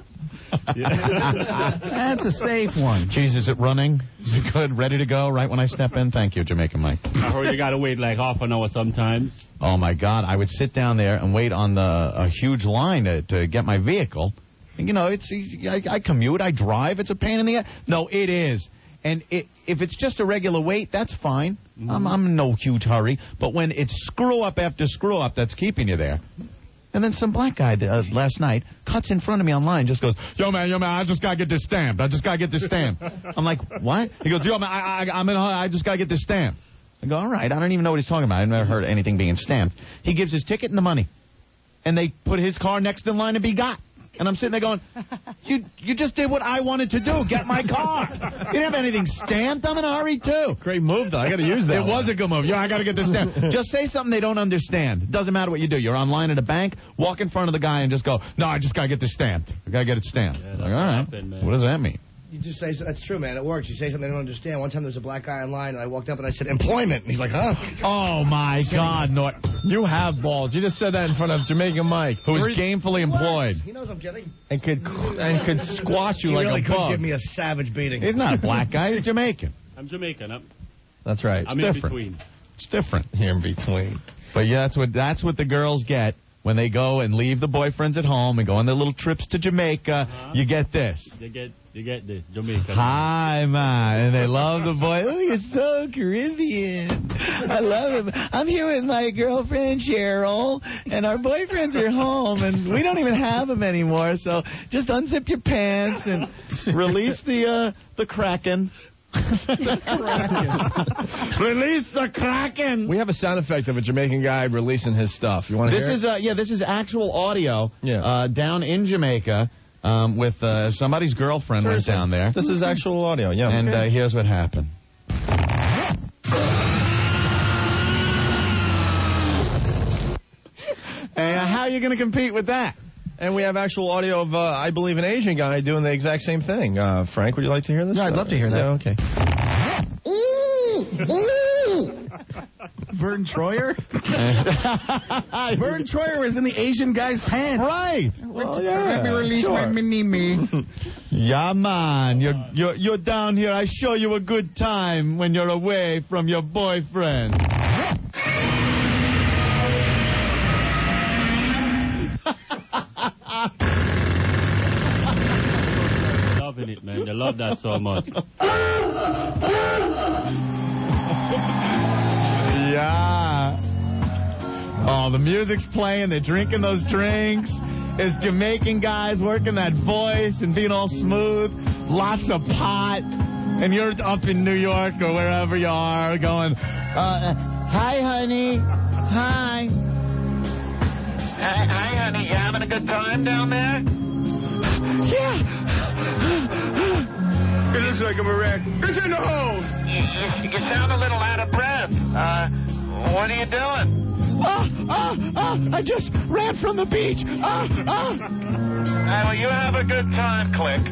That's a safe one. Jeez, is it running? Is it good? Ready to go right when I step in? Thank you, Jamaican Mike. I heard you got to wait like half an hour sometimes. Oh, my God. I would sit down there and wait on the a huge line to, to get my vehicle. You know, it's I, I commute, I drive. It's a pain in the ass. No, it is. And it, if it's just a regular wait, that's fine. Mm-hmm. I'm, I'm in no huge hurry. But when it's screw up after screw up that's keeping you there. And then some black guy uh, last night cuts in front of me online, just goes, yo, man, yo, man, I just got to get this stamped. I just got to get this stamped. I'm like, what? He goes, yo, man, I, I, I'm in a hurry. I just got to get this stamped. I go, all right. I don't even know what he's talking about. I've never heard anything being stamped. He gives his ticket and the money. and they put his car next in line to be got. And I'm sitting there going, you you just did what I wanted to do, get my car. You didn't have anything stamped. I'm in a hurry, too. Great move, though. I got to use that It one. was a good move. Yeah, I got to get this stamped. Just say something they don't understand. Doesn't matter what you do. You're online at a bank, walk in front of the guy and just go, no, I just got to get this stamped. I got to get it stamped. Yeah, Like, all right. happened, What does that mean? You just say, that's true, man. It works. You say something they don't understand. One time there was a black guy in line, and I walked up and I said, employment. And he's like, huh? Oh, my God, Norton. You have balls. You just said that in front of Jamaican Mike, who is gainfully employed. He knows I'm kidding. And could and could squash you he like really a could bug. give me a savage beating. He's not a black guy. He's Jamaican. I'm Jamaican. I'm, That's right. I'm It's in different. between. It's different. Here in between. But yeah, that's what that's what the girls get when they go and leave the boyfriends at home and go on their little trips to Jamaica. Uh-huh. You get this. You get, you get this, Jamaican. Hi, man. And they love the boy. Oh, you're so Caribbean. I love it. I'm here with my girlfriend, Cheryl, and our boyfriends are home, and we don't even have them anymore. So just unzip your pants and release the uh, the Kraken. Release the Kraken. We have a sound effect of a Jamaican guy releasing his stuff. You want to This hear is it? uh, yeah, this is actual audio. Yeah. Uh, down in Jamaica, um, with uh, somebody's girlfriend went Seriously. down there. This is actual audio, yeah. And Okay. uh, here's what happened. And uh, how are you going to compete with that? And we have actual audio of, uh, I believe, an Asian guy doing the exact same thing. Uh, Frank, would you like to hear this? Yeah, I'd love to hear that. Yeah, okay. Vern Troyer? Vern Troyer was in the Asian guy's pants. Right. Well, yeah. Let me release my Sure. mini-me. Yeah, man. You're, you're, you're down here. I show you a good time when you're away from your boyfriend. Loving it, man. They love that so much. Yeah. Oh, the music's playing. They're drinking those drinks. It's Jamaican guys working that voice and being all smooth. Lots of pot. And you're up in New York or wherever you are going, uh, hi, honey. Hi. Hi, hi, honey. You having a good time down there? Yeah. It looks like I'm a wreck. It's in the hole. You, you, you sound a little out of breath. Uh, what are you doing? Ah, ah, ah, I just ran from the beach. Ah, ah. Uh, well, you have a good time, Click.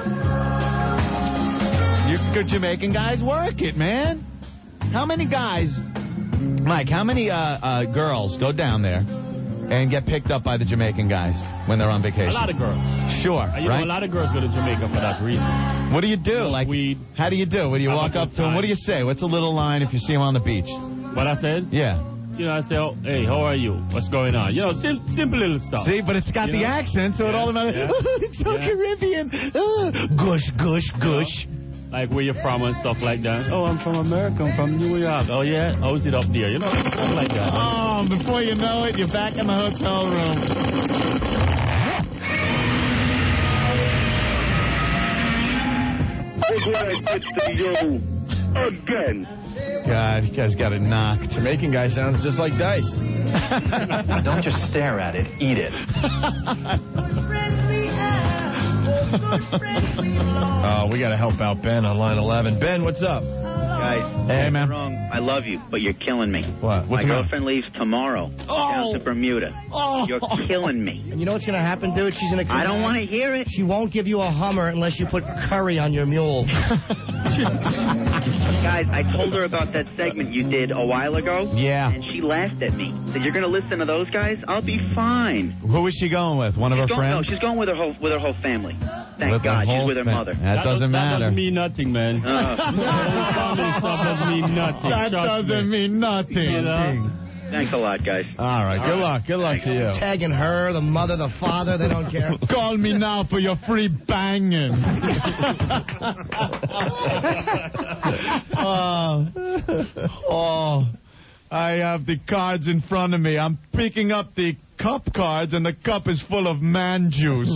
You good Jamaican guys work it, man. How many guys, Mike, how many uh, uh, girls go down there and get picked up by the Jamaican guys when they're on vacation? A lot of girls. Sure, Uh, you right? know, a lot of girls go to Jamaica for that reason. What do you do? Like, weed. How do you do? When you Have a walk good up to them, time. what do you say? What's a little line if you see them on the beach? What I said? Yeah. You know, I say, oh, hey, how are you? What's going on? You know, sim- simple little stuff. See, but it's got You the know? accent, so it Yeah, all about yeah. it's so Yeah. Caribbean. Uh, gush, gush, gush. Like where you're from and stuff like that. Oh, I'm from America. I'm from New York. Oh, yeah? How's it up there? You know, stuff like that. Oh, before you know it, you're back in the hotel room. Look what I did to you again. God, you guys got it knocked. Jamaican guy sounds just like Dice. Don't just stare at it, eat it. Oh, we got to help out Ben on line eleven. Ben, what's up? Guys, Hey, man. wrong. I love you, but you're killing me. What? What's My the matter? girlfriend leaves tomorrow down to Bermuda. Oh. You're killing me. And you know what's going to happen, dude? She's going to. I don't want to hear it. She won't give you a Hummer unless you put curry on your mule. Guys, I told her about that segment you did a while ago. Yeah. And she laughed at me. Said, you're going to listen to those guys? I'll be fine. Who is she going with? One of her She's going, no, friends? she's going with her whole with her whole family. Thank With her God, whole she's with her fa- mother. That doesn't That matter. doesn't mean nothing, man. Uh, Comedy stuff doesn't mean nothing. That Trust doesn't me. mean nothing. You know? thanks a lot, guys. All right, good luck. Good luck to you. Tagging her, the mother, the father, they don't care. Call me now for your free banging. oh, oh, I have the cards in front of me. I'm picking up the cup cards, and the cup is full of man juice.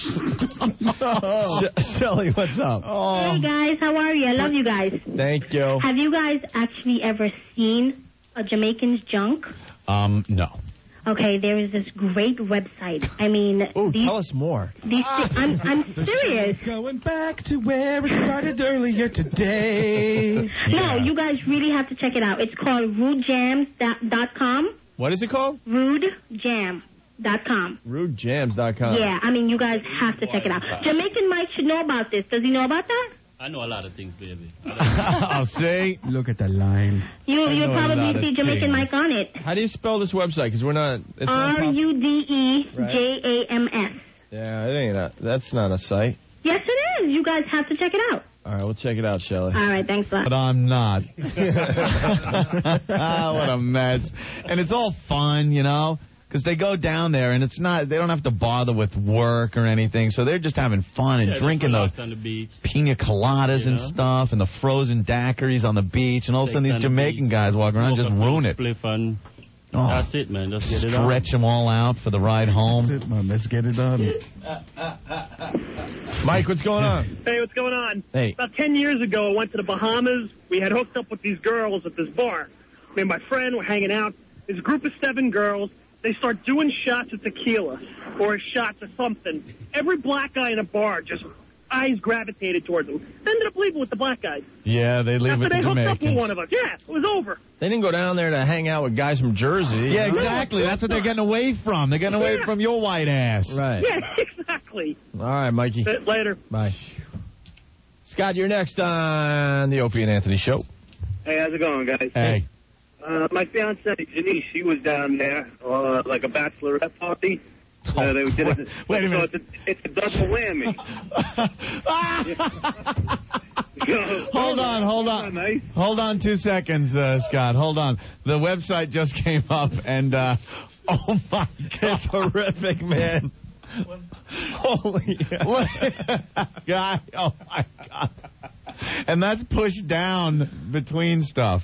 Shelly, what's up? Oh. Hey guys, how are you? I love you guys. Thank you. Have you guys actually ever seen a Jamaican's junk? Um, no. Okay, there is this great website. I mean, Ooh, these, tell us more. these thi- I'm, I'm serious. Going back to where it started earlier today. No, you guys really have to check it out. It's called rude jams dot com. What is it called? rude jam dot com. rude jams dot com. Yeah, I mean, you guys have to check it out. Jamaican Mike should know about this. Does he know about that? I know a lot of things, baby. I'll say. Look at the line. You, I you'll know a lot probably of see Jamaican things. Mike on it. How do you spell this website? Because we're not. It's not R pop- U D E J A M S. Yeah, it ain't. A, that's not a site. Yes, it is. You guys have to check it out. All right, we'll check it out, Shelley. All right, thanks a lot. But I'm not. What a mess. And it's all fun, you know, because they go down there and it's not, they don't have to bother with work or anything. So they're just having fun and Yeah, drinking those on the beach. pina coladas You and know? stuff and the frozen daiquiris on the beach. And all of a sudden Take these on the Jamaican beach. guys walk around and just Smoke a ruin it. spliff and Oh. That's it, man. Just get it on. Stretch them all out for the ride home. That's it, man. Let's get it done. Mike, what's going on? Hey, what's going on? Hey. About ten years ago, I went to the Bahamas. We had hooked up with these girls at this bar. Me and my friend were hanging out. There's a group of seven girls. They start doing shots of tequila or shots of something. Every black guy in a bar just eyes gravitated towards them. Ended up leaving with the black guys. Yeah, they leave After with they the hooked up with Jamaicans. one of us. Yeah, it was over. They didn't go down there to hang out with guys from Jersey. Yeah, you know? exactly. That's what they're getting away from. They're getting away Yeah. from your white ass. Right. Yeah, exactly. All right, Mikey. Later. Bye. Scott, you're next on the Opie and Anthony Show. Hey, how's it going, guys? Hey. Uh, my fiance Janice, she was down there, uh, like a bachelorette party. Uh, they did it. Wait a minute. So it's, a, it's a double whammy. Hold on, hold on. Nice. Hold on two seconds, uh, Scott. Hold on. The website just came up, and, uh, oh, my God. It's horrific, man. Holy guy. Oh, my God. And that's pushed down between stuff.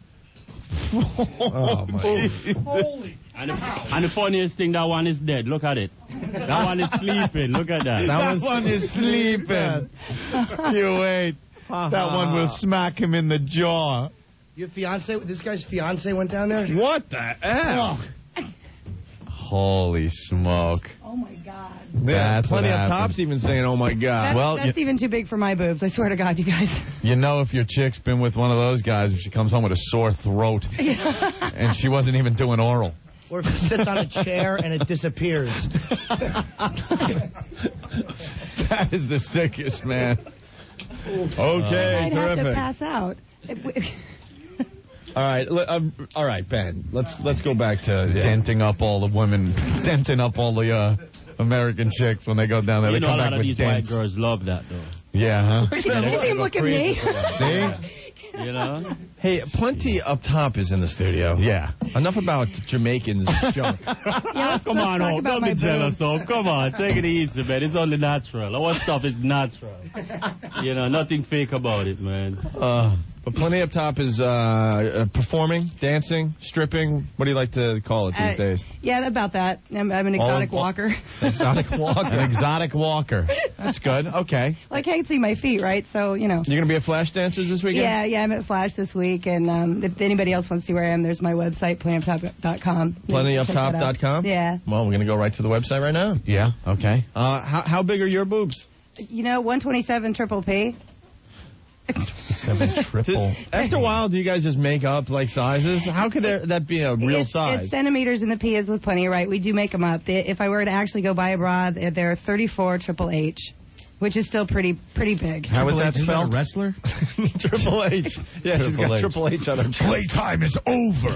Oh, my. Holy and the, and the funniest thing, that one is dead. Look at it. That one is sleeping. Look at that. That, that one is sleeping. You wait. That one will smack him in the jaw. Your fiance, this guy's fiance went down there? What the F? Holy smoke. Oh, my God. Yeah, That's plenty what of happened. tops even saying, oh, my God. That's, well, that's you, even too big for my boobs. I swear to God, you guys. you know if your chick's been with one of those guys, if she comes home with a sore throat and she wasn't even doing oral. Or if it sits on a chair and it disappears. That is the sickest, man. Okay, I'd terrific. have to pass out. If we, All right, l- uh, all right, Ben. Let's let's go back to yeah. denting up all the women, denting up all the uh, American chicks when they go down there. You they know come a back lot of with these dents. white girls love that, though. Yeah, huh? you see him look at me. See? You know? Hey, plenty up top is in the studio. Yeah. Enough about Jamaicans junk. Yeah, let's, Come let's on, talk Hope. about Don't my be jealous, boobs. Hope. Come on, take it easy, man. It's only natural. All stuff is natural. You know, nothing fake about it, man. Uh, but plenty up top is uh, uh, performing, dancing, stripping. What do you like to call it these Uh, days? Yeah, about that. I'm, I'm an All exotic of- walker. Exotic walker. An exotic walker. That's good. Okay. Like, I can't see my feet, right? So, you know. You're going to be at Flash Dancers this weekend? Yeah, yeah, I'm at Flash this week, and um, if anybody else wants to see where I am, there's my website, plenty up top dot com. plenty up top dot com? Yeah. Well, we're going to go right to the website right now. Yeah, okay. Uh, how, how big are your boobs? You know, one twenty-seven triple P. Seven triple. After a while, do you guys just make up, like, sizes? How could there, that be a real it's, size? It's centimeters in the P is with plenty, right? We do make them up. They, if I were to actually go buy a bra, they're, they're thirty-four triple H, which is still pretty pretty big. How would that Is that a spell? wrestler? Triple H. Yeah, she's Triple got H. Triple H on her chest. Playtime is over.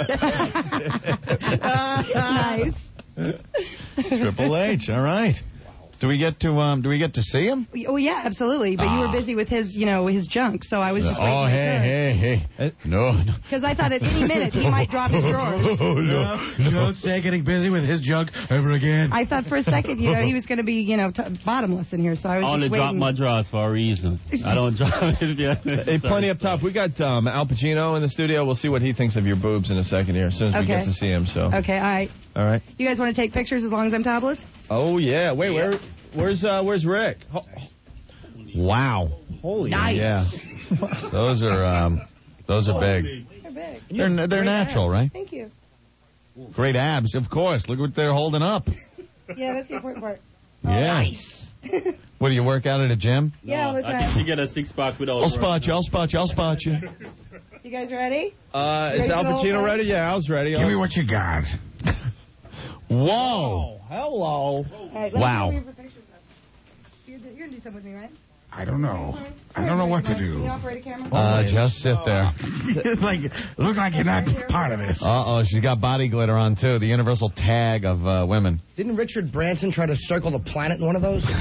Nice. Triple H. All right. Do we get to um? Do we get to see him? Oh yeah, absolutely. But you were busy with his, you know, his junk, so I was just waiting Oh, my hey, turn. hey, hey. No, no. Because I thought at any minute he might drop his drawers. no. Don't say getting busy with his junk ever again. I thought for a second, you know, he was going to be, you know, t- bottomless in here, so I was I only just drop waiting. my drawers for a reason. I don't drop it. Hey, plenty up top. We got um, Al Pacino in the studio. We'll see what he thinks of your boobs in a second here, as soon as we Okay. get to see him. So, Okay, all right. all right. You guys want to take pictures as long as I'm topless? Oh yeah. Wait, where? Where's uh? Where's Rick? Ho- Wow. Holy. Nice. Yeah. Those are um. Those are big. They're big. They're they're natural, right? Thank you. Great abs, of course. Look what they're holding up. Yeah, that's the important part. Yeah. What, do you work out at a gym? Yeah, all the I time. think you get a six-pack without... I'll spot you, I'll spot you, I'll spot you. You guys ready? Uh, You is ready Al for the whole Pacino thing? ready? Yeah, Al's ready. Give me what you got. Whoa. Hello. All right, let Wow. Me see for pictures. You're, you're going to do something with me, right? I don't know. I don't know what to Can you do. operate a camera? Uh, just sit there. It's like, it looks like you're not part of this. Uh-oh, she's got body glitter on, too. The universal tag of uh, women. Didn't Richard Branson try to circle the planet in one of those? Those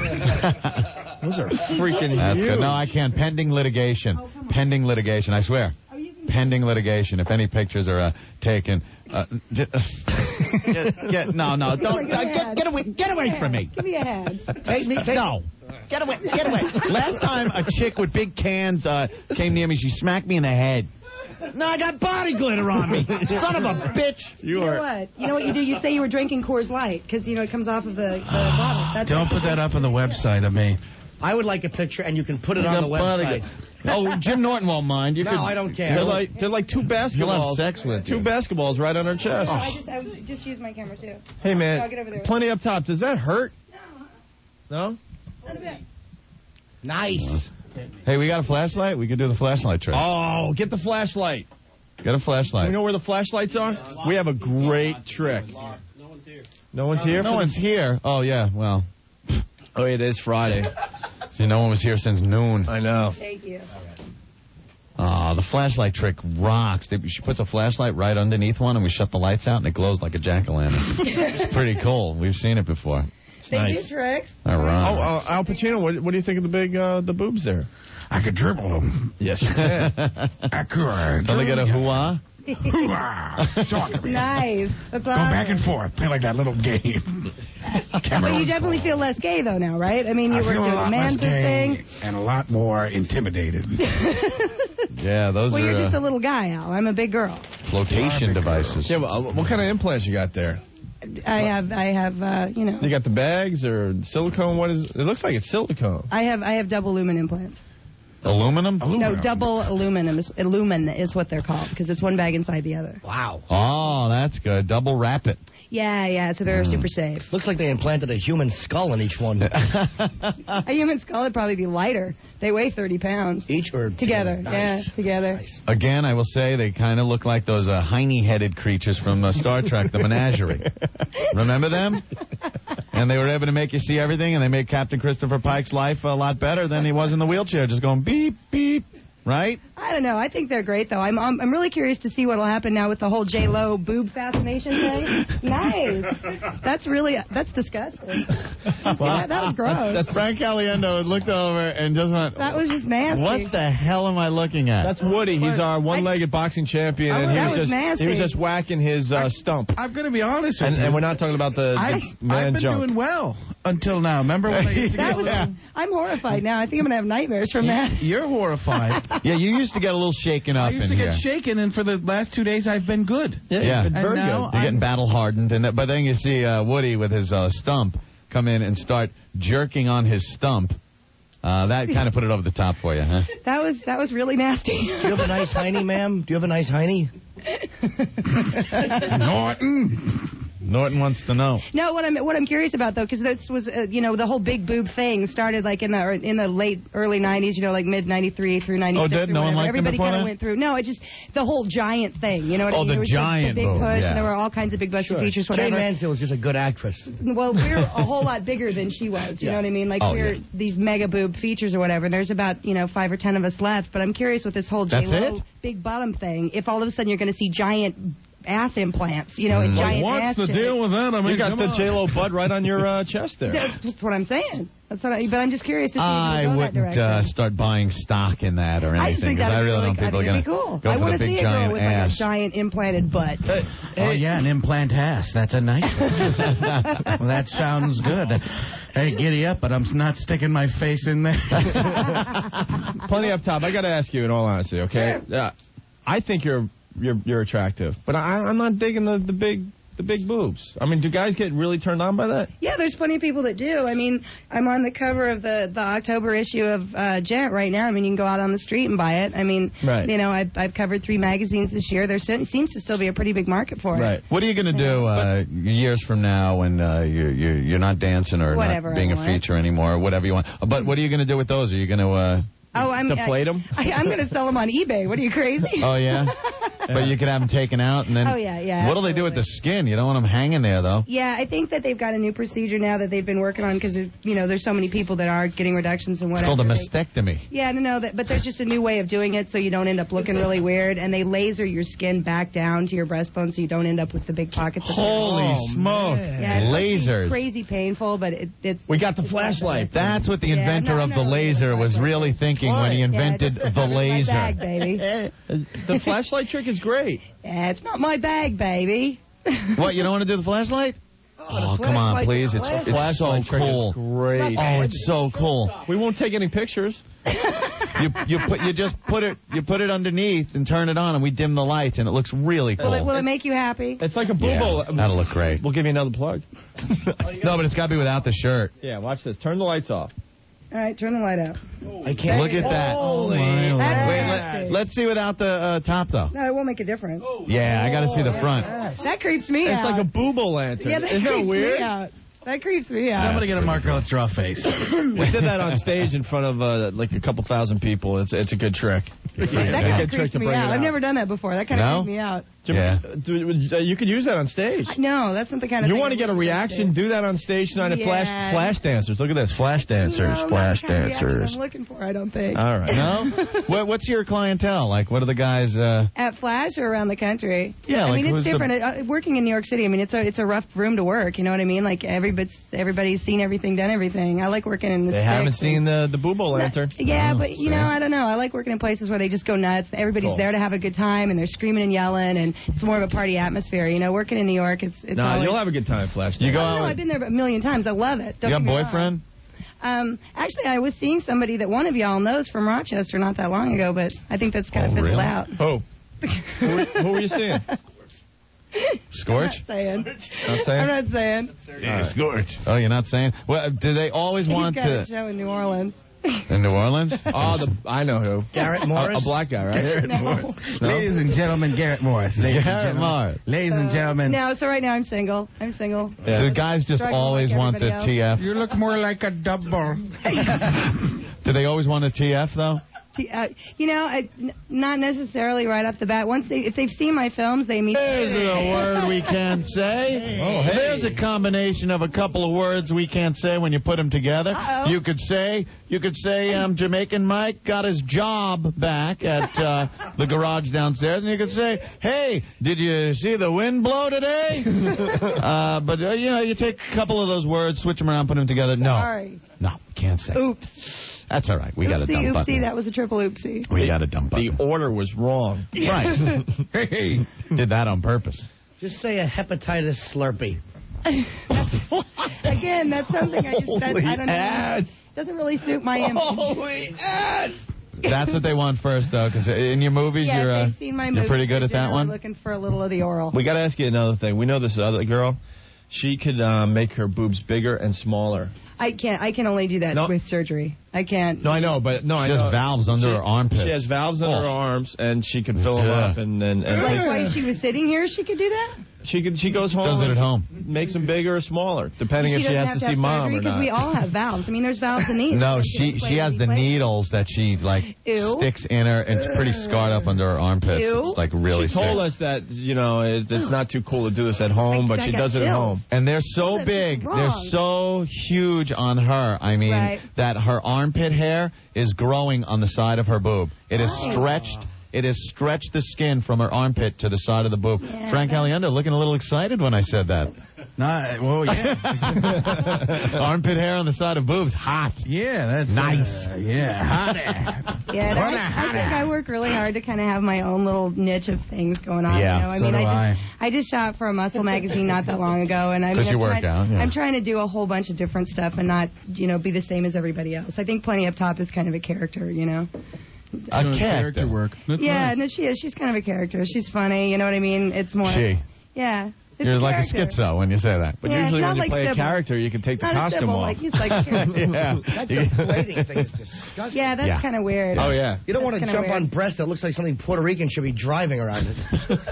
are freaking That's huge. good. No, I can't. Pending litigation. Pending litigation, I swear. Pending litigation. If any pictures are uh, taken. Uh, j- get, get, no, no, don't. Uh, get, get away, get away from me. Give me a hand. Take me, take No. Get away, get away. Last time a chick with big cans uh, came near me, she smacked me in the head. No, I got body glitter on me. Son of a bitch. You know what? You know what you do? You say you were drinking Coors Light because, you know, it comes off of the, the bottle. That's Don't put that up on the website of me. I would like a picture, and you can put it on the website. Oh, Jim Norton won't mind. You No, could, I don't care. They're like, they're like two He'll have basketballs. sex with Two you. basketballs right on her chest. Oh, I just I just use my camera, too. Hey, man, I'll get over there. plenty up top. Does that hurt? No? Not a bit. Nice. Hey, we got a flashlight? We could do the flashlight trick. Oh, get the flashlight. Get a flashlight. You know where the flashlights are? We have a great trick. No one's here. No one's here? No for one's the- here. Oh, yeah, well. Oh, it is Friday. See, no one was here since noon. I know. Thank you. Oh, the flashlight trick rocks. They- She puts a flashlight right underneath one, and we shut the lights out, and it glows like a jack-o'-lantern. It's pretty cool. We've seen it before. Thank Nice. you, Trix. All right. Oh, uh, Al Pacino, what, what do you think of the big uh, the boobs there? I could dribble them. Yes, you can. I could. Don't they get a hoo-ah? Hoo-ah. Talk to me. Nice. That's Go awesome. back and forth. Play like that little game. But you definitely feel less gay, though, now, right? I mean, you I were feel doing a the lot man less boob gay thing. and a lot more intimidated. Yeah, those Well, are you're just uh, a little guy, Al. I'm a big girl. flotation devices. Yeah, well, uh, what kind of implants you got there? I have, I have, uh, you know, You got the bags or silicone? What is? It looks like it's silicone. I have, I have double lumen implants. Aluminum? No, double aluminum is lumen is what they're called because it's one bag inside the other. Wow. Oh, that's good. Double wrap it. Yeah, yeah. So they're super safe. Looks like they implanted a human skull in each one. A human skull would probably be lighter. They weigh thirty pounds. Each or Together. Nice. Yeah, together. Again, I will say they kind of look like those uh, hiney-headed creatures from uh, Star Trek, the Menagerie. Remember them? And they were able to make you see everything, and they made Captain Christopher Pike's life a lot better than he was in the wheelchair, just going beep, beep, right? I don't know. I think they're great, though. I'm I'm, I'm really curious to see what will happen now with the whole J Lo boob fascination thing. Nice. That's really that's disgusting. Just, that, that was gross. That's Frank Caliendo looked over and just went, That was just nasty. what the hell am I looking at? That's Woody. He's our one-legged boxing champion, I- and he that was was just nasty. he was just whacking his uh, stump. I'm going to be honest with And, you. and we're not talking about the, I, the man I've been junk. doing well until now. Remember when I used to That get was, I'm horrified now. I think I'm going to have nightmares from that. You're horrified. Yeah, you used to get a little shaken I up used in to here. get shaken, and for the last two days, I've been good. Yeah, And very now good. You're I'm- getting battle hardened, and that, but then you see uh, Woody with his uh, stump come in and start jerking on his stump. Uh, that kind of put it over the top for you, huh? That was that was really nasty. Do you have a nice hiney, ma'am? Do you have a nice hiney? Norton. Norton wants to know. No, what I'm what I'm curious about though, because this was uh, you know the whole big boob thing started like in the in the late early nineties, you know, like mid ninety-three through ninety-six. Oh, did? or No one whatever. liked them Everybody before kind of that? went through. No, it just the whole giant thing. You know what I Oh, mean? the There was giant the, the big boob, push, yeah. and there were all kinds of big busted features, Jane whatever. Mansfield is just a good actress. Well, we're a whole lot bigger than she was. You Yeah. know what I mean? Like Oh, we're yeah. these mega boob features or whatever. There's about you know five or ten of us left, but I'm curious with this whole That's J-Lo it? big bottom thing. If all of a sudden you're going to see giant ass implants, you know, Mm. a giant What's ass. the cheek. deal with that? I mean, You got come the on. J Lo butt right on your uh, chest there. That's what I'm saying. That's what I, but I'm just curious to see I if you go that wouldn't direction. uh, start buying stock in that or I just anything, think because that'd I be really really, don't think I people are think going it'd be cool. go I for want the to big see a girl giant with like ass. a giant implanted butt. Oh, yeah, an implant ass. That's a nice one. Well, that sounds good. Hey, giddy up, but I'm not sticking my face in there. Plenty up top. I got to ask you, in all honesty, okay? Uh, I think you're you're you're attractive, but I, I'm not digging the, the big the big boobs. I mean, do guys get really turned on by that? Yeah, there's plenty of people that do. I mean, I'm on the cover of the, the October issue of uh, Gent right now. I mean, you can go out on the street and buy it. I mean, Right. you know, I've, I've covered three magazines this year. There se- seems to still be a pretty big market for it. Right. What are you going to do uh, years from now when uh, you're, you're you're not dancing or Whatever not being I a want. feature anymore, or whatever you want? But what are you going to do with those? Are you going to uh, Oh, I'm deflate I, them? I, I'm going to sell them on eBay. What are you, crazy? Oh, yeah? But you could have them taken out and then... Oh, yeah, yeah, What do they do with the skin? You don't want them hanging there, though. Yeah, I think that they've got a new procedure now that they've been working on because, you know, there's so many people that are getting reductions and It's whatever. called a They- mastectomy. Yeah, no, no, that, but there's just a new way of doing it so you don't end up looking really weird, and they laser your skin back down to your breastbone so you don't end up with the big pockets. Of Holy hair. smoke. Yeah, it's Lasers. crazy painful, but it, it's... We got the flashlight. That's what the Yeah, inventor no, of no, the laser was really thinking when he Yeah, invented just the put it in my laser. bag, baby. The flashlight trick is great. Yeah, it's not my bag, baby. What, you don't want to do the flashlight? Oh, come on, flashlight please. with It's, a it's flashlight so trick is cool. great. Oh, it's so cool. We won't take any pictures. You you put you just put it you put it underneath and turn it on and we dim the lights and it looks really cool. Will it, will it make you happy? It's like a Yeah, boobo. that'll look great. We'll give you another plug. No, but it's got to be without the shirt. Yeah, watch this. Turn the lights off. All right, turn the light out. I can't look at that. Holy. Wait, That's let, let's see without the uh, top though. No, it won't make a difference. Yeah, I got to see the front. That creeps me It's out. like a boobo lantern. Yeah, that Isn't that creeps weird? me out. That creeps me out. Somebody get a marker. Let's draw a face. We did that on stage in front of uh, like a couple thousand people. It's it's a good trick. That It's a kind good of trick creeps to me bring out. it I've out. never done that before. That kind No? of creeps me out. Yeah. Do- You could use that on stage. No, that's not the kind of You thing want to I get a would do on reaction? stage. Do that on stage tonight at Yeah. Flash Flash Dancers. Look at this. Flash Dancers. No, not Flash the kind of reaction Dancers. I'm looking for, I don't think. All right. No? what, what's your clientele? Like, what are the guys? Uh... At Flash or around the country? Yeah, I like mean, it's who's the- different. Uh, working in New York City, I mean, it's a it's a rough room to work. You know what I mean? Like everybody's everybody's seen everything, done everything. I like working in the They sticks haven't and- seen the the boobo lantern. Yeah, Oh, but you know, I don't know. I like working in places where they just go nuts. Everybody's Cool. there to have a good time, and they're screaming and yelling, and it's more of a party atmosphere. You know, working in New York, it's it's Nah, always. you'll have a good time, Flash. You go Oh, out no, with- I've been there a million times. I love it. Don't You got a get me wrong. boyfriend? Um, actually, I was seeing somebody that one of y'all knows from Rochester not that long ago, but I think that's kind Oh, of fizzled really? out. Who? who, who were you seeing? Scorch? I'm not saying. Not saying? I'm not saying. Yeah, Scorch. Oh, you're not saying? Well, do they always He's want got a to... show in New Orleans. In New Orleans? Oh, the I know who. Garrett A, Morris? a black guy, right? Garrett No. Morris. No? Ladies and gentlemen, Garrett Morris. Ladies and Garrett gentlemen. Morris. Ladies and Uh, gentlemen. No, so right now I'm single. I'm single. Yeah. Do guys just Struggling always like want the everybody T F? You look more like a double. Do they always want a T F, though? Uh, you know, I, n- not necessarily right off the bat. Once they, if they've seen my films, they immediately. There's a word we can't say. Oh, hey. There's a combination of a couple of words we can't say when you put them together. Uh-oh. You could say, you could say, um, Jamaican Mike got his job back at uh, the garage downstairs, and you could say, hey, did you see the wind blow today? uh, but uh, you know, you take a couple of those words, switch them around, put them together. No, Sorry. no, can't say. Oops. That's all right. We got a Oopsie, dump oopsie. button. That was a triple oopsie. We got a dump The button. order was wrong. Right. Hey, did that on purpose. Just say a hepatitis slurpee. Again, that's something I just that, I don't know. ass. Doesn't really suit my image. Holy ass! That's what they want first, though, because in your movies, Yeah, you're if uh, they've seen my you're movies, pretty good they're at that generally one. looking for a little of the oral. We got to ask you another thing. We know this other girl. She could uh, make her boobs bigger and smaller. I can't. I can only do that No. with surgery. I can't. No, I know, but no, I She has know. valves under She- her armpits. She has valves under Oh. her arms, and she could fill them Yeah. up. And and, and Like while she was sitting here, she could do that. she could she goes home. Does it at home. Makes them bigger or smaller, depending if she doesn't has have to to see have mom surgery or not. we all have valves. I mean, there's valves in these. No, Like, she this she way, has these the ways. needles that she like Ew. sticks in her. It's pretty scarred up under her armpits. Ew. It's like really She told sick. us that you know it, it's not too cool to do this at home, but I she got does it at chills. home. And they're so That's big, wrong. they're so huge on her. I mean, Right. that her armpit hair is growing on the side of her boob. It is Nice. stretched. It has stretched the skin from her armpit to the side of the boob. Yeah, Frank that's- Aliendo looking a little excited when I said that. Nah, well, yeah. Armpit hair on the side of boobs, hot. Yeah, that's Nice. Uh, yeah, hot. Yeah, and I, I think I work really hard to kind of have my own little niche of things going on. Yeah, you know? I so mean, do I I. just I just shot for a muscle magazine not that long ago, and I mean, 'Cause you I'm, work trying, out, yeah. I'm trying to do a whole bunch of different stuff and not, you know, be the same as everybody else. I think Plenty Up Top is kind of a character, you know. A Doing character work. That's yeah, nice. no, she is. She's kind of a character. She's funny. You know what I mean? It's more. She. Yeah. It's You're a like a character. schizo when you say that. But Yeah, usually not when you like play a Sybil. character, you can take the Not a costume Sybil, off. like he's like. yeah. That deflating thing is disgusting. Yeah, that's Yeah. kind of weird. Oh, yeah. You don't want to That's jump kinda on weird. breast that looks like something Puerto Rican should be driving around it.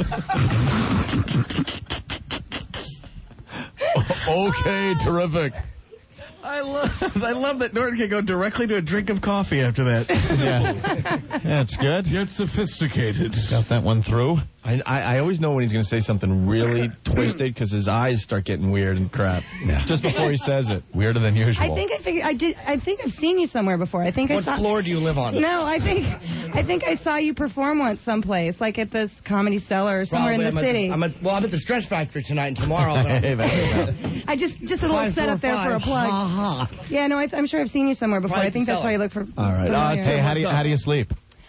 Okay, terrific. I love I love that Norton can go directly to a drink of coffee after that. Yeah. Yeah, it's good. Get sophisticated. Got that one through. I, I, I always know when he's going to say something really twisted because his eyes start getting weird and crap. Yeah. Just before he says it. Weirder than usual. I think I figured I did. I think I've seen you somewhere before. I think What I saw. floor do you live on? No, I think I think I saw you perform once someplace, like at this Comedy Cellar or somewhere Probably. in the I'm at- city. I'm at, well, I'm at the Stress Factory tonight and tomorrow. but I'm- I just just a little Five, setup four, there for a five. plug. Ha, ha. Yeah, no, I, I'm sure I've seen you somewhere before. Right, I think that's Cellar. why you look for. All right. Uh, familiar. Tay, how do you how do you sleep?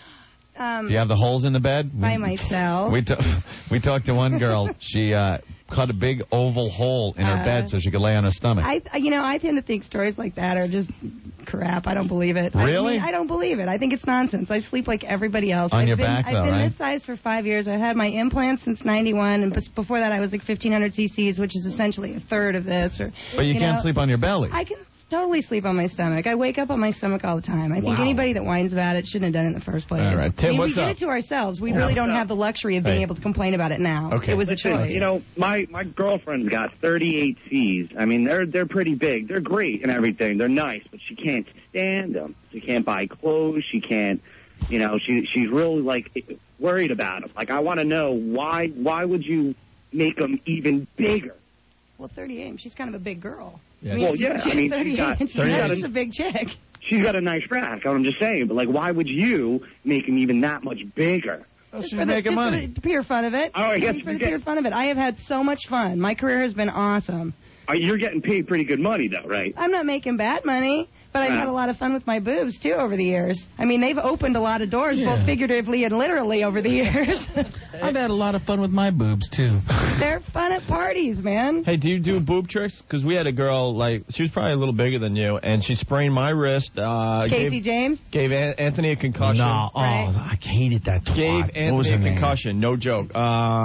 Um, Do you have the holes in the bed? by myself. We t- we talked to one girl. She uh, cut a big oval hole in her Uh, bed so she could lay on her stomach. I, I- you know, I tend to think stories like that are just crap. I don't believe it. Really? I, mean, I don't believe it. I think it's nonsense. I sleep like everybody else. On I've your been, back, I've though, been right? this size for five years. I've had my implants since ninety-one, and bes- before that I was like fifteen hundred cc's, which is essentially a third of this. Or, but you, can't know, sleep on your belly. I can totally sleep on my stomach. I wake up on my stomach all the time. I think Wow. anybody that whines about it shouldn't have done it in the first place. All right. Tim, I mean, what's we did up? it to ourselves. We Yeah. really don't What's up? have the luxury of being Hey. able to complain about it now. Okay. It was a Listen, choice. You know, my my girlfriend's got thirty-eight C's. I mean, they're they're pretty big. They're great and everything. They're nice, but she can't stand them. She can't buy clothes. She can't. You know, she she's really like worried about them. Like, I want to know why why would you make them even bigger? Well, thirty-eight. She's kind of a big girl. Yeah. I mean, Well, yeah, She's I mean, she's thirty-eight. got- She's, she's got a- she's a big chick. She's got a nice rack. I'm just saying, but like, why would you make them even that much bigger? Just for the, just For the pure fun of it. Oh, I guess for the you get- pure fun of it. I have had so much fun. My career has been awesome. Uh, You're getting paid pretty good money, though, right? I'm not making bad money, but I've Uh. had a lot of fun with my boobs, too, over the years. I mean, they've opened a lot of doors, Yeah. both figuratively and literally, over the years. I've had a lot of fun with my boobs, too. They're fun at parties, man. Hey, do you do boob tricks? Because we had a girl, like, she was probably a little bigger than you, and she sprained my wrist. Uh, Casey gave, James? Gave An- Anthony a concussion. No, oh, Right. I hated that twat. Gave What was Anthony her a name? concussion, no joke.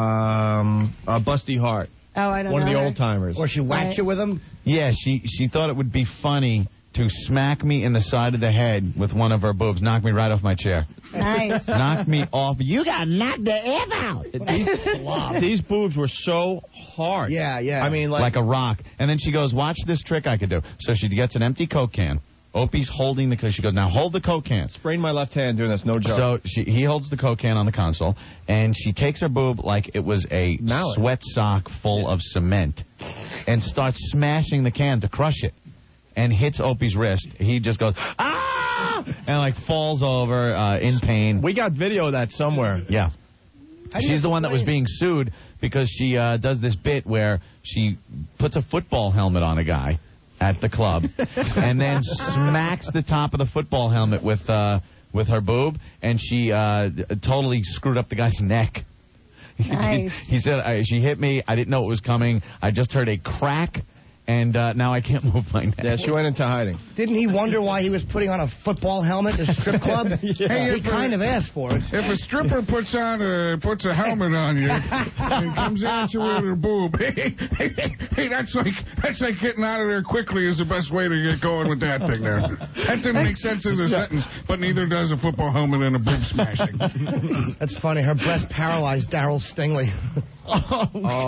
Um, uh, Busty Hart. Oh, I don't One know. of the her. old timers. Or she whacked Right. you with him? Yeah, she she thought it would be funny to smack me in the side of the head with one of her boobs, knock me right off my chair. Nice. Knock me off. You got knocked the F out. These, these boobs were so hard. Yeah, yeah. I mean, like, Like a rock. And then she goes, watch this trick I could do. So she gets an empty Coke can. Opie's holding the Coke. She goes, now hold the Coke can. sprained my left hand doing this, no joke. So she, he holds the Coke can on the console, and she takes her boob like it was a Mallet. sweat sock full of cement and starts smashing the can to crush it and hits Opie's wrist. He just goes, ah! And, like, falls over uh, in pain. we got video of that somewhere. Yeah. How do you She's the one that was explain- being sued because she uh, does this bit where she puts a football helmet on a guy at the club and then smacks the top of the football helmet with uh, with her boob, and she uh, d- totally screwed up the guy's neck. Nice. he, he said, I, she hit me. I didn't know it was coming. I just heard a crack, and uh, now I can't move my neck. Yeah, she went into hiding. Didn't he wonder why he was putting on a football helmet at a strip club? Hey, he if kind a- of asked for it. If a stripper puts on a puts a helmet on you and comes at you with her boob, hey, hey, hey, hey, that's like that's like getting out of there quickly is the best way to get going with that thing there. That didn't make sense in the sentence, but neither does a football helmet and a boob smashing. That's funny. Her breast paralyzed Daryl Stingley. Oh,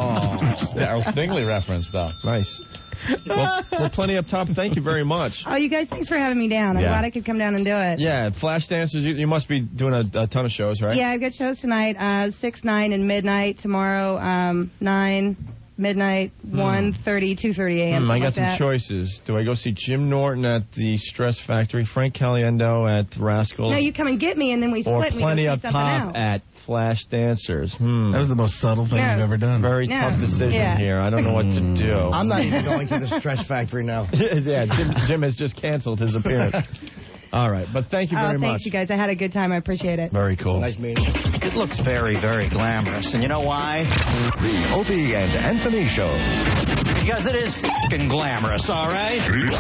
Daryl Stingley reference, though. Nice. Well, we're plenty up top. Thank you very much. Oh, you guys, thanks for having me down. I'm Yeah. glad I could come down and do it. Yeah, Flash Dancers, you, you must be doing a, a ton of shows, right? Yeah, I've got shows tonight, uh, six, nine, and midnight. Tomorrow, um, nine, midnight, one thirty, two thirty a.m. Hmm, I something got like some that. choices. Do I go see Jim Norton at the Stress Factory, Frank Caliendo at Rascal, No, you come and get me, and then we split or and we plenty go see up something top else. at Flash Dancers? Hmm. That was the most subtle thing Yeah. you've ever done. Very Yeah. tough decision Yeah. here. I don't know what to do. I'm not even going to the Stress Factory now. yeah, Jim, Jim has just canceled his appearance. All right, but thank you Oh, very thanks, much. you guys. I had a good time. I appreciate it. Very cool. Nice meeting you. It looks very, very glamorous. And you know why? The Opie and Anthony Show. Because it is f***ing glamorous, all right?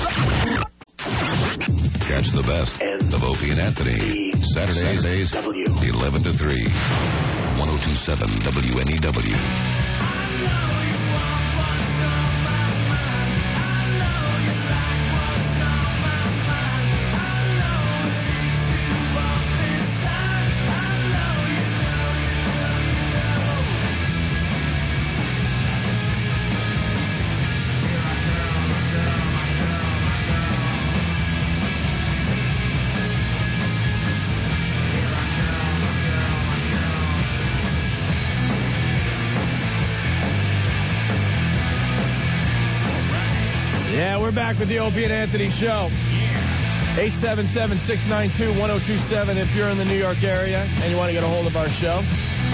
Catch the best of Opie and Anthony. Saturdays, eleven to three. ten twenty-seven W N E W. back with the Opie and Anthony Show. eight seven seven, six nine two, one oh two seven if you're in the New York area and you want to get a hold of our show.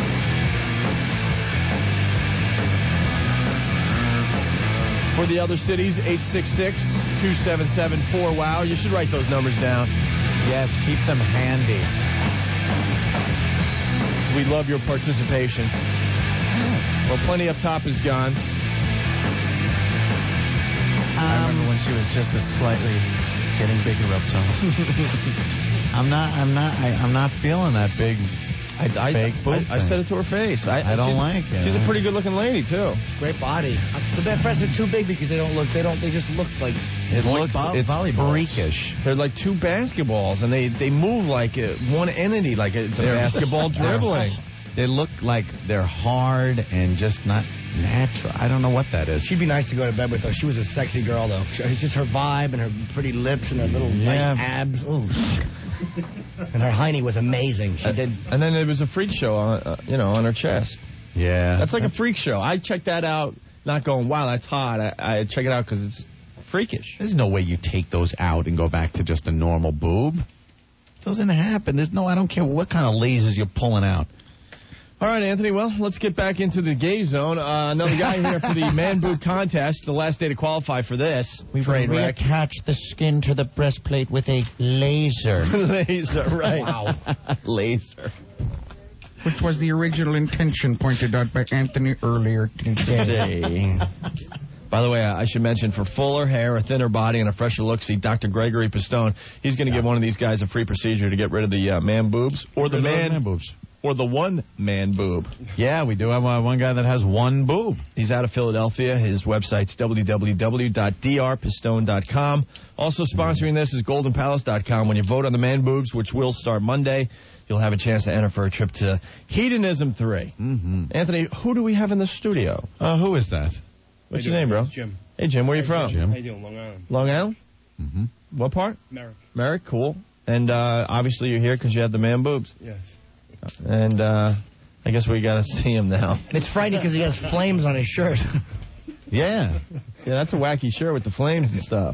For the other cities, eight six six, two seven seven, four wow. You should write those numbers down. Yes, keep them handy. We love your participation. Well, Plenty Up Top is gone. Um, I remember when she was just a slightly getting bigger up top. I'm not. I'm not. I, I'm not feeling that big. I, I, fake I, I, I said it to her face. I, I don't she's, like it. She's a pretty good-looking lady too. Great body. The bad breasts are too big because they don't look. They don't. They just look like. It looks. Vo- It's volleyballs. freakish. They're like two basketballs, and they they move like a, one entity, like it's a They're- basketball dribbling. They look like they're hard and just not natural. I don't know what that is. She'd be nice to go to bed with, though. She was a sexy girl, though. It's just her vibe and her pretty lips and her little Yeah. nice abs. Ooh. And her hiney was amazing. She did. And then it was a freak show, on, uh, you know, on her chest. Yeah. That's like a freak show. I checked that out, not going, wow, that's hot. I, I check it out because it's freakish. There's no way you take those out and go back to just a normal boob. Doesn't happen. There's no. I don't care what kind of lasers you're pulling out. All right, Anthony, well, let's get back into the gay zone. Uh, another guy here for the man boob contest, the last day to qualify for this. We train wreck. reattach the skin to the breastplate with a laser. Laser, right. Wow. Laser. Which was the original intention pointed out by Anthony earlier today. By the way, I should mention, for fuller hair, a thinner body, and a fresher look, see Doctor Gregory Pistone. He's going to give one of these guys a free procedure to get rid of the uh, man boobs or the man, man boobs. Or the one man boob. Yeah, we do have uh, one guy that has one boob. He's out of Philadelphia. His website's w w w dot d r pistone dot com. Also sponsoring this is golden palace dot com. When you vote on the man boobs, which will start Monday, you'll have a chance to enter for a trip to Hedonism three. Mm-hmm. Anthony, who do we have in the studio? Uh, who is that? What's How your you name, doing? bro? Jim. Hey, Jim. Where are you from? Jim. How you doing, Long Island? Long Island? Mm-hmm. What part? Merrick. Merrick, cool. And uh, obviously you're here because you have the man boobs. Yes. And uh, I guess we got to see him now. It's frightening because he has flames on his shirt. Yeah. Yeah, that's a wacky shirt with the flames and stuff.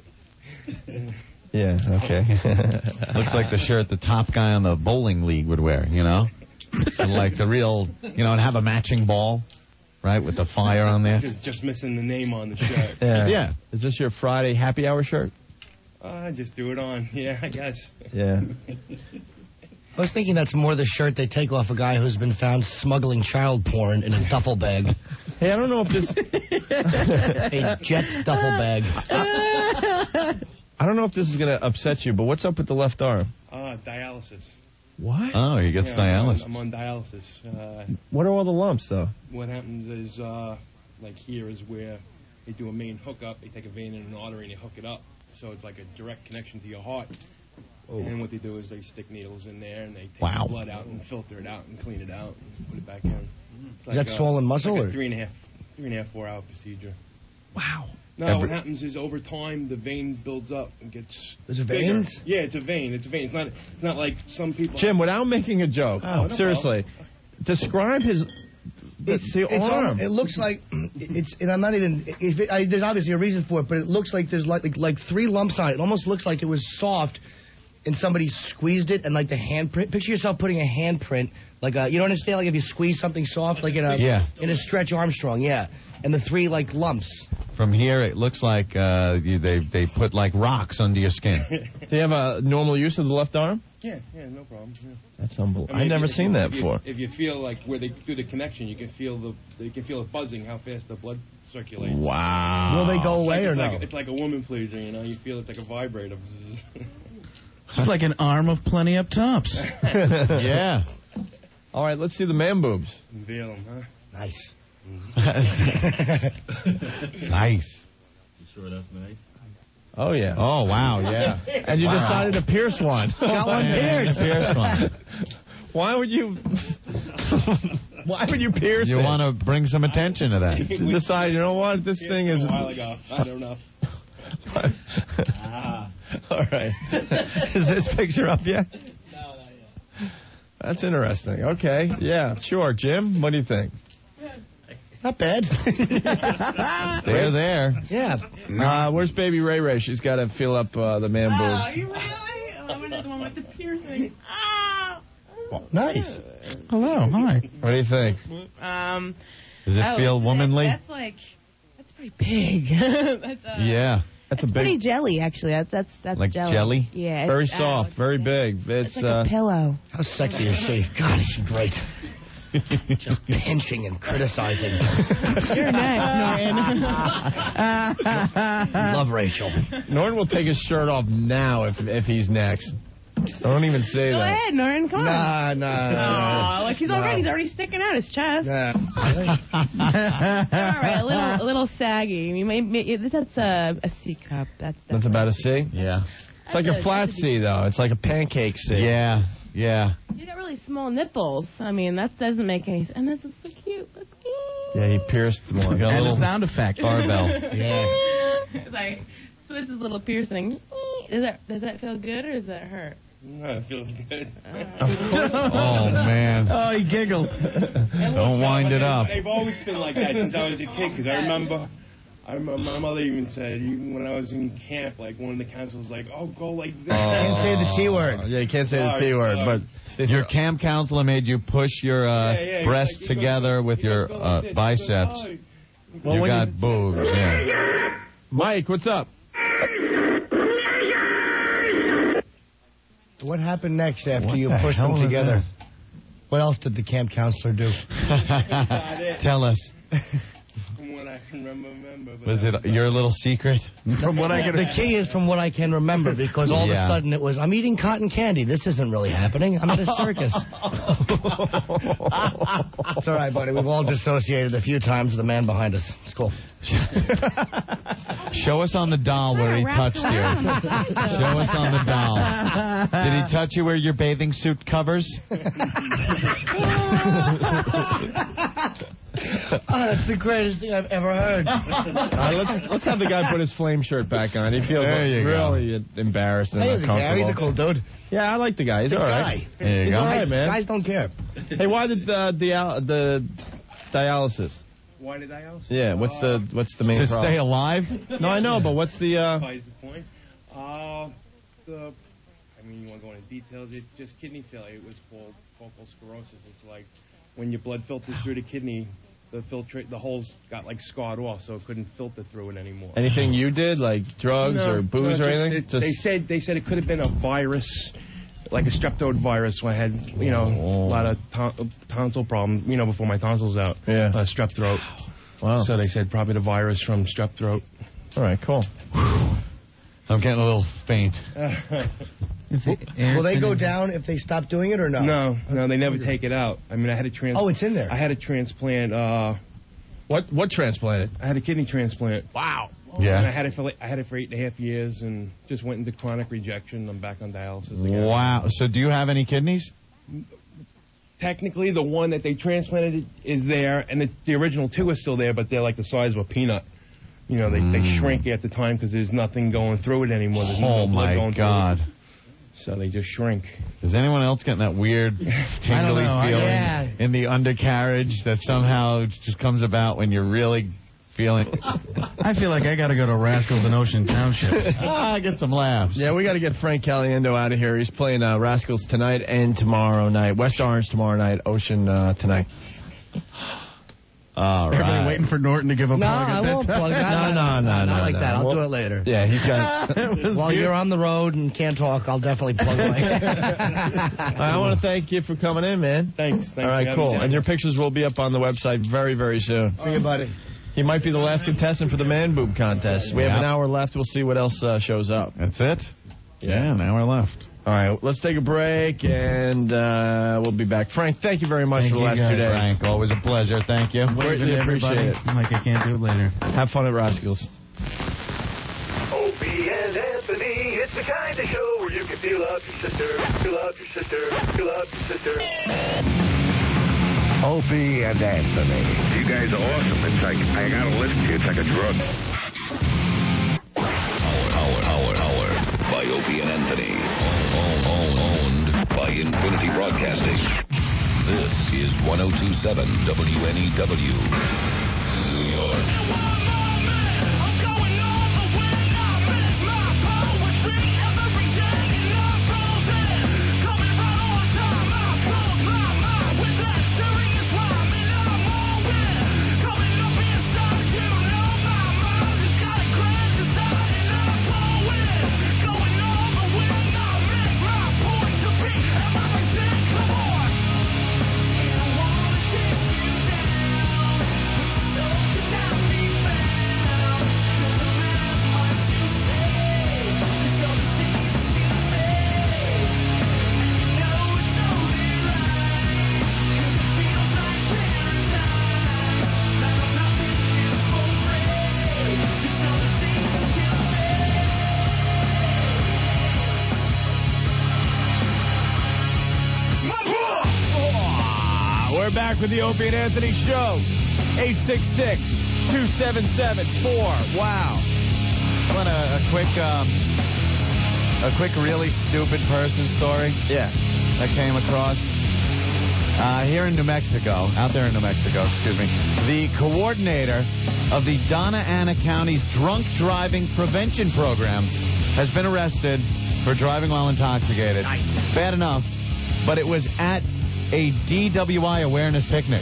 Yeah, okay. Looks like the shirt the top guy on the bowling league would wear, you know? And like the real, you know, and have a matching ball, right, with the fire on there. Just, just missing the name on the shirt. Yeah. Yeah. Is this your Friday happy hour shirt? Uh, just do it on. Yeah, I guess. Yeah. I was thinking that's more the shirt they take off a guy who's been found smuggling child porn in a duffel bag. Hey, I don't know if this... A Jets duffel bag. I don't know if this is going to upset you, but what's up with the left arm? Uh, dialysis. What? Oh, he gets Yeah, dialysis. I'm on, I'm on dialysis. Uh, What are all the lumps, though? what happens is, uh, like here is where they do a main hookup. They take a vein and an artery and they hook it up. So it's like a direct connection to your heart. Oh. And what they do is they stick needles in there and they take Wow. the blood out and filter it out and clean it out and put it back in. It's Is that uh, swollen muscle, Like a or- three and a half, three and a half, four hour procedure. Wow. No, Every- what happens is over time the vein builds up and gets. There's a bigger. veins? Yeah, it's a vein. It's a vein. It's not. It's not like some people. Jim, without making a joke, Oh, no seriously, describe his... It's, the it's arm. almo- it looks like it's, and I'm not even. If it, I, there's obviously a reason for it, but it looks like there's like, like like three lumps on it. It almost looks like it was soft, and somebody squeezed it, and like the handprint. Picture yourself putting a handprint, like a, you don't understand, like if you squeeze something soft, like in a Yeah. in a Stretch Armstrong, yeah, and the three like lumps. From here, it looks like uh, you, they they put like rocks under your skin. Do you have a normal use of the left arm? Yeah, yeah, no problem. Yeah. That's unbelievable. I mean, I've if never you- seen that if you- before. If you feel like where they do the connection, you can feel the you can feel it buzzing, how fast the blood circulates. Wow. Will they go It's away like, or it's no? Like, it's like a woman pleaser, you know. You feel it's like a vibrator. It's like an arm of Plenty Up Tops. Yeah. All right, let's see the man boobs. Unveil them, huh? Nice. Nice. You sure that's nice? Oh, yeah. Oh, wow, yeah. And you Wow. decided to pierce one. Got one pierced. Pierce one. Why would you... Why would you pierce You it? want to bring some attention to that. To decide, you know what, this thing is... A while ago. I don't know. Ah. All right. Is this picture up yet? No, not yet. That's interesting. Okay. Yeah, sure. Jim, what do you think? Not bad. They're there. Yeah. Uh, where's baby Ray Ray? She's got to feel up uh, the man Oh, boobs. you really? Oh, I'm gonna do the one with the piercing. Ah. Nice. Hello, hi. What do you think? Um. Does it oh, feel womanly? That's like, that's pretty big. that's, uh, Yeah. That's It's a big, pretty jelly, actually. That's that's that's Like jelly. jelly? Yeah. very it's- soft, uh, very big. It's, It's like uh, a pillow. How sexy is she? God, is she great. Just pinching and criticizing. You're next, Norton. Love Rachel. Norton will take his shirt off now if if he's next. Don't even say Go that. ahead, Norton. Come on. Nah, nah. Oh, nah. like he's No. already he's already sticking out his chest. Nah. All right, a little a little saggy. You may, may, that's a a C cup. That's That's about a C? Yeah. It's like That's a a- flat that's a C, though. It's like a pancake C. Yeah, yeah. You got really small nipples. I mean, that doesn't make any sense. And this is so cute. Look. Yeah, he pierced one. Got a And little a sound effect. barbell. Yeah. It's like Swiss's little piercing. Does that does that feel good or does that hurt? No, it feels good. Oh, man. Oh, he giggled. Don't wind it up. They've always been like that since I was a kid, because I remember, I remember my mother even said, even when I was in camp, like, one of the counselors was like, oh, go like this. Can't say the T word. Yeah, you can't say the Sorry, T word, sorry. but Your camp counselor made you push your uh, Yeah, yeah, he's breasts like, you go- together with you your go uh, like this. biceps. Oh, Well, You when got you- boobs, yeah. Mike, what's up? What happened next after What you the pushed hell them was together? What else did the camp counselor do? Tell us. From what I can remember. but Was it your little secret? From what I can, the key is from what I can remember, because all Yeah. of a sudden it was, I'm eating cotton candy. This isn't really happening. I'm at a circus. It's all right, buddy. We've all dissociated a few times with the man behind us. It's cool. Show us on the doll where he touched you. Show us on the doll. Did he touch you where your bathing suit covers? Oh, that's the greatest thing I've ever heard. All right, let's let's have the guy put his flame shirt back on. He feels There you really embarrassed and Hey, he's a guy. uncomfortable. He's a cool dude. Yeah, I like the guy. He's He's a all guy. right. There you He's go. all right, man. Guys don't care. Hey, why the uh, dial- the dialysis? Why did I also? Yeah, what's the what's the main To problem? stay alive? No, I know, but what's the uh, Besides the point. Uh, the, I mean, you want to go into details? It's just kidney failure. It was called focal sclerosis. It's like when your blood filters through the kidney, the filtrate, the holes got like scarred off, so it couldn't filter through it anymore. anything you did, like drugs No, or booze no, or just- anything? it- They said they said it could have been a virus, like a streptoid virus. So I had, you know, a lot of ton- tonsil problems, you know, before my tonsils out. Yeah. Uh, strep throat. Wow. So they said probably the virus from strep throat. All right, cool. I'm getting a little faint. Will they go down if they stop doing it or no? No, no, they never take it out. I mean, I had a trans. Oh, it's in there. I had a transplant. Uh, what what transplanted? I had a kidney transplant. Wow. Yeah. And I had it for like, I had it for eight and a half years, and just went into chronic rejection. I'm back on dialysis again. Wow. So do you have any kidneys? Technically, the one that they transplanted is there, and the, the original two are still there, but they're like the size of a peanut. You know, they, Mm. they shrink at the time because there's nothing going through it anymore. There's no Oh, blood my going God. through it. So they just shrink. Is anyone else getting that weird tingly know. I- feeling yeah. in the undercarriage that somehow just comes about when you're really feeling? I feel like I got to go to Rascals in Ocean Township. Ah, get some laughs. Yeah, we got to get Frank Caliendo out of here. He's playing uh, Rascals tonight and tomorrow night. West Orange tomorrow night, Ocean uh, tonight. All Everybody right. waiting for Norton to give a No, plug. I at that won't time. plug that. No, no, no, Not no, like no. that. I'll Well, do it later. Yeah, he's got. While you're on the road and can't talk, I'll definitely plug away. I want to thank you for coming in, man. Thanks. Thanks All right, for having cool. me. And your pictures will be up on the website very, very soon. See you, buddy. He might be the last contestant for the man boob contest. We have Yep. an hour left. We'll see what else uh, shows up. That's it? Yeah, an hour left. All right, let's take a break, and uh, we'll be back. Frank, thank you very much Thank for the you, last guys. two days. Frank, always a pleasure. Thank you. Waving Greatly at everybody appreciate it. like I can't do it later. Have fun at Rascals. Opie and Anthony, it's the kind of show where you can feel up your sister, feel up your sister, feel up your sister. Opie and Anthony. You guys are awesome. It's like, I gotta listen to you. It's like a drug. Hour, hour, hour, hour. By Opie and Anthony. Owned, owned, owned by Infinity Broadcasting. This is one oh two point seven W N E W. New York. We're back with the Opie and Anthony Show. eight six six, two seven seven, four. Wow. Want a, a quick, um, a quick really stupid person story? Yeah. That came across. Uh, here in New Mexico, out there in New Mexico, excuse me, the coordinator of the Donna Ana County's drunk driving prevention program has been arrested for driving while intoxicated. Nice. Bad enough, but it was at a D W I awareness picnic.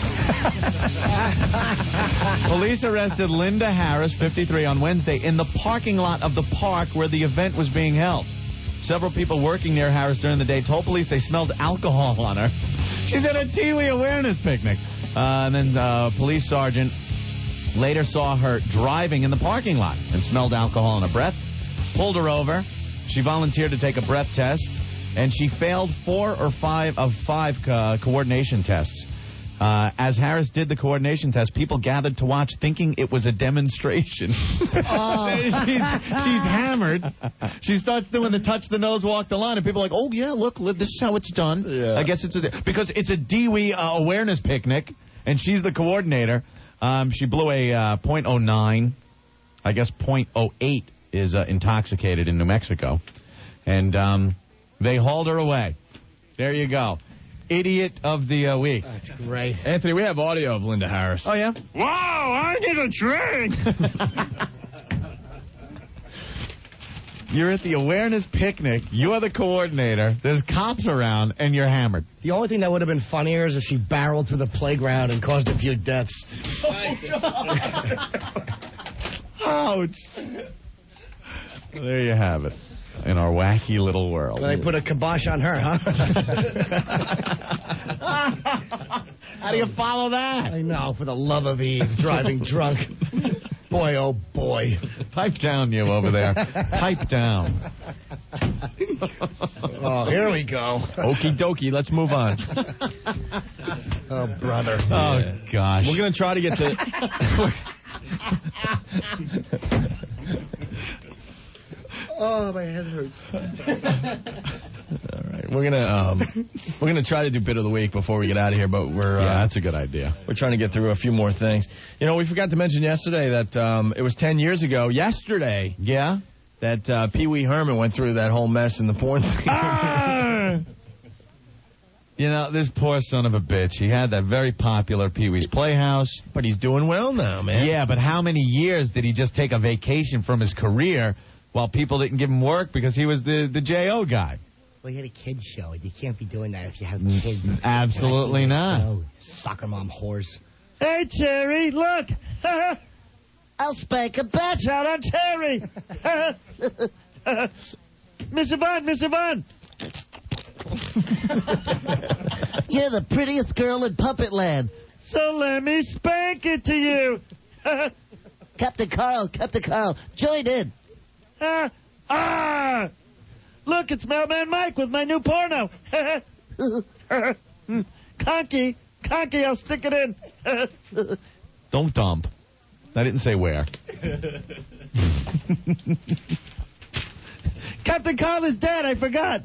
Police arrested Linda Harris, fifty-three, on Wednesday in the parking lot of the park where the event was being held. Several people working near Harris during the day told police they smelled alcohol on her. She's at a D W I awareness picnic. Uh, and then uh, police sergeant later saw her driving in the parking lot and smelled alcohol in her breath. Pulled her over. She volunteered to take a breath test, and she failed four or five of five uh, coordination tests. Uh, as Harris did the coordination test, people gathered to watch, thinking it was a demonstration. Oh. she's, she's hammered. She starts doing the touch the nose, walk the line, and people are like, "Oh yeah, look, look, this is how it's done." Yeah. I guess it's a because it's a D W I uh, awareness picnic, and she's the coordinator. Um, she blew a uh, point oh nine. I guess point oh eight is uh, intoxicated in New Mexico, and um, they hauled her away. There you go. Idiot of the uh, week. That's great. Anthony, we have audio of Linda Harris. Oh, yeah? Wow, I need a drink. You're at the awareness picnic. You are the coordinator. There's cops around, and you're hammered. The only thing that would have been funnier is if she barreled through the playground and caused a few deaths. Ouch. There you have it. In our wacky little world. Well, they put a kibosh on her, huh? How do you follow that? I know, for the love of Eve, driving drunk. Boy, oh boy. Pipe down, you over there. Pipe down. Oh, here we go. Okie dokie, let's move on. Oh, brother. Oh, Yeah. gosh. We're going to try to get to... Oh, my head hurts. All right, we're gonna um, we're gonna try to do bit of the week before we get out of here, but we're uh, Yeah, that's a good idea. we're trying to get through a few more things. You know, we forgot to mention yesterday that um, it was ten years ago. Yesterday, Yeah? that uh, Pee Wee Herman went through that whole mess in the porn theater. You know, this poor son of a bitch. He had that very popular Pee Wee's Playhouse. But he's doing well now, man. Yeah, but how many years did he just take a vacation from his career while people didn't give him work because he was the, the J O guy? Well, you had a kid's show. You can't be doing that if you have Mm, kids. absolutely not. Oh, soccer mom whores. Hey, Terry, look. I'll spank a bitch. Shout out, Terry. Miss Yvonne, Miss Yvonne. You're the prettiest girl in Puppet Land. So let me spank it to you. Captain Carl, Captain Carl, join in. Ah, ah! Look, it's Mailman Mike with my new porno. Conky, Conky, I'll stick it in. Don't dump. I didn't say where. Captain Carl is dead, I forgot.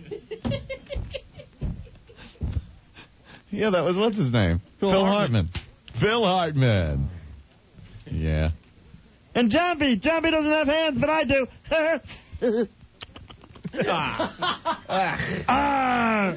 Yeah, that was, what's his name? Phil Phil Hartman. Hartman. Phil Hartman. Yeah. And Zombie, Zombie doesn't have hands, but I do. ah.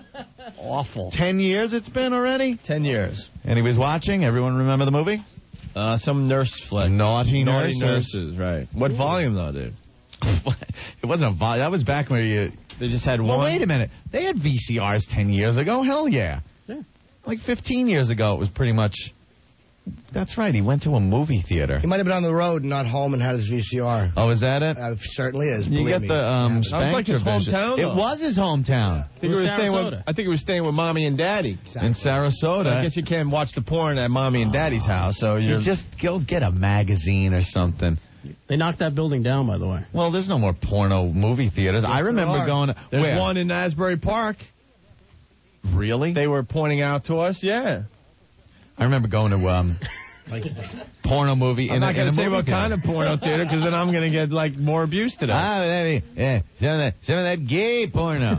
Awful. Ten years it's been already? Ten years. And he was watching. Everyone remember the movie? Uh, some nurse flick. Naughty, Naughty nurses. nurses, right. What volume, though, dude? It wasn't a volume. That was back when you... They just had well, one? wait a minute. They had V C Rs ten years ago. Hell yeah. Yeah. Like fifteen years ago, it was pretty much... That's right. He went to a movie theater. He might have been on the road and not home and had his V C R. Oh, is that it? Uh, certainly is. You believe get me. the um, Yeah. Sounds like his Spankter vision. hometown, It though. was his hometown. I think, he was staying with, I think he was staying with Mommy and Daddy. In Sarasota. So I guess you can't watch the porn at Mommy and Daddy's house. So You you're just go get a magazine or something. They knocked that building down, by the way. Well, there's no more porno movie theaters. I remember are. going... There's where? one in Asbury Park. Really? They were pointing out to us, yeah. I remember going to um, porno movie I'm in not a, in going a to say movie what theater. kind of porno theater, because then I'm going to get, like, more abuse today. Ah, that- yeah, some of that, some of that gay porno.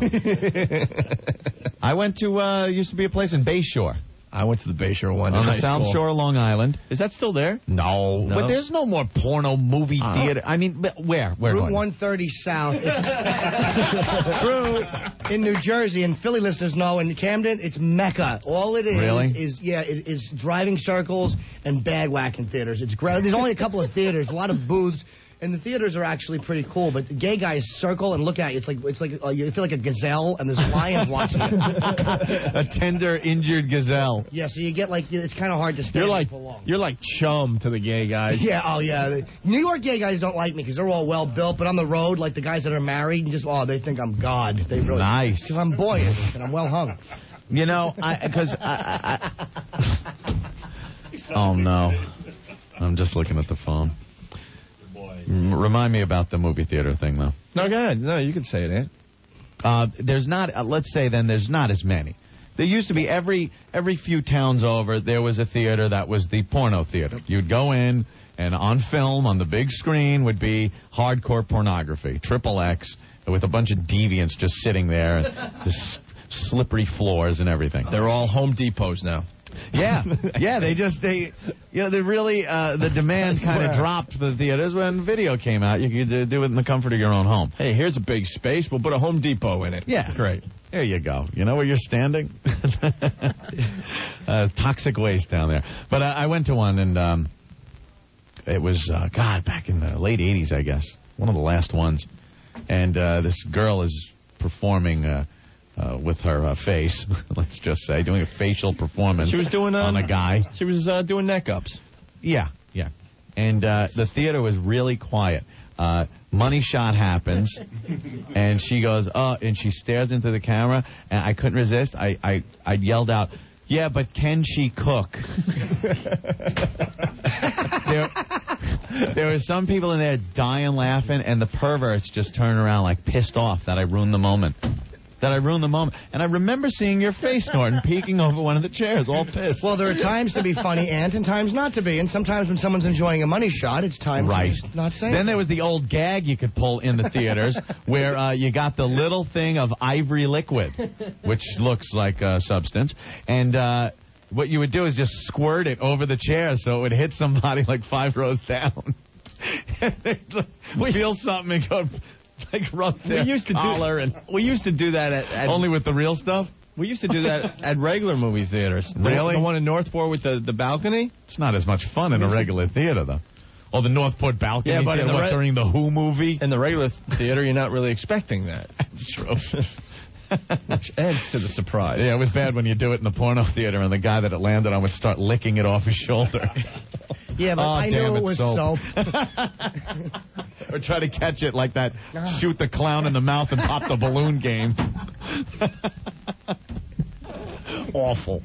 I went to, uh, used to be a place in Bayshore. I went to the Bayshore one. On in the high South school. Shore of Long Island. Is that still there? No. No? But there's no more porno movie Uh-huh. theater. I mean, but where? Where? Route Gordon? one thirty South. True. In New Jersey, and Philly listeners know, in Camden, it's Mecca. All it is Really? is, yeah, it is driving circles and bag whacking theaters. It's great. There's only a couple of theaters, a lot of booths. And the theaters are actually pretty cool, but the gay guys circle and look at you. It's like it's like uh, you feel like a gazelle, and there's lions watching you. A tender, injured gazelle. Yeah, so you get like it's kind of hard to stand You're like for long. you're like chum to the gay guys. Yeah, oh yeah. The New York gay guys don't like me because they're all well built, but on the road, like the guys that are married, just oh, they think I'm God. They really Nice. because I'm boyish and I'm well hung. You know, I because I, I, I. Oh no, I'm just looking at the phone. M- Remind me about the movie theater thing, though. No, go ahead. No, you can say it, Ant. Uh, there's not. Uh, let's say then there's not as many. There used to be every every few towns over there was a theater that was the porno theater. You'd go in and on film on the big screen would be hardcore pornography, triple X, with a bunch of deviants just sitting there, the s- slippery floors and everything. They're all Home Depots now. Yeah, yeah. They just they, you know, they really uh, the demand kind of dropped for the theaters when video came out. You could uh, do it in the comfort of your own home. Hey, here's a big space. We'll put a Home Depot in it. Yeah, great. There you go. You know where you're standing? uh, toxic waste down there. But uh, I went to one, and um, it was, uh, God, back in the late eighties, I guess. One of the last ones. And uh, this girl is performing uh, uh, with her uh, face, let's just say, doing a facial performance She was doing uh, on a guy. She was uh, doing neck ups. Yeah, yeah. And uh, the theater was really quiet. Uh, money shot happens, and she goes, oh, and she stares into the camera, and I couldn't resist. I, I, I yelled out, yeah, but can she cook? there, there were some people in there dying laughing, and the perverts just turn around like pissed off that I ruined the moment. That I ruined the moment. And I remember seeing your face, Norton, peeking over one of the chairs, all pissed. Well, there are times to be funny, Ant, and times not to be. And sometimes when someone's enjoying a money shot, it's time Right. to just not say Then it. there was the old gag you could pull in the theaters where uh, you got the little thing of ivory liquid, which looks like uh, substance. And uh, what you would do is just squirt it over the chair so it would hit somebody like five rows down. And they'd like, feel something and go... Like rub their we used to collar do, and we used to do that at, at only with the real stuff. We used to do that at regular movie theaters. Really? The, the one in Northport with the, the balcony. It's not as much fun in a regular theater though. Or the Northport balcony. Yeah, but in the what, re- during the Who movie. In the regular theater, you're not really expecting that. That's true. Which adds to the surprise. Yeah, it was bad when you do it in the porno theater and the guy that it landed on would start licking it off his shoulder. Yeah, but oh, I damn knew it it's was soap. soap. Or try to catch it like that shoot the clown in the mouth and pop the balloon game. Awful.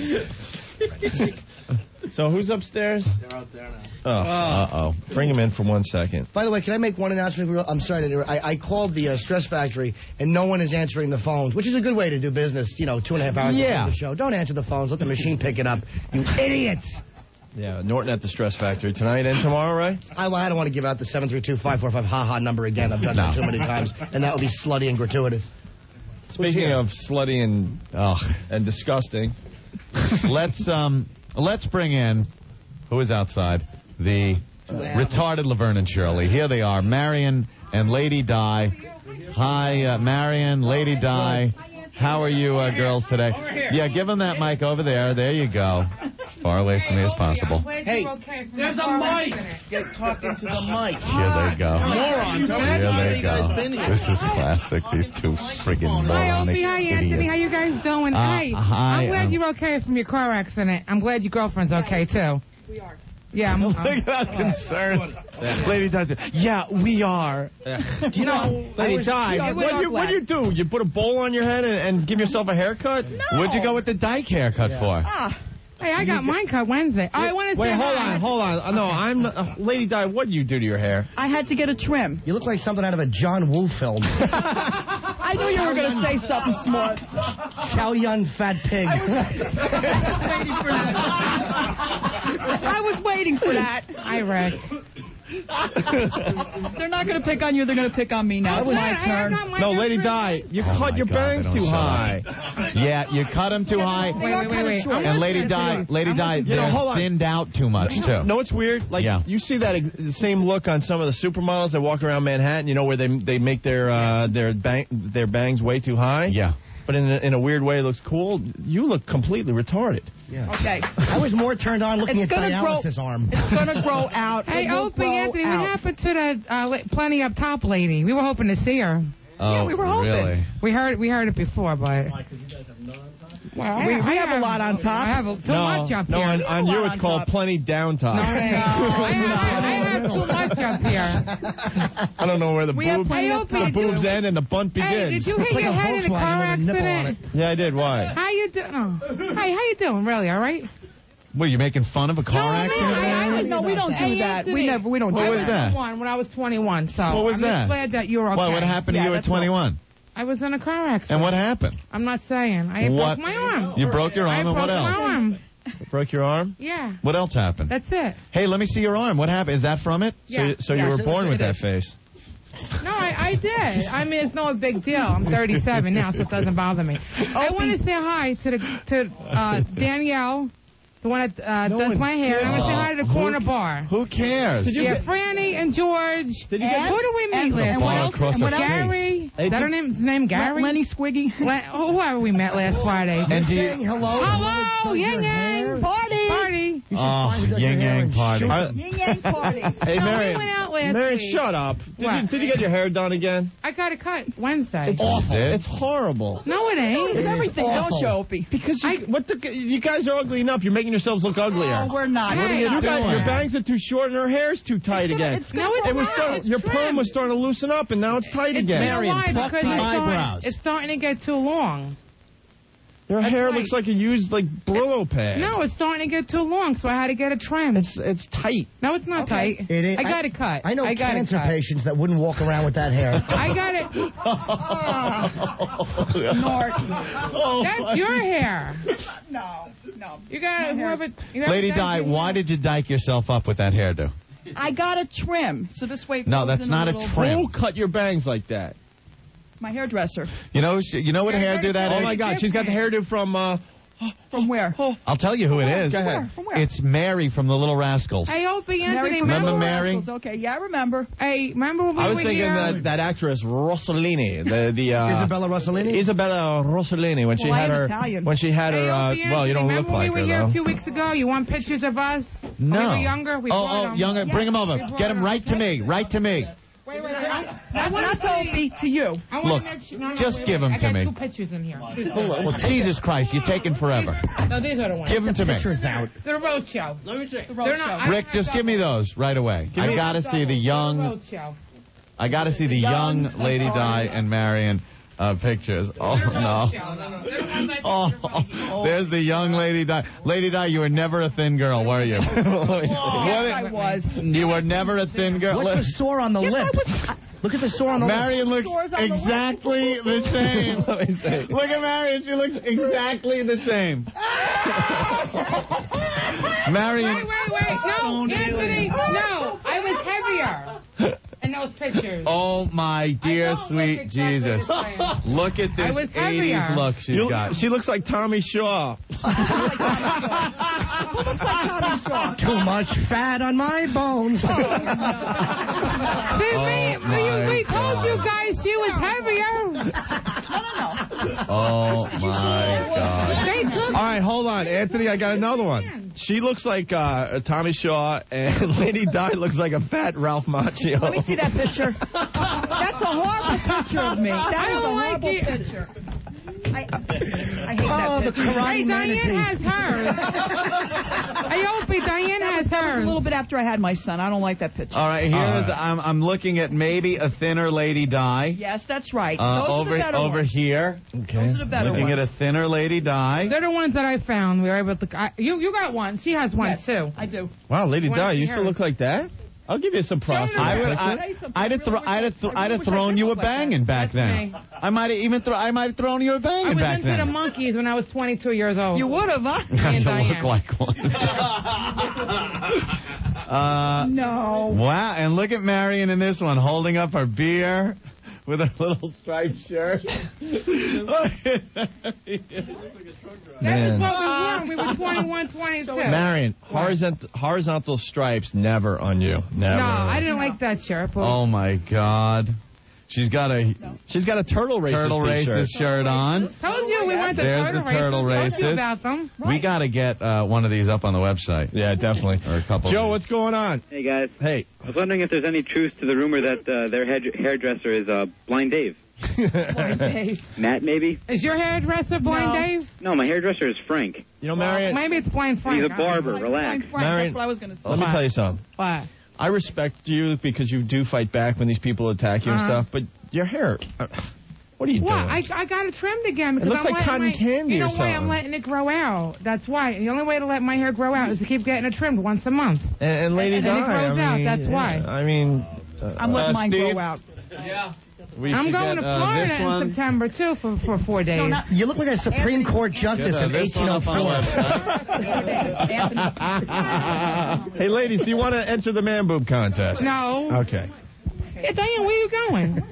So who's upstairs? They're out there now. Oh, uh-oh. Bring him in for one second. By the way, can I make one announcement? I'm sorry. To, I, I called the uh, Stress Factory, and no one is answering the phones, which is a good way to do business, you know, two and a half hours Yeah. before the show. Don't answer the phones. Let the machine pick it up. You idiots. Yeah, Norton at the Stress Factory tonight and tomorrow, right? I, I don't want to give out the seven three two, five four five ha-ha number again. I've done No. that too many times, and that would be slutty and gratuitous. Speaking of slutty and oh, and disgusting, let's um let's bring in who is outside the retarded Laverne and Shirley. Here they are, Marion and Lady Di. Hi, uh, Marion, Lady Di. How are you, uh, girls, today? Yeah, give them that mic over there. There you go. far away from me as possible. Hey, there's a mic. Get talking to the mic. Here they go. Morons. Here they go. This is classic. These two friggin' Hi, moronic Opie. Hi, Anthony. idiots. How you guys doing? Uh, hi. hi, I'm glad um, you're okay from your car accident. I'm glad your girlfriend's okay, too. We are. Yeah, I'm... Look at how concerned Lady Di is. Yeah, we are. Do you know... Lady Di, what do you, what do you do? You put a bowl on your head and, and give yourself a haircut? No. What'd you go with the dyke haircut Yeah. for? Ah. Hey, I got mine cut Wednesday. Oh, I want to say Wait, hold hi. on, hold on. Uh, No, I'm uh, Lady Di. What do you do to your hair? I had to get a trim. You look like something out of a John Woo film. I knew you were going to say something smart. Chow Yun Fat Pig. I was waiting for that. Hi, Rick. They're not going to pick on you. They're going to pick on me now. It's my turn. No, Lady Di, you Oh cut my your God, bangs they don't too show high. Yeah, you cut them too high. Wait, wait, wait, wait. And Lady Di, Lady Di, You know, they're hold on. thinned out too much, too. No, it's weird. Like, Yeah. you see that ex- the same look on some of the supermodels that walk around Manhattan, you know, where they they make their uh, their bang, their bangs way too high? Yeah. But in a, in a weird way, it looks cool. You look completely retarded. Yeah. Okay. I was more turned on looking It's at gonna dialysis grow, arm. It's going to grow out. Hey, It will Opie, grow Anthony, out. what happened to the uh, la- Plenty Up Top lady? We were hoping to see her. Oh, Yeah, we were hoping. really? We heard we heard it before, but... Well, We- I we have a lot on top. I have a, too no, much up no, here. on, on you it's called plenty down top. No, I, have, I have too much up here. I don't know where the We have boobs, plenty of the time. boobs end and the bunt begins. Hey, did you hit your head in a car accident? Yeah, I did. Why? How you doing? Oh. Hey, how you doing? Really, all right? What, you making fun of a car No, accident? man, I, I, No, we don't do Hey, that. We Anthony, never. We don't do What I was was that? twenty-one when I was twenty-one, so What was I'm that? just glad that you're okay. What, what happened to Yeah, you at that's all. twenty-one? I was in a car accident. And what happened? I'm not saying. I What? broke my arm. You broke your I arm, and broke what else? my arm. Broke your arm? Yeah. What else happened? That's it. Hey, let me see your arm. What happened? Is that from it? Yeah. So, so Yeah. you were born with that face. No, I, I did. I mean, it's no big deal. I'm thirty-seven now, so it doesn't bother me. I want to say hi to the to uh, Danielle, the one that uh, No does one my hair. And I want to say hi to the Who- corner bar. Who cares? Did you Yeah, get- Franny and George. Did you and get- who do we meet and- last and bar what night? else? across And the what else? Gary. Hey, Is that did- her name? His name Gary? Lenny Squiggy. Len- whoever we met last Friday. And do you, Saying hello. Hello, Yin Yang Party. Party. You should oh, find who does your yin hair yang and party. shoot I- them. Yin Yang Party. Hey, No, we Marion. went out last Marion, week. shut up. Did you, What? did you get your hair done again? I got it cut Wednesday. It's awful. It's horrible. No, it ain't. It's everything, don't you, Opie? Because you, what the, you guys are ugly enough. You're making yourselves look uglier. Oh, we're not. What are You you guys, doing? your bangs are too short and her hair's too tight It's gonna- again. it's gonna No, it's It was not. starting, It's your perm trimmed. was starting to loosen up, and now it's tight It's again. you know why? pluck Because the it's starting, eyebrows. it's starting to get too long. Your That's hair right. looks like a used like Brillo pad. No, it's starting to get too long, so I had to get it trimmed. It's it's tight. No, it's not Okay. tight. It is- I got it cut. I know I got cancer it cut. patients that wouldn't walk around with that hair. I got it. Nort. That's your hair. No, no. You got it. My Whoever, hair's- whoever Lady does Di, your why hair. did you dyke yourself up with that hairdo? I got a trim, so this way it No, goes that's in not a little- trim. Who cut your bangs like that? My hairdresser. You know, she- you know what Yeah, hairdo that Oh is? my God, she's got the hairdo from. Uh, From where? I'll tell you who it is. Go ahead. Where? From where? It's Mary from the Little Rascals. Hey, Opie, Anthony, Mary Remember remember? Mary? Rascals. Okay, yeah, I remember. Hey, remember when we I was were thinking here? that that actress Rossellini, the the uh, Isabella Rossellini? Isabella Rossellini when she Well, I had am her Italian. when she had Hey, her. Uh, Opie, well, you don't Anthony, look remember like we were her here though. a few weeks ago? You want pictures of us? No. When we were younger? We oh, brought oh, 'em. younger. Bring them over. We brought Get them 'em. right to me. Right to me. Wait, wait, wait. I, I Not, want not to Opie, to you. I want Look, to make sure. No, no, just wait, give wait. 'em I to got me. two pictures in here. Well, Jesus Christ, you're taking forever. No, these are the ones. Give them to me. Pictures out. They're roadshow. Let me see. They're not. I Rick, don't just have give me doubles. those right away. I I don't gotta have see the doubles. young. They're roadshow. I gotta see the young Lady Di and Marion uh, pictures. Oh They're no. roadshow. No, no. They're the ones I took Oh, from my- there's the young Lady Di. Lady Di, you were never a thin girl, were you? Yes, What- I was. You were never a thin girl. What's the sore on the Yes, lip? I was. Look at the sore on the Marion lip. looks Sores on the lip. exactly the same. Let me see. Look at Marion. She looks exactly the same. Marion. Wait, wait, wait. No, Anthony. No, I was heavier in those pictures. Oh, my dear, I don't sweet look exactly Jesus. the same. Look at I this was heavier. eighties look she's You- got. she looks like Tommy Shaw. Who looks like Tommy Shaw? Too much fat on my bones. See, Oh, we, we, we my told you God. guys she was heavier. Oh, my God. They took All right, hold on, Anthony. I got another one. she looks like uh, Tommy Shaw, and Lady Di looks like a fat Ralph Macchio. Let me see that picture. That's a horrible picture of me. That I is don't a like horrible it. picture. I, I hate Oh, that the picture. karate Hey, Diane has hers. Hey, Opie, Diane That has was, that was hers. a little bit after I had my son. I don't like that picture. All right, here's All right. I'm I'm looking at maybe a thinner Lady Di. Yes, that's right. Uh, Those over are the better over ones. here. Okay. Those are the better Looking ones. at a thinner Lady Di. They're the ones that I found. We were able to. I, you you got one. She has one Yes, too. I do. Wow, Lady Wanna Di, see you still hers? look like that? I'll give you some props. Show for me I that would, picture. I, Say something. I'd have, I thro- really I'd have, wish thro- I- I I'd have wish I thrown did you a look like that. banging back That's then. me. I might have even, thro- I might have thrown you a I banging was back into then. the monkeys when I was twenty-two years old. You would have, huh? Me and you Diane. look like one. uh, No. wow, and look at Marion in this one, holding up her beer with her little striped shirt. That was Man. what we were. We were twenty-one, twenty-two. Marion, horizontal, horizontal stripes never on you. Never. No, I didn't like that shirt. But Oh my God. She's got a She's got a turtle racist turtle t-shirt. racist shirt on. told you we went to There's turtle the turtle races. Told you racist. about them. We got to get uh, one of these up on the website. Yeah, definitely. Or a couple. Joe, of what's going on? Hey, guys. Hey. I was wondering if there's any truth to the rumor that uh, their head- hairdresser is uh, Blind Dave. Blind Dave. Matt, maybe? Is your hairdresser Blind No. Dave? No, my hairdresser is Frank. You know, Marion, Maybe it's Blind Frank. He's a barber. Relax. Frank, Frank, Marion, that's what I was going to say. let me tell you something. What? I respect you because you do fight back when these people attack you Uh-huh. and stuff, but your hair, uh, what are you What? doing? I, I got it trimmed again because looks I'm like letting cotton my, candy You know or why I'm something. letting it grow out? That's why. The only way to let my hair grow out is to keep getting it trimmed once a month. and, and Lady And Di, then it grows I out, mean, that's yeah, why. I mean, uh, I'm letting Uh, mine Steve? grow out. we I'm should going get, to uh, Florida this in one. September too for for four days. No, not- You look like a Supreme Court justice Get, uh, in this one eighteen oh up on the four. Hey, ladies, do you want to enter the man boob contest? No. Okay. Yeah, Diane, where you going?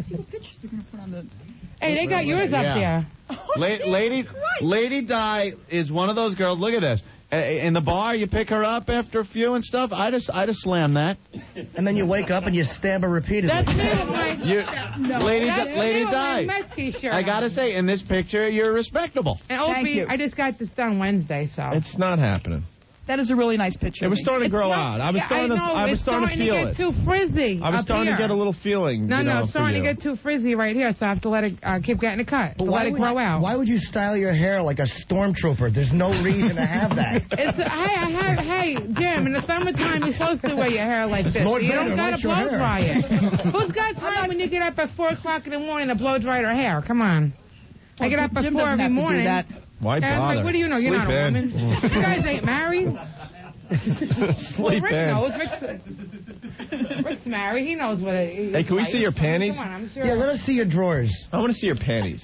Hey, they got yours up Yeah. there. La- Lady Lady Di is one of those girls. Look at this. Uh, In the bar, you pick her up after a few and stuff. I just, I just slam that. And then you wake up and you stab her repeatedly. That's me with my. You, No. Lady, That's Di- me Lady with my Di. Met t-shirt I gotta on. say, in this picture, you're respectable. And Thank Opie, you. I just got this done Wednesday, so. It's not happening. That is a really nice picture. It of was me. starting to It's grow not- out. I was Yeah, starting I to, know, I was it's starting to feel to get it. too frizzy. I was up starting here. to get a little feeling. No, you no, know, it's for starting to you. get too frizzy right here, so I have to let it uh, keep getting it cut. But to why let it would, grow out. why would you style your hair like a stormtrooper? There's no reason to have that. It's, hey, I have, hey, Jim, in the summertime, you're supposed to wear your hair like this. Lord you Vader don't got to likes your blow hair. dry it. Who's got time when you get up at four o'clock in the morning to blow dry their hair? Come on. I get up at Jim four doesn't every have to do morning. that. Why And I'm bother? like, what do you know? You're Sleep not a in. woman. You guys ain't married. Well, Sleep Rick in. knows. Rick's, Rick's married. He knows what it Hey, can we see your panties? Come on, I'm sure. Yeah, let us see your drawers. I want to see your panties.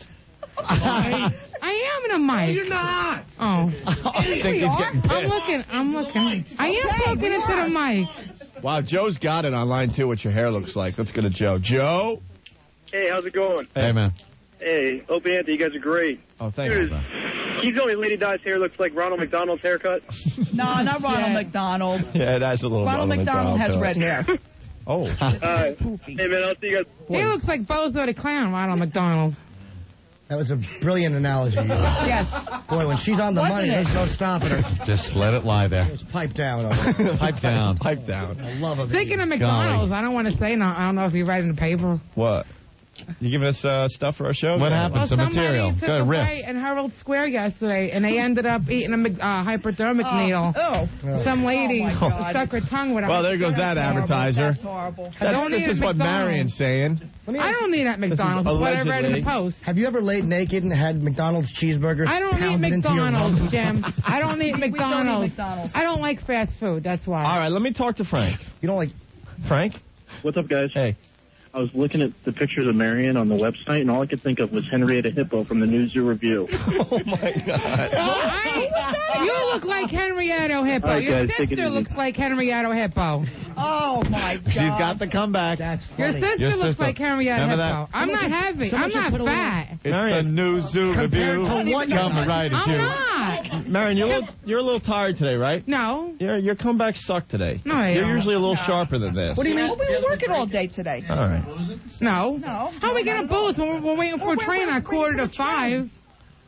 I am in a mic. You're not. Oh. I think he's getting I'm pissed. looking. I'm looking. I am talking into the mic. Wow, Joe's got it online, too, what your hair looks like. Let's go to Joe. Joe? Hey, how's it going? Hey, man. Hey, Opie and Anthony, you guys are great. Oh, thank Dude, you. Can you tell me Lady Di's hair looks like Ronald McDonald's haircut? No, not Ronald McDonald. Yeah, that's a little Ronald McDonald has red hair. Oh. Uh, hey, man, I'll see you guys. He looks like Bozo the Clown, Ronald McDonald. That was a brilliant analogy. Yes. Boy, when she's on the Wasn't money, it? there's no stopping her. Just let it lie there. Just pipe down. Pipe down. Pipe down. I love it. Speaking of McDonald's, I don't want to say no. I don't know if you read in the paper. What? You giving us uh, stuff for our show? What happened? Well, Some somebody material. took Go a riff. bite in Herald Square yesterday, and they ended up eating a Mc- uh, hypodermic needle. Oh. Some lady Oh, my God. stuck her tongue with a Well, there goes that advertiser. That's horrible. I don't That's, need this is a what McDonald's. Marion's saying. Let me I ask- don't need that McDonald's. That's what I read in the allegedly. Post. Have you ever laid naked and had McDonald's cheeseburger I don't pounded need into your McDonald's, rump? Jim. I don't need We don't McDonald's. need McDonald's. I don't like fast food. That's why. All right, let me talk to Frank. You don't like... Frank? What's up, guys? Hey. I was looking at the pictures of Marion on the website, and all I could think of was Henrietta Hippo from the New Zoo Review. Oh, my God. Well, I, you look like Henrietta Hippo. All right, Your guys, take it sister easy. looks like Henrietta Hippo. Oh, my God. She's got the comeback. That's Your funny. sister Your looks sister. like Henrietta Remember Hippo. that? I'm not heavy. I'm someone should not put a little- fat. It's Marion. the new zoo Compared review. to what? Coming right at I'm you. not. Marion, you're a, little, you're a little tired today, right? No. Your, your comeback sucked today. No, I You're don't. usually a little sharper than this. What do you mean? Well, we were working all day today. All right. No. No. How are we going to booze when we're, we're waiting for Well, a we're train waiting at quarter for to a train. five?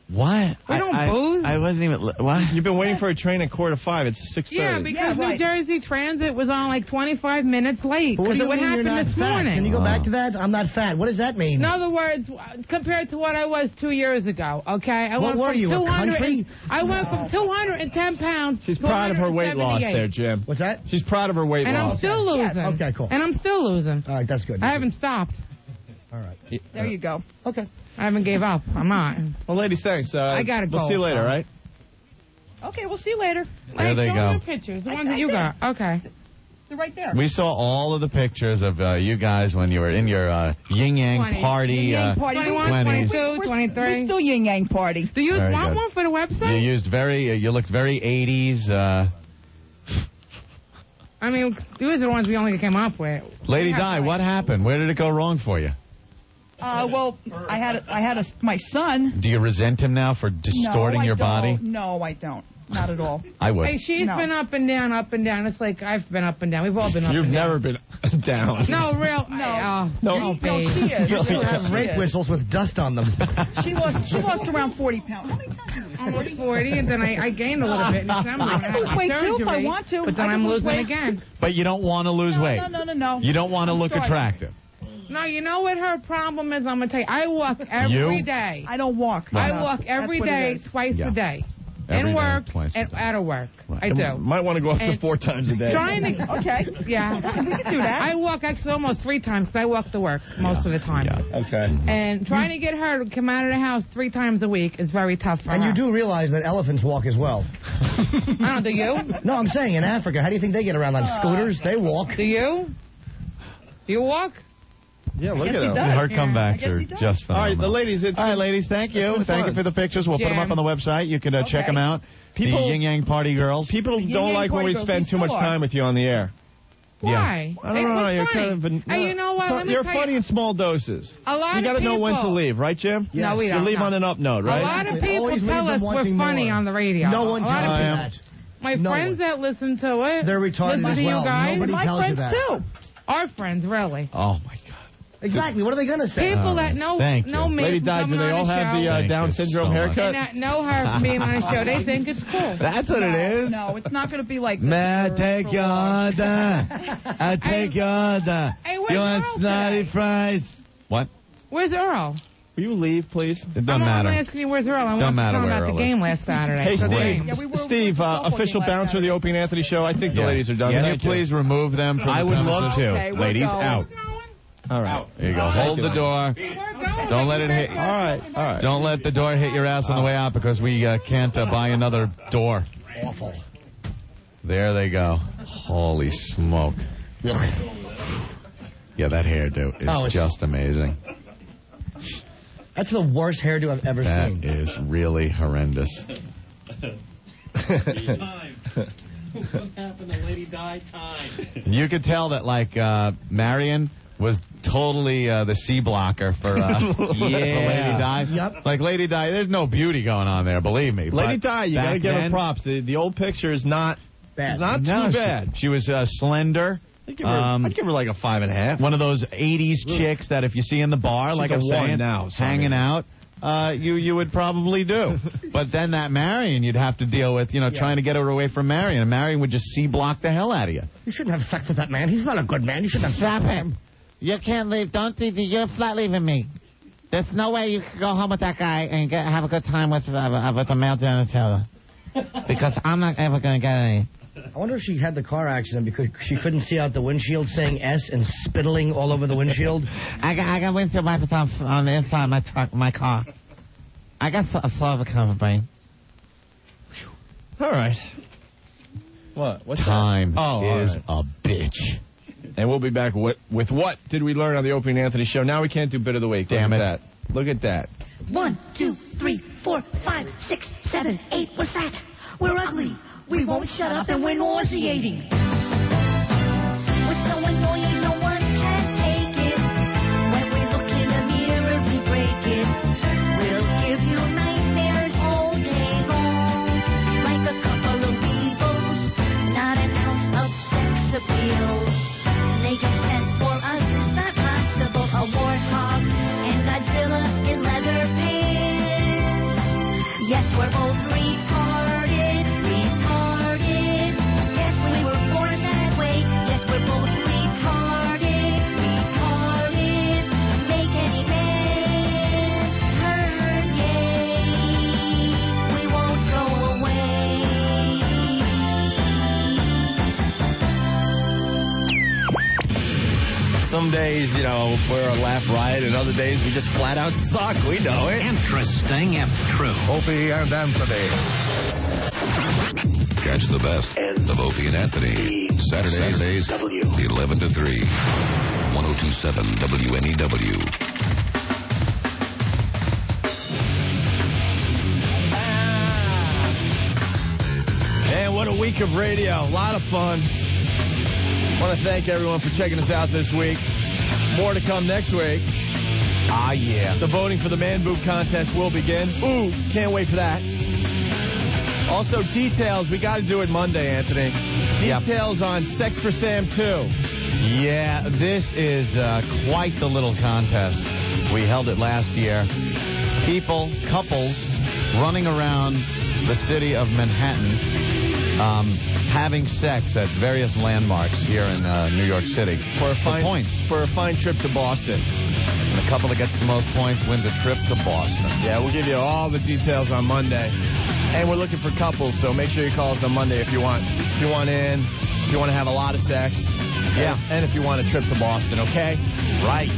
What? We don't I, booze. I, I wasn't even. What? You've been waiting for a train at quarter to five. It's six thirty. Yeah, because New Jersey Transit was on like twenty-five minutes late. What do Because you it would mean you're happen not this fat? morning. Can you go back to that? I'm not fat. What does that mean? In other words, compared to what I was two years ago, okay? I What went were from you, a 200 country? I went from two hundred ten pounds She's to proud of her weight loss 178. there, Jim. What's that? She's proud of her weight And loss. I'm still losing. Yes. Okay, cool. And I'm still losing. All right, that's good. I haven't stopped. All right. There you go. Okay. I haven't gave up. I'm not. Well, ladies, thanks. Uh, I gotta We'll go. see you later, right? Okay, we'll see you later. There Wait, they show go. me the pictures, the I- ones I that you did. got. Okay. They're right there. We saw all of the pictures of uh, you guys when you were in your uh, yin yang twenty. party. Yin Yang uh, party. twenty-one, twenties. twenty-two, We're, twenty-three. we're still yin yang party. Do you Very want good. one for the You website? used very. Uh, you looked very eighties. Uh, I mean, these are the ones we only came up with. Lady Yeah, Di, right. what happened? Where did it go wrong for you? Uh, well, I had I had a, my son. Do you resent him now for distorting no, I your don't. body? No, I don't. Not at all. I would. Hey, she's No. been up and down, up and down. It's like I've been up and down. We've all been up You've and down. never been down. No, real. No. Uh, No. no, No, babe. she is. You She have is. rape whistles with dust on them. She lost she lost around forty pounds. How many pounds? Almost forty, and then I, I gained a little bit in December. I can lose weight too if I want to. But then I can I'm lose losing weight. again. But you don't want to lose No, weight. no, no, no, no. You don't want to I'm look starting. attractive. No, you know what her problem is? I'm going to tell you. I walk every You? day. I don't walk. I No. walk every That's what day, it is. twice Yeah. a day. Every in day, work twice a and day. out of work. Right. I do. Might want to go up to And four times a day. Trying to, Okay. yeah. We can do that. I walk actually almost three times because I walk to work most of the time. Yeah. Okay. And trying to get her to come out of the house three times a week is very tough for And her. you do realize that elephants walk as well. I don't. Do you? No, I'm saying in Africa, how do you think they get around on scooters? They walk. Do you? Do you walk? Yeah, look Yes, at he him. does. Her comebacks I guess are he does. just All right, phenomenal. the ladies, it's All right, ladies, thank you. It was Thank fun. you for the pictures. We'll put them Jam. up on the website. You can uh, check Okay. them out. People- the Yin Yang Party Girls. People Yin don't Yang like when party we girls, spend we too much still are. time with you on the air. Why? I don't It know. was You're funny. kind of an, Hey, you know what? so- Let me you're tell funny you. in small doses. A lot You of got to know people. when to leave, right, Jim? Yes. No, we You don't. leave no. on an up note, A right? lot of They people always leave tell them us we're wanting funny more. on the radio. No one A tells lot you of am. that. My No friends one. that listen to it. They're retarded listen as to well. you guys. Nobody My tells you friends that. too. Our friends, really. Oh, my God. Exactly. What are they going to say? People All that right. know Thank know you. me Lady from Di, do coming they on all the have show, the uh, Thank Down you syndrome so much. haircut? and that know her from being on the show. They think it's cool. That's what no, it is. No, it's not going to be like this. May I for- take for your long. order? I take your order. Hey, where's You want Earl snotty today? fries? What? Where's Earl? Will you leave, please? It doesn't I'm, matter. I'm asking you where's Earl. I want Don't to matter tell him where about Earl the is. game last Saturday. Hey, Good Steve. game. Yeah, we were- Steve, we were uh, softball official game last bouncer of the Saturday. Opie and Anthony show. I think the Yeah. ladies are done. Can you Thank you. please remove them from I the would love premises? to. Okay, we're Ladies, going. out. All right. There you go. All right. Hold the door. Don't let it hit. All right. All right. Don't let the door hit your ass on the way out because we uh, can't uh, buy another door. Awful. There they go. Holy smoke. Yeah, that hairdo is Oh, it's- just amazing. That's the worst hairdo I've ever That seen. is really horrendous. What happened to Lady Di? Time. You could tell that, like, uh, Marion was totally uh, the C blocker for, uh, for Lady Di. Yep. Like, Lady Di, there's no beauty going on there, believe me. Lady But Di, you got to back give her then- props. The, the old picture is not Bad. not No, too she- bad. She, was uh, slender. I'd give, her, Um, I'd give her like a five and a half. One of those eighties chicks that if you see in the bar, She's like a I'm one saying, now, so I hanging mean- out, uh, you you would probably do. But then that Marion, you'd have to deal with, you know, Yeah. trying to get her away from Marion. And Marion would just C-block the hell out of you. You shouldn't have sex with that man. He's not a good man. You shouldn't have Stop sex with him. You can't leave. Don't think that you're flat leaving me. There's no way you can go home with that guy and get, have a good time with uh, with a male genitalia. Because I'm not ever going to get any. I wonder if she had the car accident because she couldn't see out the windshield saying S and spittling all over the windshield. I got I got windshield wipers on, on the inside of my truck, my car. I got a sort of a cover brain. All right. What? What's Time that? Oh, is all a bitch. And we'll be back with, with what did we learn on the Opie and Anthony show? Now we can't do bit of the week. Damn Look it. at that. Look at that. One, two, three, four, five, six, seven, eight. What's that? We're ugly. We won't shut up and we're nauseating. We're so annoying, no one can take it. When we look in the mirror, we break it. We'll give you nightmares all day long. Like a couple of weevils, not an ounce of sex appeal. Making sense for us is not possible. A warthog and Godzilla in leather pants. days, you know, we're a laugh riot, and other days we just flat out suck. We know it. Interesting if true. Opie and Anthony. Catch the best of Opie and Anthony. Saturdays, Saturdays eleven to three. one oh two point seven W N E W. Man, what a week of radio. A lot of fun. Want to thank everyone for checking us out this week. More to come next week. Ah, yeah. The voting for the Man Boob contest will begin. Ooh, can't wait for that. Also, details. We got to do it Monday, Anthony. Details yep. on Sex for Sam two. Yeah, this is uh, quite the little contest. We held it last year. People, couples, running around the city of Manhattan, um, having sex at various landmarks here in uh, New York City for a fine for points for a fine trip to Boston. And the couple that gets the most points wins a trip to Boston. Yeah, we'll give you all the details on Monday, and we're looking for couples. So make sure you call us on Monday if you want if you want in, if you want to have a lot of sex. Yeah, and if you want a trip to Boston. Okay, right.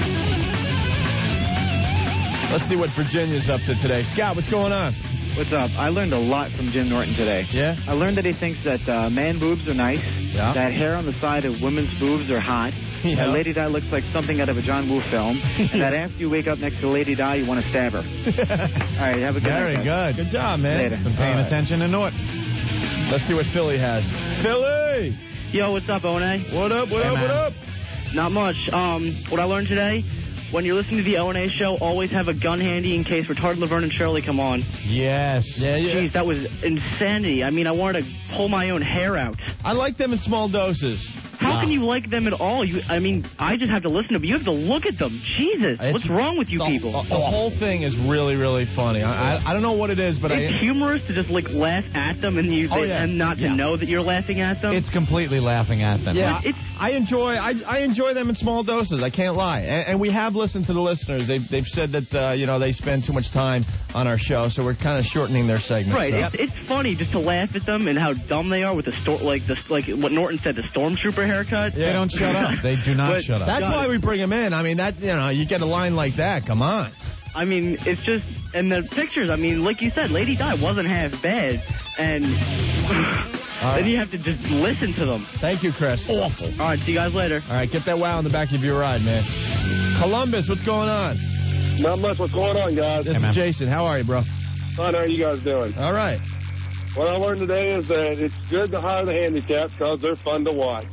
Let's see what Virginia's up to today. Scott, what's going on? What's up? I learned a lot from Jim Norton today. Yeah? I learned that he thinks that uh, man boobs are nice, yeah. that hair on the side of women's boobs are hot, yeah. that Lady Di looks like something out of a John Woo film, and that after you wake up next to Lady Di, you want to stab her. All right, have a good Very night. Very good. Good job, man. Later. Been paying right. attention to Norton. Let's see what Philly has. Philly! Yo, what's up, O N A? What up, what hey, up, man. what up? Not much. Um, what I learned today, when you're listening to the O N A show, always have a gun handy in case retarded Laverne and Shirley come on. Yes. Yeah, yeah. Jeez, that was insanity. I mean, I wanted to pull my own hair out. I like them in small doses. How wow. can you like them at all? You, I mean, I just have to listen to them. You have to look at them. Jesus, It's, what's wrong with you the, people? The, the whole thing is really, really funny. I, I, I don't know what it is, but it's I... humorous to just, like, laugh at them and, you, oh, yeah. and not to yeah. know that you're laughing at them. It's completely laughing at them. Yeah, it's, I enjoy I, I enjoy them in small doses. I can't lie. And, and we have listened to the listeners. They've, they've said that, uh, you know, they spend too much time on our show, so we're kind of shortening their segments. Right. So. It's, it's funny just to laugh at them and how dumb they are with the sto- like the like what Norton said, the stormtrooper haircut. Yeah. They don't shut up. They do not but shut up. That's why we bring them in. I mean, that you know, you get a line like that. Come on. I mean, it's just, and the pictures, I mean, like you said, Lady Di wasn't half bad, and right. then you have to just listen to them. Thank you, Chris. Awful. All right, see you guys later. All right, get that wow in the back of your ride, man. Columbus, what's going on? Not much. What's going on, guys? This hey, is Jason. How are you, bro? Fine. How are you guys doing? All right. What I learned today is that it's good to hire the handicaps because they're fun to watch.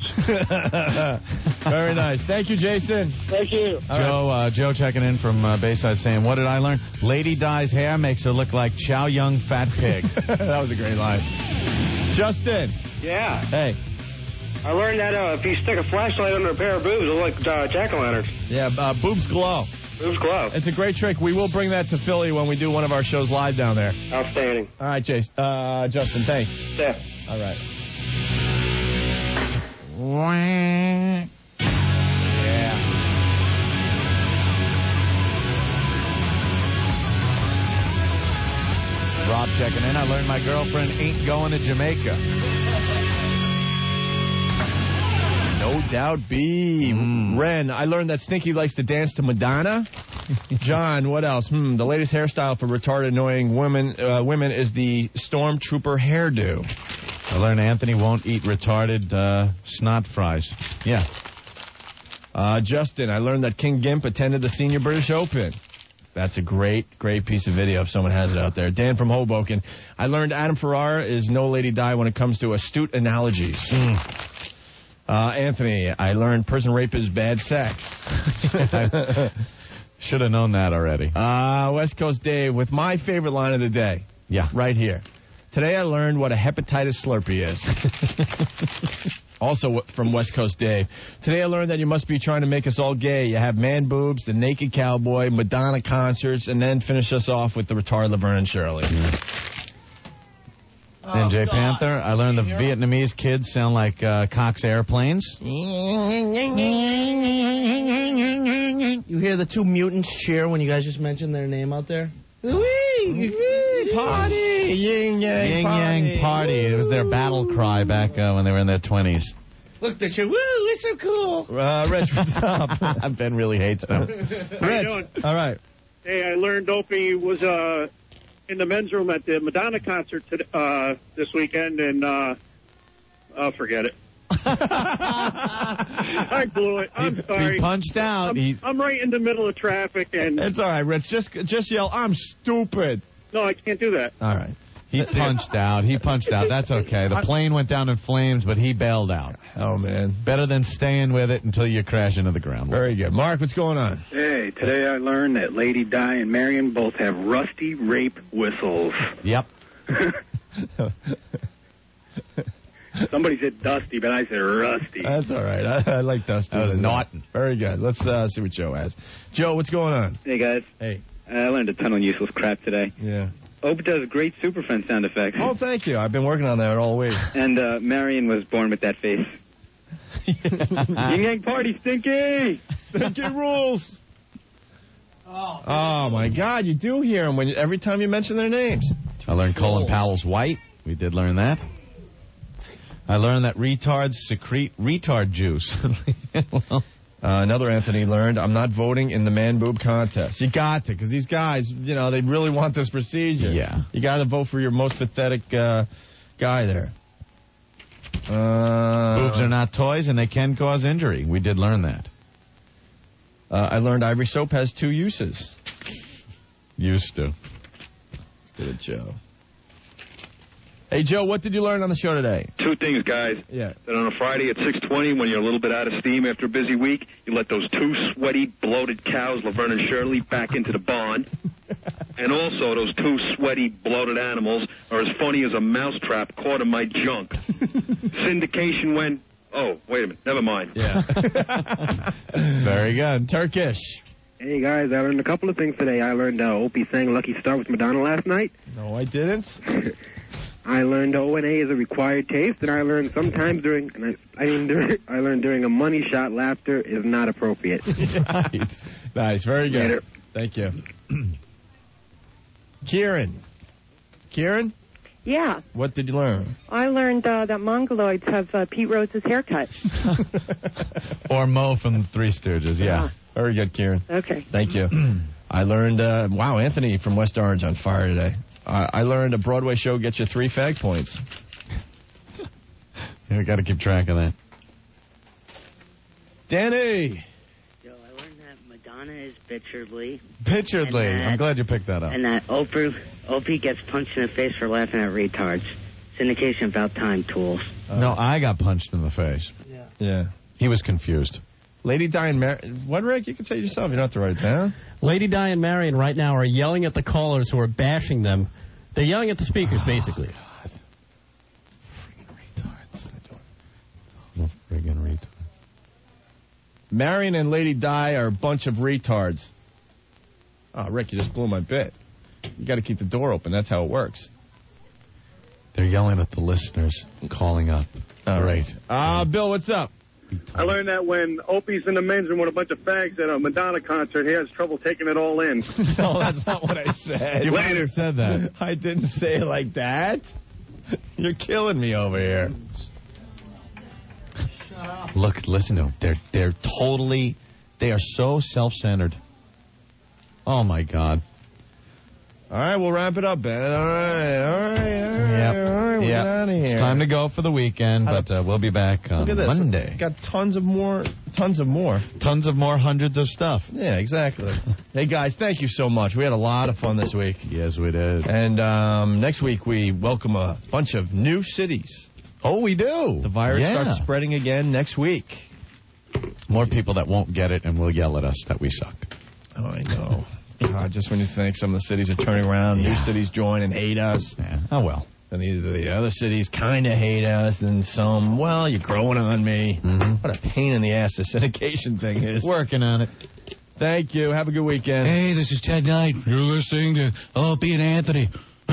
Very nice. Thank you, Jason. Thank you. All Joe, right. uh, Joe checking in from uh, Bayside saying, what did I learn? Lady Di's hair makes her look like Chow Yun Fat Pig. That was a great line. Justin. Yeah. Hey. I learned that uh, if you stick a flashlight under a pair of boobs, it'll look like uh, jack-o'-lanterns. Yeah, uh, boobs glow. Boobs glow. It's a great trick. We will bring that to Philly when we do one of our shows live down there. Outstanding. All right, Jason. Uh, Justin, thanks. Yeah. All right. Yeah. Rob checking in. I learned my girlfriend ain't going to Jamaica. No doubt B. Mm. Ren, I learned that Stinky likes to dance to Madonna. John, what else? Hmm, the latest hairstyle for retarded, annoying women uh, women is the Stormtrooper hairdo. I learned Anthony won't eat retarded uh, snot fries. Yeah. Uh, Justin, I learned that King Gimp attended the Senior British Open. That's a great, great piece of video if someone has it out there. Dan from Hoboken, I learned Adam Ferrara is no Lady Di when it comes to astute analogies. Mm. Uh, Anthony, I learned prison rape is bad sex. Should have known that already. Uh, West Coast Dave, with my favorite line of the day. Yeah. Right here. Today I learned what a hepatitis Slurpee is. Also from West Coast Dave. Today I learned that you must be trying to make us all gay. You have man boobs, the naked cowboy, Madonna concerts, and then finish us off with the retarded Laverne and Shirley. Mm. And Jay Panther, I learned the Vietnamese kids sound like uh, Cox airplanes. You hear the two mutants cheer when you guys just mentioned their name out there? Party! Yin Yang Yin Party! Yang Party. It was their battle cry back uh, when they were in their twenties. looked at you. Woo, we're so cool. Uh, Rich, what's up? Ben really hates them. How you doing? All right. Hey, I learned Opie was uh, in the men's room at the Madonna concert today, uh, this weekend, and uh, I'll forget it. I blew it. I'm He- sorry. he punched out. I'm, He- I'm right in the middle of traffic, and It's all right, Rich. Just just yell, I'm stupid. no, I can't do that. All right. He punched out. He punched out. That's okay. The plane went down in flames, but he bailed out. Oh, man. Better than staying with it until you crash into the ground. Very good. Mark, what's going on? Hey, today I learned that Lady Di and Marion both have rusty rape whistles. Yep. Somebody said dusty, but I said rusty. That's all right. I, I like Dusty. That was Naughton. Very good. Let's uh, see what Joe has. Joe, what's going on? Hey, guys. Hey. I learned a ton of useless crap today. Yeah. Opie does great Superfriend sound effects. Oh, thank you. I've been working on that all week. And uh, Marion was born with that face. Yin Yang Party, Stinky! Stinky rules! Oh, my God. You do hear them when you, every time you mention their names. I learned Colin Powell's white. We did learn that. I learned that retards secrete retard juice. well, uh, another Anthony learned, I'm not voting in the man boob contest. You got to, because these guys, you know, they really want this procedure. Yeah. You got to vote for your most pathetic uh, guy there. Uh, Boobs are not toys, and they can cause injury. We did learn that. Uh, I learned Ivory soap has two uses. Used to. Good, Joe. Hey, Joe, what did you learn on the show today? Two things, guys. Yeah. That on a Friday at six twenty, when you're a little bit out of steam after a busy week, you let those two sweaty, bloated cows, Laverne and Shirley, back into the barn. And also, those two sweaty, bloated animals are as funny as a mousetrap caught in my junk. Syndication went, oh, wait a minute, never mind. Yeah. Very good. Turkish. Hey, guys, I learned a couple of things today. I learned uh, Opie sang Lucky Star with Madonna last night. No, I didn't. I learned O and A is a required taste, and I learned sometimes during, and I, I mean, during, I learned during a money shot, laughter is not appropriate. Nice. Nice. Very good. Later. Thank you. Kieran. Kieran, Yeah, what did you learn? I learned uh, that mongoloids have uh, Pete Rose's haircut. Or Mo from the Three Stooges, yeah. Very good, Kieran. Okay. Thank you. I learned, uh, wow, Anthony from West Orange on fire today. Uh, I learned a Broadway show gets you three fag points. Yeah, we got to keep track of that. Danny. Yo, I learned that Madonna is bitchardly. Pitchardly. And that- I'm glad you picked that up. And that Oprah, Opie gets punched in the face for laughing at retards. Syndication about time tools. no, I got punched in the face. Yeah. Yeah. He was confused. Lady Di and Mar- what, Rick? You can say it yourself. You don't have to write it down. Lady Di and Marion right now are yelling at the callers who are bashing them. They're yelling at the speakers, basically. No friggin' retard. Marion and Lady Di are a bunch of retards. Oh, Rick, you just blew my bit. You got to keep the door open. That's how it works. They're yelling at the listeners, calling up. All right. Uh, Bill, what's up? I learned that when Opie's in the men's room with a bunch of fags at a Madonna concert, he has trouble taking it all in. No, that's not what I said. You might have said that. I didn't say it like that. You're killing me over here. Look, listen to them. They're, they're totally, they are so self-centered. Oh, my God. All right, we'll wrap it up, Ben. All right, all right, all right, Yep. all right. We're Yep. out of here. It's time to go for the weekend, but uh, we'll be back on Look at this. Monday. Got tons of more, tons of more. Tons of more hundreds of stuff. Yeah, exactly. Hey, guys, thank you so much. We had a lot of fun this week. Yes, we did. And um, next week, we welcome a bunch of new cities. Oh, we do. The virus Yeah. starts spreading again next week. More people that won't get it and will yell at us that we suck. Oh, I know. God, just when you think some of the cities are turning around, Yeah. new cities join and hate us. Yeah. Oh, well. And the, the other cities kind of hate us, and some, well, you're growing on me. Mm-hmm. What a pain in the ass the syndication thing is. Working on it. Thank you. Have a good weekend. Hey, this is Ted Knight. You're listening to Opie and Anthony.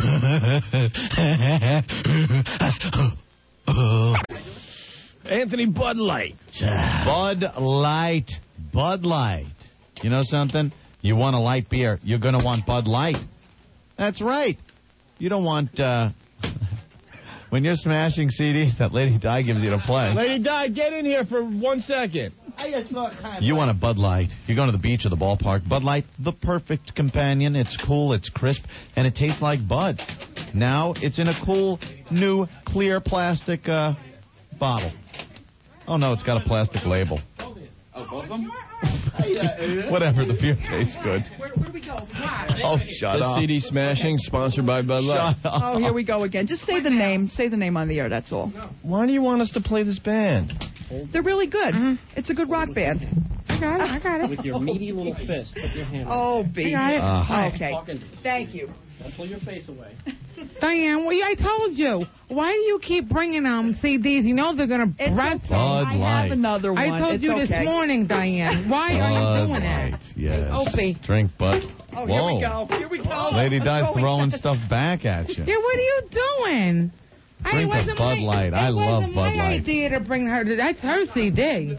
Anthony Bud Light. Bud Light. Bud Light. You know something? You want a light beer, you're going to want Bud Light. That's right. You don't want uh, When you're smashing C Ds, that Lady Di gives you to play. Lady Di, get in here for one second. You want a Bud Light. You're going to the beach or the ballpark. Bud Light, the perfect companion. It's cool, it's crisp, and it tastes like Bud. Now it's in a cool, new, clear plastic uh, bottle. Oh, no, it's got a plastic label. Oh, both of them? Whatever, the beer tastes good. Where, where do we go? Why? Oh, shut the up. C D Smashing, sponsored by Bud Light. Oh, here we go again. Just say the name. Say the name on the air, that's all. Why do you want us to play this band? They're really good. Mm-hmm. It's a good rock band. I got it. I got it. With your meaty little fist. Put your hand Oh, baby. I got it. Uh, okay. Thank you. Don't pull your face away. Diane, well, I told you. Why do you keep bringing um C Ds? You know they're going to breast Bud I Light. have another one. I told it's you okay. this morning, Diane. Why are you doing Bud that? Light, yes. Opie. Drink Bud. Oh, Whoa. here we go. Here we go. Lady Di's Going throwing fast. stuff back at you. Yeah, what are you doing? I Drink a wasn't Bud my, Light. I it love wasn't Bud my Light. idea to bring her to. That's her C D.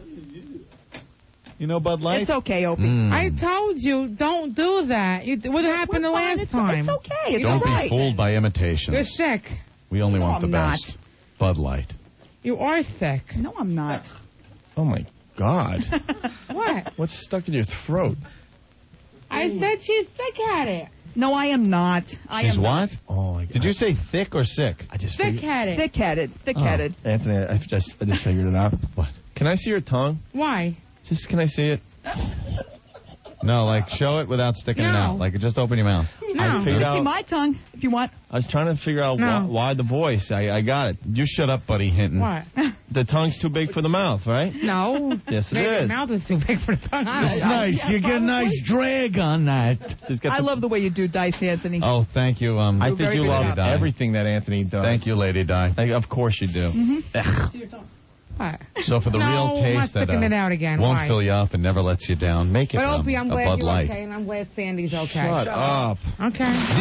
You know Bud Light? It's okay, Opie. Mm. I told you, don't do that. You, what happened the We're fine. last It's, time? it's okay. It's Don't all be right. fooled by imitations. You're sick. We only No, want the I'm not. best. Bud Light. You are sick. No, I'm not. Oh, my God. What? What's stuck in your throat? I said she's sick at it. No, I am not. I Is am what? Oh, my God. Did you say thick or sick? I just Sick figured- at it. Thick-headed. Thick-headed. Anthony, I just, I just figured it out. What? Can I see your tongue? Why? Just, can I see it? No, like show it without sticking it No. out. Like just open your mouth. No. I figured See out. my tongue, if you want. I was trying to figure out No. why, why the voice. I, I got it. You shut up, Buddy Hinton. What? The tongue's too big for the mouth, right? No. Yes, it Maybe your is. mouth is too big for the tongue. I It's don't know. nice. You get a nice drag on that. I love the way you do dice, Anthony. Oh, thank you. Um, I Do a think very you good love job. everything that Anthony does. Thank you, Lady Di. I, of course you do. Mm-hmm. What? So for the No, real I'm not taste that sticking uh, it out again. won't Why? fill you up and never lets you down, make it But um, Opie, I'm a glad Bud you're Light. okay, and I'm glad Sandy's okay. Shut up. Okay.